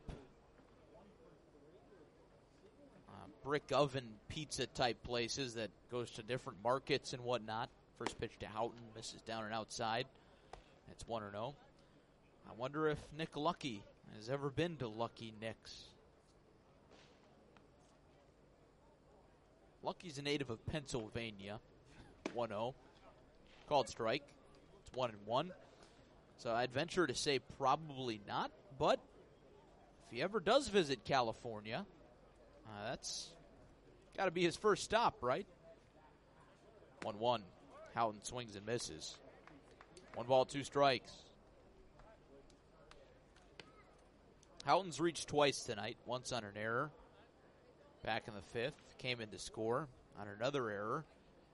brick oven pizza type places that goes to different markets and whatnot. First pitch to Houghton, misses down and outside. It's 1-0. I wonder if Nick Lucky has ever been to Lucky Nick's. Lucky's a native of Pennsylvania. 1-0. Called strike. It's 1-1. So I'd venture to say probably not, but if he ever does visit California, that's got to be his first stop, right? 1-1. Houghton swings and misses. 1 ball, 2 strikes. Houghton's reached twice tonight, once on an error. Back in the 5th, came in to score on another error.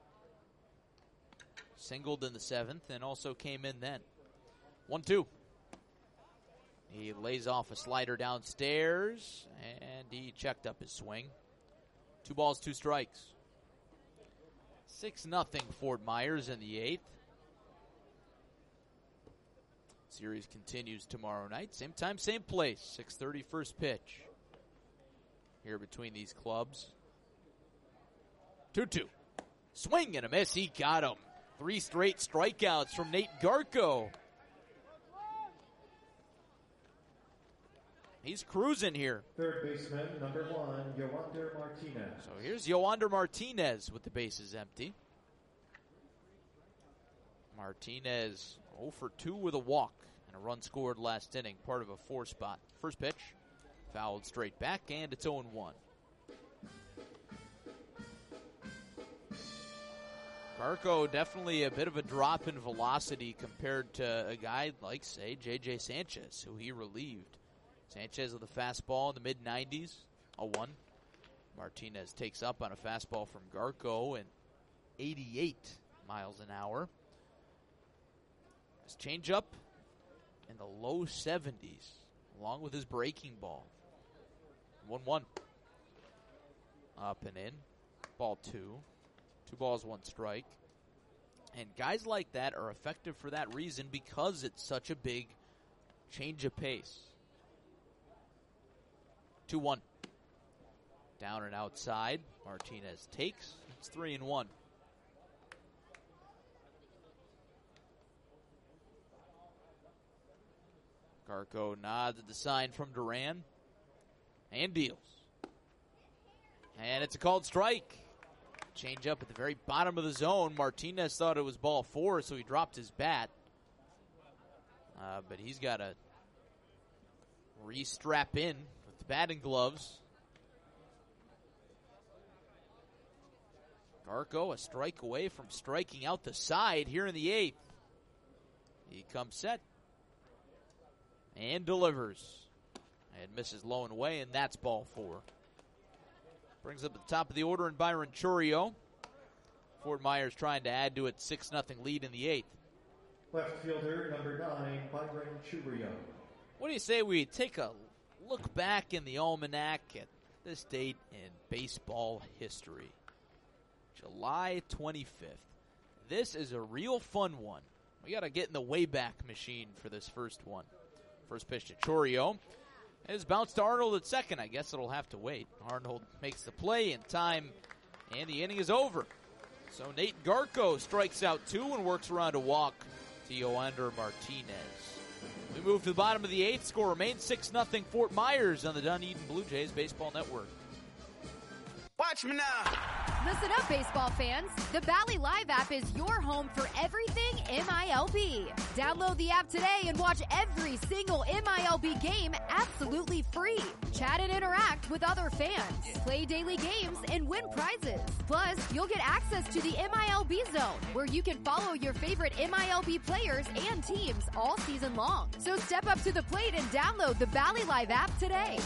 Singled in the 7th and also came in then. 1-2. He lays off a slider downstairs, and he checked up his swing. 2 balls, 2 strikes. 6-0 Fort Myers in the 8th. Series continues tomorrow night. Same time, same place. 6:30 first pitch. Here between these clubs. 2-2. Swing and a miss. He got him. 3 straight strikeouts from Nate Garko. He's cruising here. Third baseman, number 1, Yoander Martinez. So here's Yoander Martinez with the bases empty. Martinez 0 for 2 with a walk and a run scored last inning, part of a 4 spot. First pitch, fouled straight back, and it's 0-1. Garko definitely a bit of a drop in velocity compared to a guy like, say, J.J. Sanchez, who he relieved. Sanchez with a fastball in the mid-90s, 0-1. Martinez takes up on a fastball from Garko and 88 miles an hour. His changeup in the low 70s, along with his breaking ball. 1-1. Up and in. Ball 2. 2 balls, 1 strike. And guys like that are effective for that reason because it's such a big change of pace. 2-1. Down and outside. Martinez takes. It's 3-1. Garko nods at the sign from Duran and deals. And it's a called strike. Change up at the very bottom of the zone. Martinez thought it was ball 4, so he dropped his bat. But he's got to re-strap in with the batting gloves. Garko a strike away from striking out the side here in the 8th. He comes set and delivers. And misses low and away, and that's ball 4. Brings up at the top of the order in Byron Chourio. Fort Myers trying to add to its 6-0 lead in the 8th. Left fielder, number 9, Byron Chourio. What do you say we take a look back in the almanac at this date in baseball history? July 25th. This is a real fun one. We got to get in the Wayback Machine for this first one. First pitch to Chourio. It's bounced to Arnold at second. I guess it'll have to wait. Arnold makes the play in time, and the inning is over. So Nate Garko strikes out 2 and works around a walk to Yoander Martinez. We move to the bottom of the 8th. Score remains 6-0 Fort Myers on the Dunedin Blue Jays Baseball Network. Watch me now. Listen up, baseball fans. The Bally Live app is your home for everything MILB. Download the app today and watch every single MILB game absolutely free. Chat and interact with other fans. Play daily games and win prizes. Plus, you'll get access to the MILB Zone, where you can follow your favorite MILB players and teams all season long. So step up to the plate and download the Bally Live app today.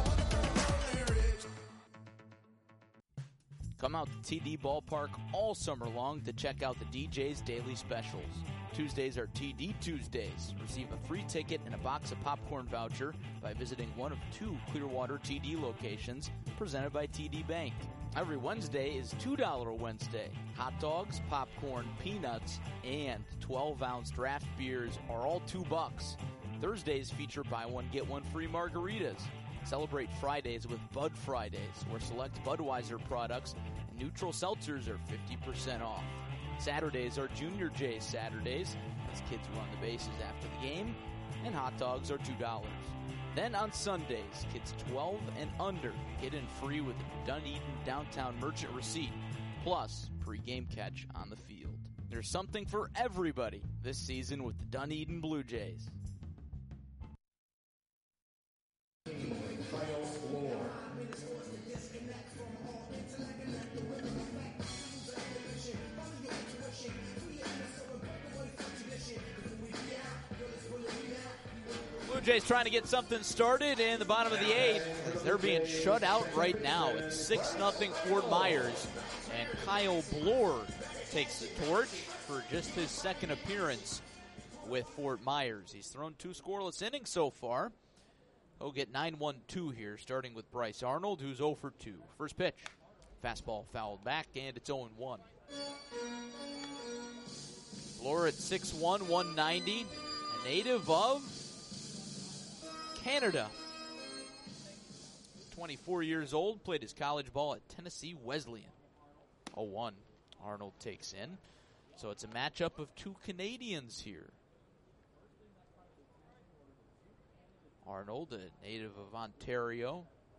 Come out to TD Ballpark all summer long to check out the DJ's daily specials. Tuesdays are TD Tuesdays. Receive a free ticket and a box of popcorn voucher by visiting one of 2 Clearwater TD locations presented by TD Bank. Every Wednesday is $2 Wednesday. Hot dogs, popcorn, peanuts, and 12-ounce draft beers are all $2. Thursdays feature buy one, get one free margaritas. Celebrate Fridays with Bud Fridays, where select Budweiser products and neutral seltzers are 50% off. Saturdays are Junior J's Saturdays, as kids run the bases after the game, and hot dogs are $2. Then on Sundays, kids 12 and under get in free with a Dunedin Downtown Merchant receipt, plus pre-game catch on the field. There's something for everybody this season with the Dunedin Blue Jays. Final floor. Blue Jays trying to get something started in the bottom of the 8th. They're being shut out right now. It's 6-0 Fort Myers. And Kyle Bloor takes the torch for just his second appearance with Fort Myers. He's thrown 2 scoreless innings so far. He'll get 9-1-2 here, starting with Bryce Arnold, who's 0 for 2. First pitch. Fastball fouled back, and it's 0-1. Bloor at 6'1", 190, and native of Canada. 24 years old, played his college ball at Tennessee Wesleyan. 0-1. Arnold takes in. So it's a matchup of two Canadians here. Arnold, a native of Ontario.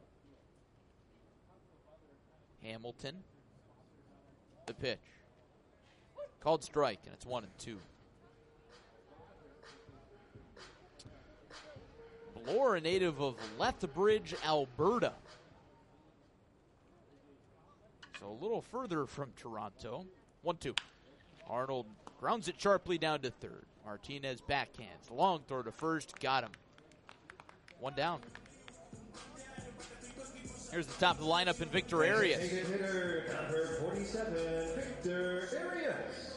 Hamilton. The pitch. Called strike, and it's 1-2. Bloor, a native of Lethbridge, Alberta. So a little further from Toronto. 1-2. Arnold grounds it sharply down to third. Martinez backhands. Long throw to first. Got him. One down. Here's the top of the lineup in Victor Arias. Hitter, number 47, Victor Arias.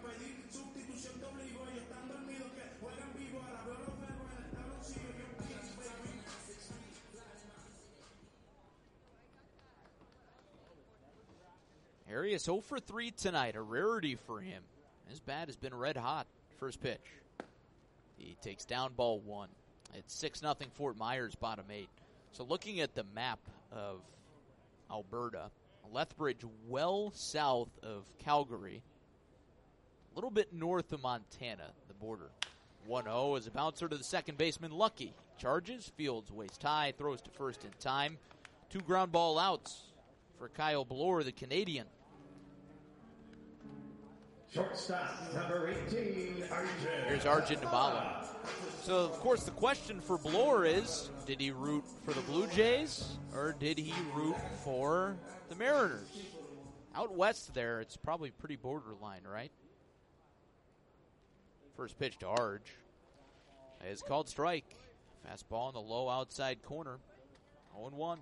Arias 0 for 3 tonight, a rarity for him. His bat has been red hot. First pitch. He takes down ball one. It's 6-0 Fort Myers, bottom 8. So looking at the map of Alberta, Lethbridge well south of Calgary, a little bit north of Montana, the border. 1-0 as a bouncer to the second baseman, Lucky. Charges, fields waist high, throws to first in time. 2 ground ball outs for Kyle Bloor, the Canadian. Shortstop, number 18, Arjun. Here's Arjun Nimbala. So, of course, the question for Bloor is, did he root for the Blue Jays or did he root for the Mariners? Out west there, it's probably pretty borderline, right? First pitch to Arj is called strike. Fastball in the low outside corner. 0-1.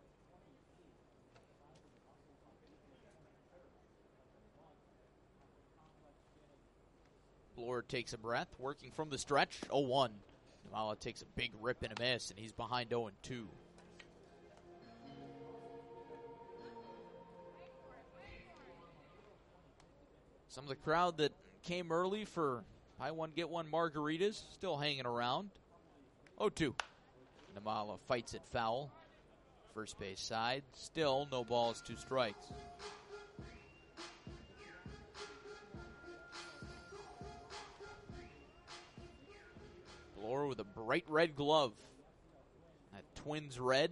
Bloor takes a breath, working from the stretch. 0-1. Nimbala takes a big rip and a miss, and he's behind 0-2. Some of the crowd that came early for buy one, get one margaritas still hanging around. 0-2. Nimbala fights it foul. First base side. Still no balls, 2 strikes. Bloor with a bright red glove. That Twins red.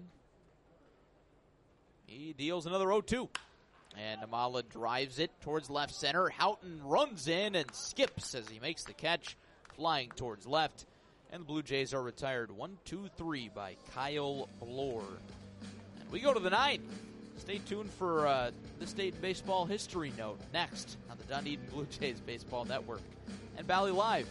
He deals another 0-2. And Nimbala drives it towards left center. Houghton runs in and skips as he makes the catch, flying towards left. And the Blue Jays are retired 1-2-3 by Kyle Bloor. And we go to the 9th. Stay tuned for the State Baseball History Note next on the Dunedin Blue Jays Baseball Network and Valley Live.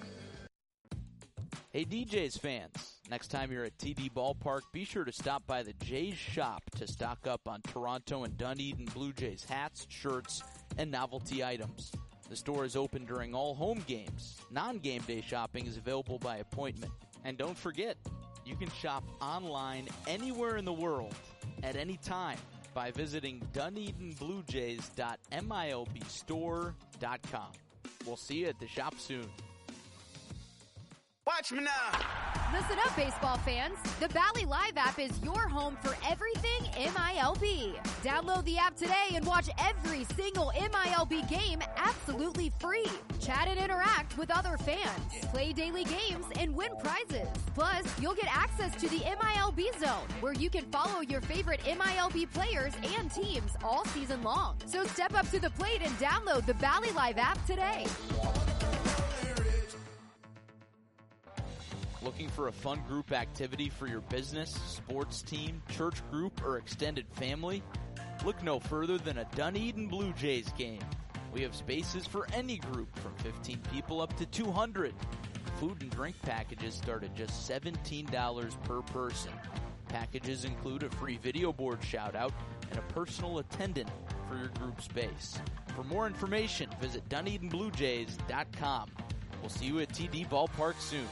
Hey DJs fans, next time you're at TD Ballpark, be sure to stop by the Jays shop to stock up on Toronto and Dunedin Blue Jays hats, shirts, and novelty items. The store is open during all home games. Non-game day shopping is available by appointment. And don't forget, you can shop online anywhere in the world at any time by visiting DunedinBlueJays.milbstore.com. We'll see you at the shop soon. Watch me now. Listen up, baseball fans. The Valley Live app is your home for everything MILB. Download the app today and watch every single MILB game absolutely free. Chat and interact with other fans. Play daily games and win prizes. Plus, you'll get access to the MILB Zone, where you can follow your favorite MILB players and teams all season long. So step up to the plate and download the Valley Live app today. Looking for a fun group activity for your business, sports team, church group, or extended family? Look no further than a Dunedin Blue Jays game. We have spaces for any group from 15 people up to 200. Food and drink packages start at just $17 per person. Packages include a free video board shout-out and a personal attendant for your group space. For more information, visit DunedinBlueJays.com. We'll see you at TD Ballpark soon.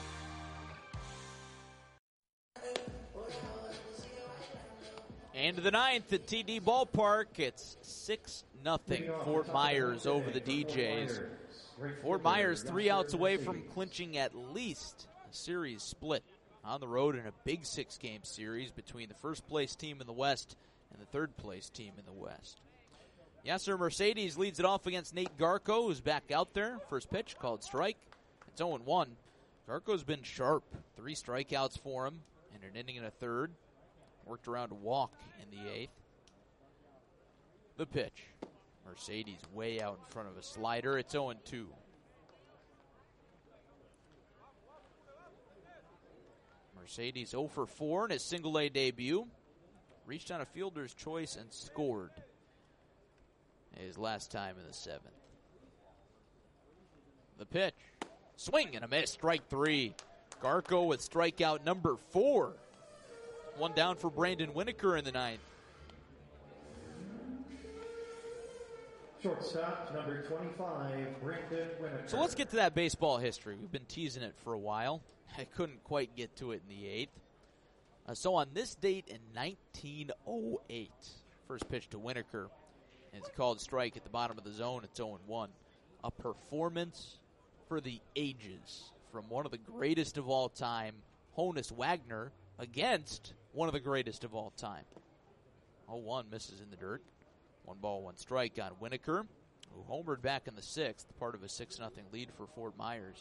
And the 9th at TD Ballpark, it's 6-0 6-0 Fort Myers over the DJs. Fort Myers 3 outs away from clinching at least a series split on the road in a big 6-game series between the first place team in the West and the third place team in the West. Yasser Mercedes leads it off against Nate Garko, who's back out there. First pitch called strike. It's 0-1. Garko's been sharp. 3 strikeouts for him in an inning and a third. Worked around a walk in the 8th. The pitch. Mercedes way out in front of a slider. It's 0-2. Mercedes 0 for 4 in his single-A debut. Reached on a fielder's choice and scored his last time in the 7th. The pitch. Swing and a miss. Strike 3. Garko with strikeout number 4. One down for Brandon Winokur in the 9th. Shortstop, number 25, Brandon Winokur. So let's get to that baseball history. We've been teasing it for a while. I couldn't quite get to it in the 8th. So on this date in 1908, first pitch to Winokur, and it's called strike at the bottom of the zone. It's 0-1. A performance for the ages from one of the greatest of all time, Honus Wagner, against one of the greatest of all time. 0-1 misses in the dirt. 1 ball, 1 strike on Winokur, who homered back in the 6th, part of a 6-0 lead for Fort Myers.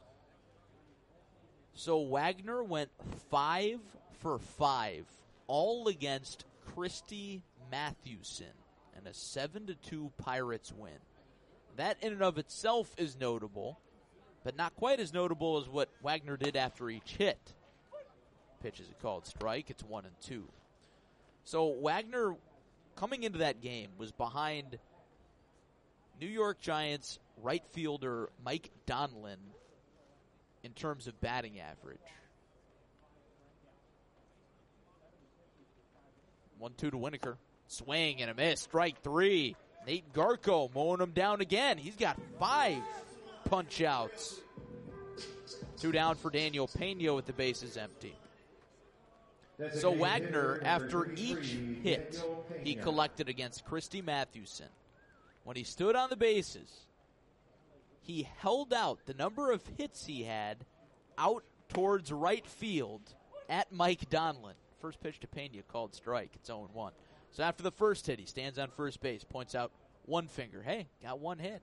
So Wagner went 5 for 5, all against Christy Mathewson, and a 7-2 Pirates win. That in and of itself is notable, but not quite as notable as what Wagner did after each hit. Pitch is a called strike. It's 1-2. So Wagner, coming into that game, was behind New York Giants right fielder Mike Donlin in terms of batting average. 1-2 to Winokur. Swing and a miss. Strike 3. Nate Garko mowing him down again. He's got 5 punch outs. 2 down for Daniel Pena with the bases empty. So Wagner, after each hit he collected against Christy Mathewson, when he stood on the bases, he held out the number of hits he had out towards right field at Mike Donlin. First pitch to Pena called strike. It's 0-1. So after the first hit, he stands on first base, points out one finger. Hey, got 1 hit.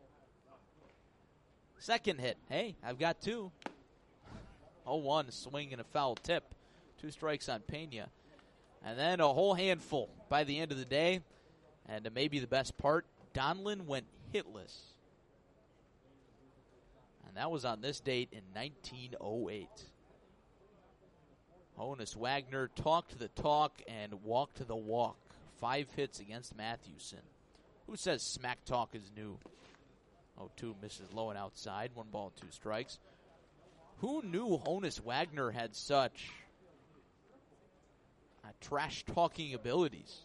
Second hit. Hey, I've got 2. 0-1, swing and a foul tip. 2 strikes on Pena. And then a whole handful by the end of the day. And maybe the best part, Donlin went hitless. And that was on this date in 1908. Honus Wagner talked the talk and walked the walk. 5 hits against Mathewson. Who says smack talk is new? 0-2 misses low and outside. 1 ball, 2 strikes. Who knew Honus Wagner had such trash-talking abilities?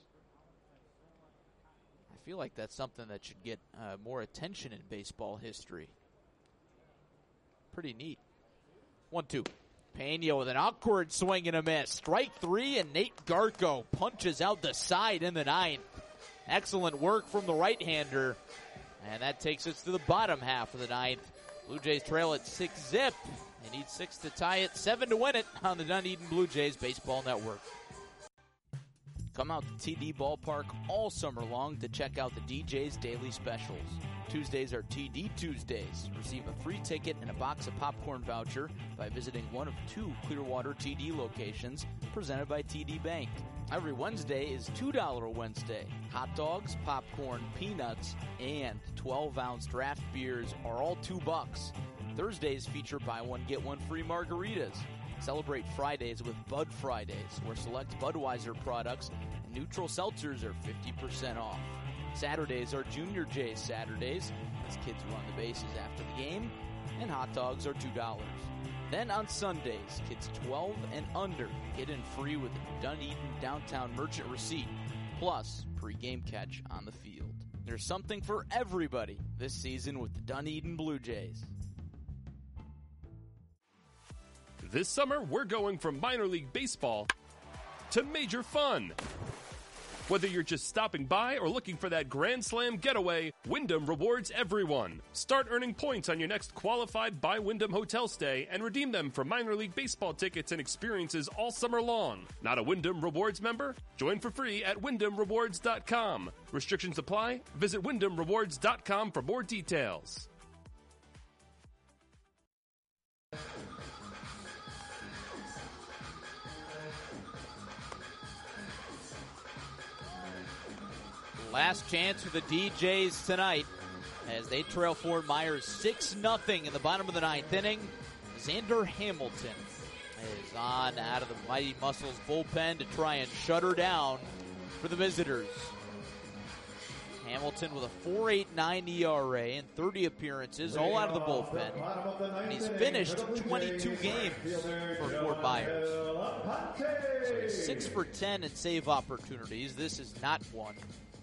I feel like that's something that should get more attention in baseball history. Pretty neat. 1-2. Pena with an awkward swing and a miss. Strike 3, and Nate Garko punches out the side in the 9th. Excellent work from the right-hander. And that takes us to the bottom half of the 9th. Blue Jays trail at 6-zip. They need 6 to tie it, 7 to win it on the Dunedin Blue Jays Baseball Network. Come out to TD Ballpark all summer long to check out the DJ's daily specials. Tuesdays are TD Tuesdays. Receive a free ticket and a box of popcorn voucher by visiting one of 2 Clearwater TD locations presented by TD Bank. Every Wednesday is $2 Wednesday. Hot dogs, popcorn, peanuts, and 12-ounce draft beers are all $2. Thursdays feature buy one, get one free margaritas. Celebrate Fridays with Bud Fridays, where select Budweiser products and neutral seltzers are 50% off. Saturdays are Junior Jays Saturdays, as kids run the bases after the game, and hot dogs are $2. Then on Sundays, kids 12 and under get in free with a Dunedin Downtown Merchant receipt, plus pre-game catch on the field. There's something for everybody this season with the Dunedin Blue Jays. This summer, we're going from minor league baseball to major fun. Whether you're just stopping by or looking for that Grand Slam getaway, Wyndham rewards everyone. Start earning points on your next qualified by Wyndham hotel stay and redeem them for minor league baseball tickets and experiences all summer long. Not a Wyndham Rewards member? Join for free at WyndhamRewards.com. Restrictions apply. Visit WyndhamRewards.com for more details. Last chance for the DJs tonight as they trail Fort Myers 6-0 in the bottom of the ninth inning. Xander Hamilton is on out of the Mighty Muscles bullpen to try and shut her down for the visitors. Hamilton with a 4.89 ERA and 30 appearances, all out of the bullpen. And he's finished 22 games for Fort Myers. So he's 6 for 10 in save opportunities. This is not one.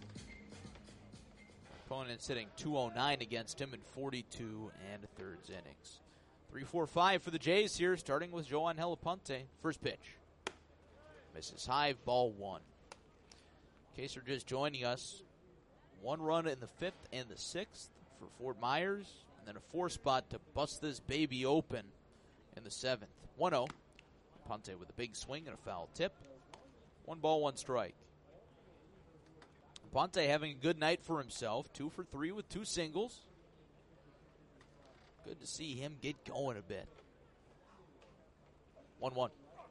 Opponent's hitting .209 against him in 42 1/3 innings. 3-4-5 for the Jays here, starting with Joan Helapunte. First pitch. Misses high, ball one. In case you're just joining us, 1 run in the 5th and the 6th for Fort Myers, and then a 4 spot to bust this baby open in the 7th. 1-0. Ponte with a big swing and a foul tip. 1 ball, 1 strike. Ponte having a good night for himself. 2 for 3 with 2 singles. Good to see him get going a bit. 1-1.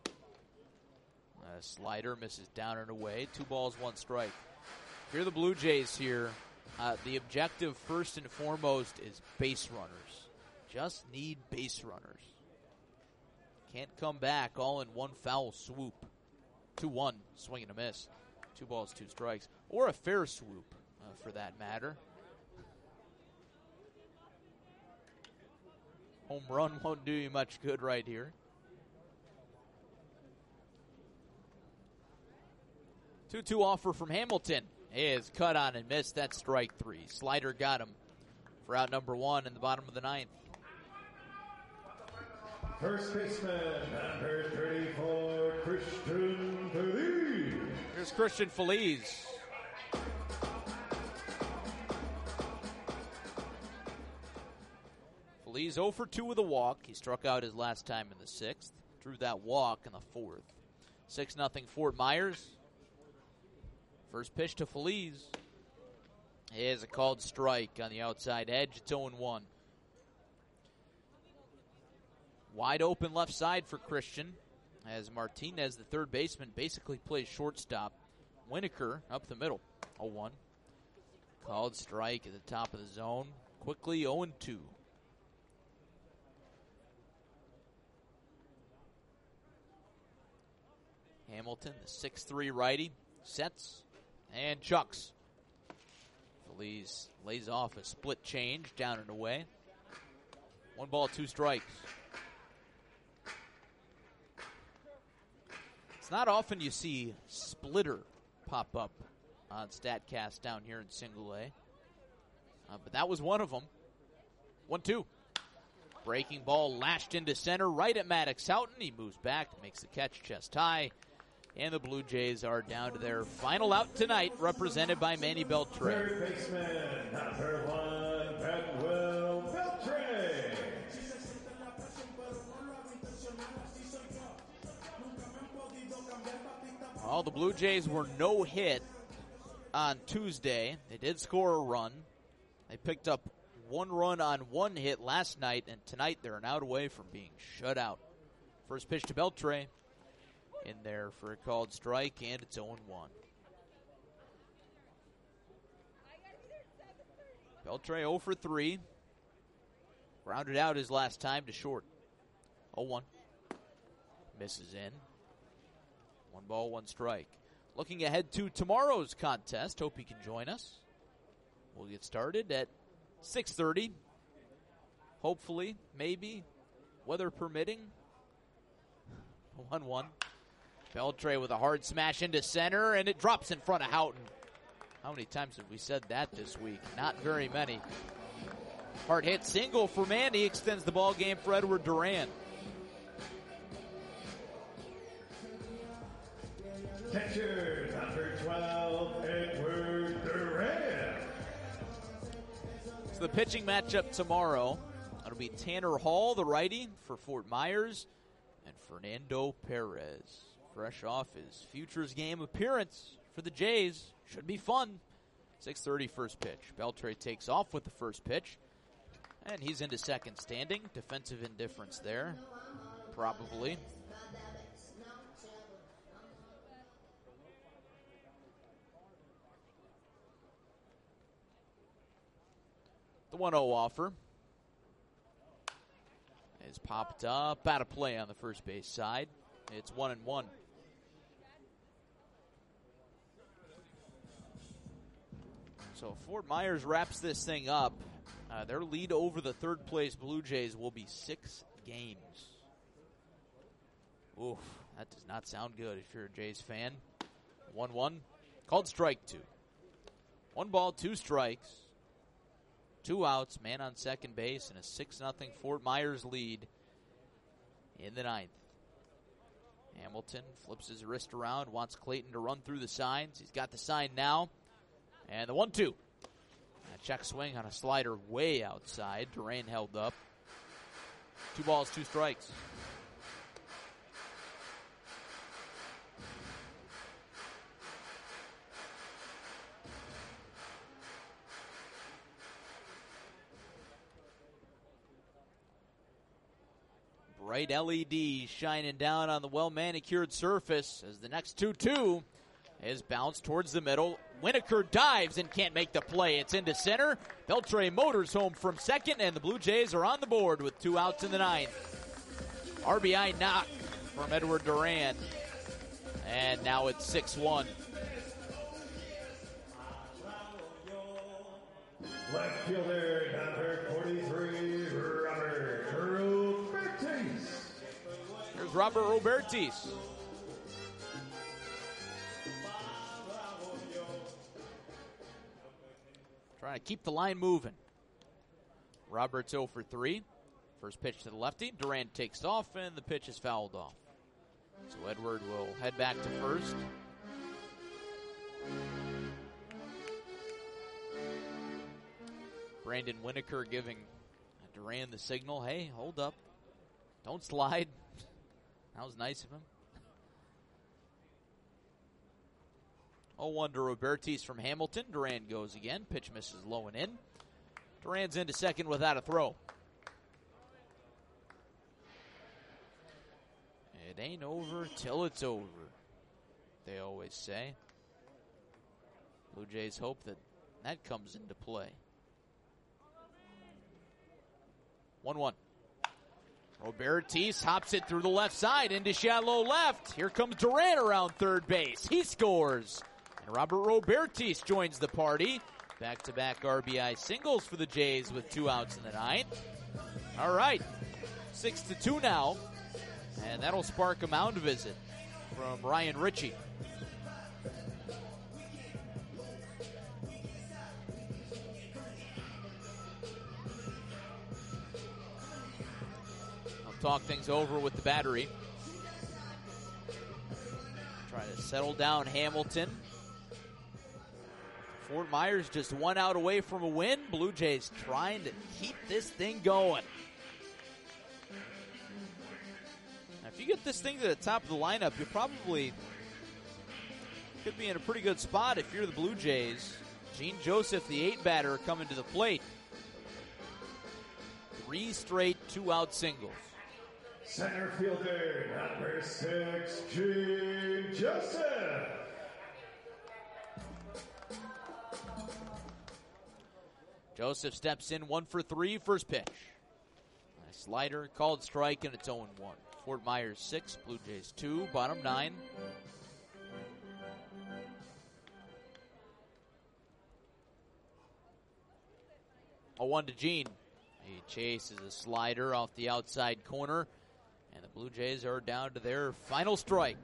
A slider misses down and away. 2 balls, 1 strike. If you're the Blue Jays here, the objective first and foremost is base runners. Just need base runners. Can't come back all in one foul swoop. 2-1, swing and a miss. 2 balls, 2 strikes. Or a fair swoop, for that matter. Home run won't do you much good right here. 2-2 offer from Hamilton is cut on and missed. That's strike 3. Slider got him for out number 1 in the bottom of the 9th. First baseman, number 34, Christian Feliz. Here's Christian Feliz. Feliz 0 for 2 with a walk. He struck out his last time in the 6th. Drew that walk in the 4th. 6-0 Fort Myers. First pitch to Feliz is a called strike on the outside edge. It's 0-1. Wide open left side for Christian as Martinez, the third baseman, basically plays shortstop. Winokur up the middle. 0-1. Called strike at the top of the zone. Quickly 0-2. Hamilton, the 6'3 righty, sets and chucks. Feliz lays off a split change down and away. 1 ball, 2 strikes. It's not often you see splitter pop up on StatCast down here in Single A. But that was one of them. 1-2. Breaking ball lashed into center right at Maddox Houghton. He moves back, makes the catch chest high. And the Blue Jays are down to their final out tonight, represented by Manny Beltre. Third baseman, number 1, Manuel Beltre. Well, the Blue Jays were no hit on Tuesday. They did score a run. They picked up 1 run on 1 hit last night, and tonight they're an out away from being shut out. First pitch to Beltre. In there for a called strike, and it's 0-1. Beltre 0 for 3. Grounded out his last time to short. 0-1. Misses in. 1 ball, 1 strike. Looking ahead to tomorrow's contest. Hope you can join us. We'll get started at 6:30. Hopefully, maybe, weather permitting. 1-1. Beltre with a hard smash into center, and it drops in front of Houghton. How many times have we said that this week? Not very many. Hard hit single for Manny extends the ball game for Edward Duran. Catcher, number 12. Kyle Edward Durant. So the pitching matchup tomorrow, it'll be Tanner Hall, the righty, for Fort Myers, and Fernando Perez, fresh off his Futures game appearance for the Jays. Should be fun. 6:30 first pitch. Beltre takes off with the first pitch, and he's into second standing. Defensive indifference there, probably. The 1-0 offer is popped up, out of play on the first base side. It's 1-1. So Fort Myers wraps this thing up. Their lead over the third place Blue Jays will be 6 games. Oof, that does not sound good if you're a Jays fan. 1-1, called strike 2. 1 ball, 2 strikes. 2 outs, man on second base, and a 6-0 Fort Myers lead in the 9th. Hamilton flips his wrist around, wants Clayton to run through the signs. He's got the sign now. And the 1-2. A check swing on a slider way outside. Duran held up. 2 balls, 2 strikes. Bright LED shining down on the well-manicured surface as the next 2-2 is bounced towards the middle. Winokur dives and can't make the play. It's into center. Beltre motors home from second, and the Blue Jays are on the board with 2 outs in the 9th. RBI knock from Edward Duran, and now it's 6-1. Left fielder, number 43, Robert Robertis. Here's Robert Robertis. Trying to keep the line moving. Roberts 0 for 3. First pitch to the lefty. Durant takes off, and the pitch is fouled off. So Edward will head back to first. Brandon Winokur giving Duran the signal. Hey, hold up. Don't slide. That was nice of him. 0-1 to Robertis from Hamilton. Duran goes again. Pitch misses low and in. Duran's into second without a throw. It ain't over till it's over, they always say. Blue Jays hope that comes into play. 1-1. Robertis hops it through the left side into shallow left. Here comes Duran around third base. He scores. And Robert Robertis joins the party. Back-to-back RBI singles for the Jays with 2 outs in the 9th. All right, 6-2 now. And that'll spark a mound visit from Ryan Ritchie. I'll talk things over with the battery. Try to settle down Hamilton. Fort Myers just 1 out away from a win. Blue Jays trying to keep this thing going. Now, if you get this thing to the top of the lineup, you probably could be in a pretty good spot if you're the Blue Jays. Gene Joseph, the 8-batter, coming to the plate. 3 straight 2-out singles. Center fielder, number 6, Gene Joseph. Joseph steps in 1 for 3, first pitch. A slider, called strike, and it's 0-1. Fort Myers 6, Blue Jays 2, bottom 9. A 1 to Gene. He chases a slider off the outside corner, and the Blue Jays are down to their final strike.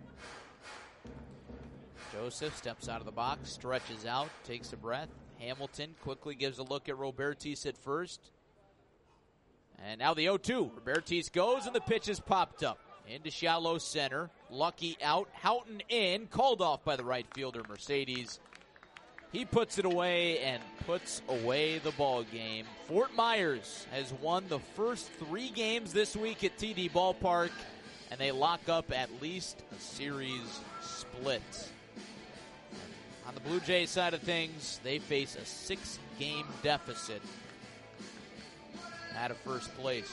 Joseph steps out of the box, stretches out, takes a breath. Hamilton quickly gives a look at Robertis at first. And now the 0-2. Robertis goes, and the pitch is popped up into shallow center. Lucky out, Houghton in, called off by the right fielder Mercedes. He puts it away and puts away the ball game. Fort Myers has won the first 3 games this week at TD Ballpark, and they lock up at least a series split. On the Blue Jays side of things, they face a 6-game deficit out of first place.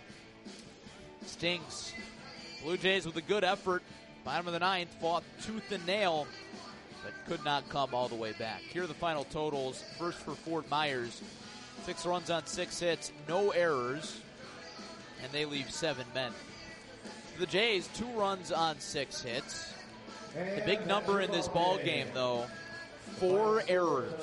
Stings. Blue Jays with a good effort. Bottom of the 9th, fought tooth and nail, but could not come all the way back. Here are the final totals. First for Fort Myers, 6 runs on 6 hits, no errors, and they leave 7 men. For the Jays, 2 runs on 6 hits. The big number in this ball game, though, 4 errors.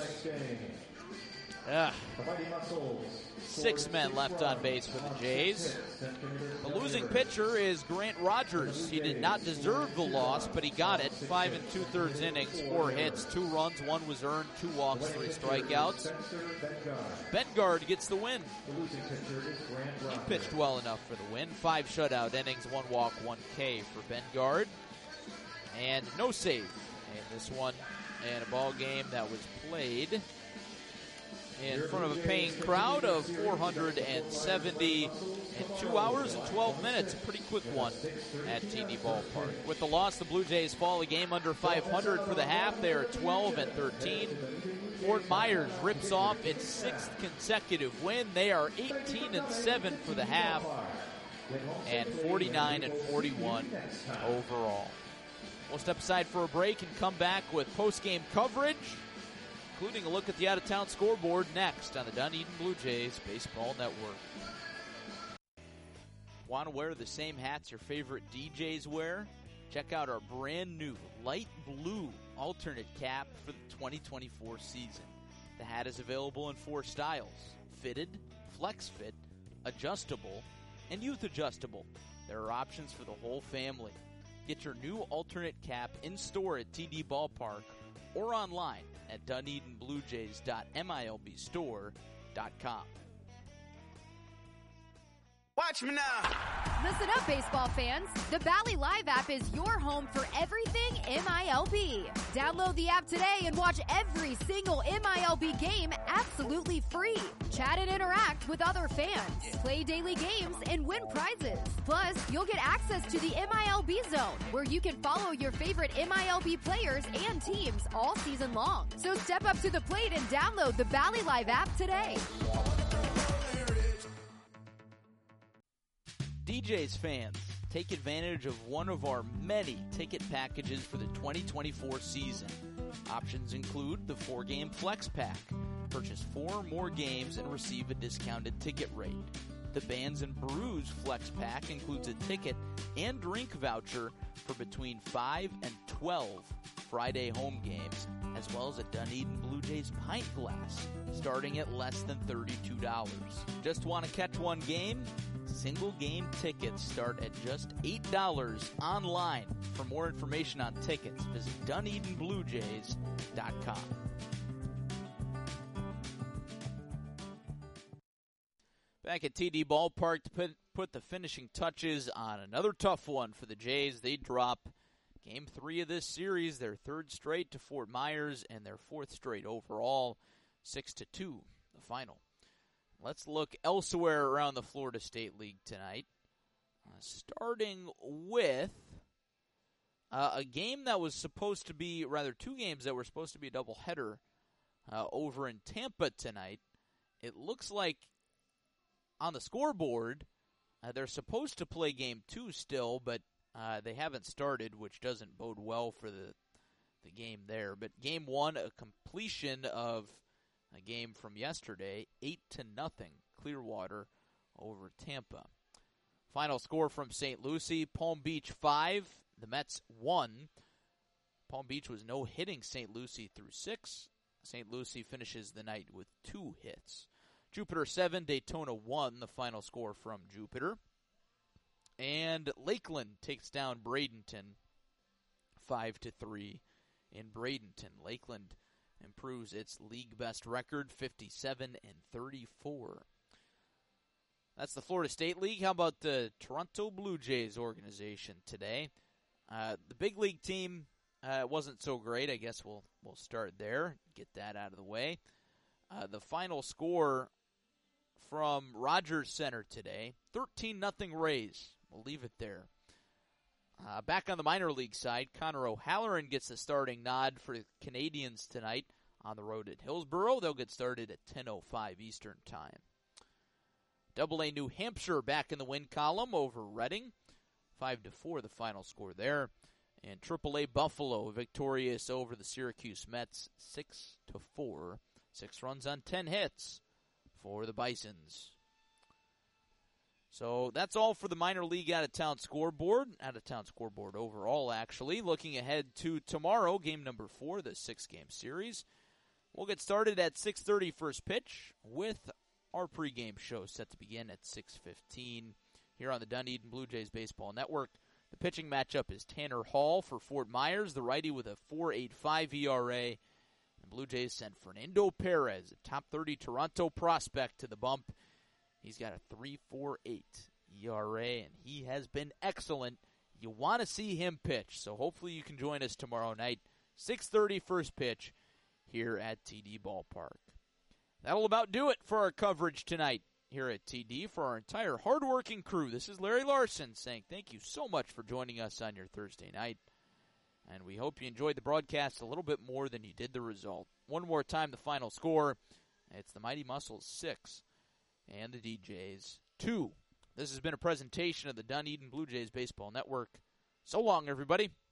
6 men left on base for the Jays. The losing pitcher is Grant Rogers. He did not deserve the loss, but he got it. 5 2/3 innings, 4 hits, 2 runs, 1 was earned, 2 walks, 3 strikeouts. Bengard gets the win. He pitched well enough for the win. 5 shutout innings, 1 walk, 1 K for Bengard. And no save in this one. And a ball game that was played in front of a paying crowd of 470 in 2 hours and 12 minutes. A pretty quick one at TD Ballpark. With the loss, the Blue Jays fall a game under 500 for the half. They are 12-13. Fort Myers rips off its 6th consecutive win. They are 18-7 for the half and 49-41 overall. We'll step aside for a break and come back with post-game coverage, including a look at the out-of-town scoreboard next on the Dunedin Blue Jays Baseball Network. Want to wear the same hats your favorite DJs wear? Check out our brand new light blue alternate cap for the 2024 season. The hat is available in 4 styles: fitted, flex fit, adjustable, and youth adjustable. There are options for the whole family. Get your new alternate cap in store at TD Ballpark or online at DunedinBlueJays.MILBstore.com. Watch me now. Listen up, baseball fans. The Bally Live app is your home for everything MILB. Download the app today and watch every single MILB game absolutely free. Chat and interact with other fans, play daily games, and win prizes. Plus, you'll get access to the MILB Zone, where you can follow your favorite MILB players and teams all season long. So step up to the plate and download the Bally Live app today. DJ's fans, take advantage of one of our many ticket packages for the 2024 season. Options include the 4-game Flex Pack. Purchase 4 more games and receive a discounted ticket rate. The Bands and Brews Flex Pack includes a ticket and drink voucher for between 5 and 12 Friday home games, as well as a Dunedin Blue Jays pint glass, starting at less than $32. Just want to catch one game? Single game tickets start at just $8 online. For more information on tickets, visit DunedinBlueJays.com. Back at TD Ballpark to put the finishing touches on another tough one for the Jays. They drop Game 3 of this series, their 3rd straight to Fort Myers, and their 4th straight overall, 6-2, the final. Let's look elsewhere around the Florida State League tonight, starting with a game that was supposed to be, rather 2 games that were supposed to be a doubleheader over in Tampa tonight. It looks like on the scoreboard they're supposed to play Game 2 still, but they haven't started, which doesn't bode well for the game there. But Game 1, a completion of a game from yesterday, 8-0, Clearwater over Tampa. Final score from St. Lucie, Palm Beach 5, the Mets 1. Palm Beach was no-hitting St. Lucie through 6. St. Lucie finishes the night with 2 hits. Jupiter 7, Daytona 1, the final score from Jupiter. And Lakeland takes down Bradenton 5-3 in Bradenton. Lakeland improves its league best record, 57-34. That's the Florida State League. How about the Toronto Blue Jays organization today? The big league team wasn't so great. I guess we'll start there, get that out of the way. The final score from Rogers Center today, 13-0 Rays. We'll leave it there. Back on the minor league side, Connor O'Halloran gets the starting nod for the Canadians tonight on the road at Hillsborough. They'll get started at 10:05 Eastern Time. AA New Hampshire back in the win column over Reading. 5-4 the final score there. And AAA Buffalo victorious over the Syracuse Mets 6-4. 6 runs on 10 hits for the Bisons. So that's all for the minor league out-of-town scoreboard. Out-of-town scoreboard overall, actually. Looking ahead to tomorrow, game number 4, the 6-game series. We'll get started at 6:30 first pitch with our pregame show set to begin at 6:15 here on the Dunedin Blue Jays Baseball Network. The pitching matchup is Tanner Hall for Fort Myers, the righty with a 4.85 ERA. The Blue Jays sent Fernando Perez, a top 30 Toronto prospect, to the bump. He's got a 3.48 ERA, and he has been excellent. You want to see him pitch, so hopefully you can join us tomorrow night, 6:30 first pitch here at TD Ballpark. That'll about do it for our coverage tonight here at TD. For our entire hardworking crew, this is Larry Larson saying thank you so much for joining us on your Thursday night. And we hope you enjoyed the broadcast a little bit more than you did the result. One more time, the final score. It's the Mighty Muscles 6 and the DJs 2. This has been a presentation of the Dunedin Blue Jays Baseball Network. So long, everybody.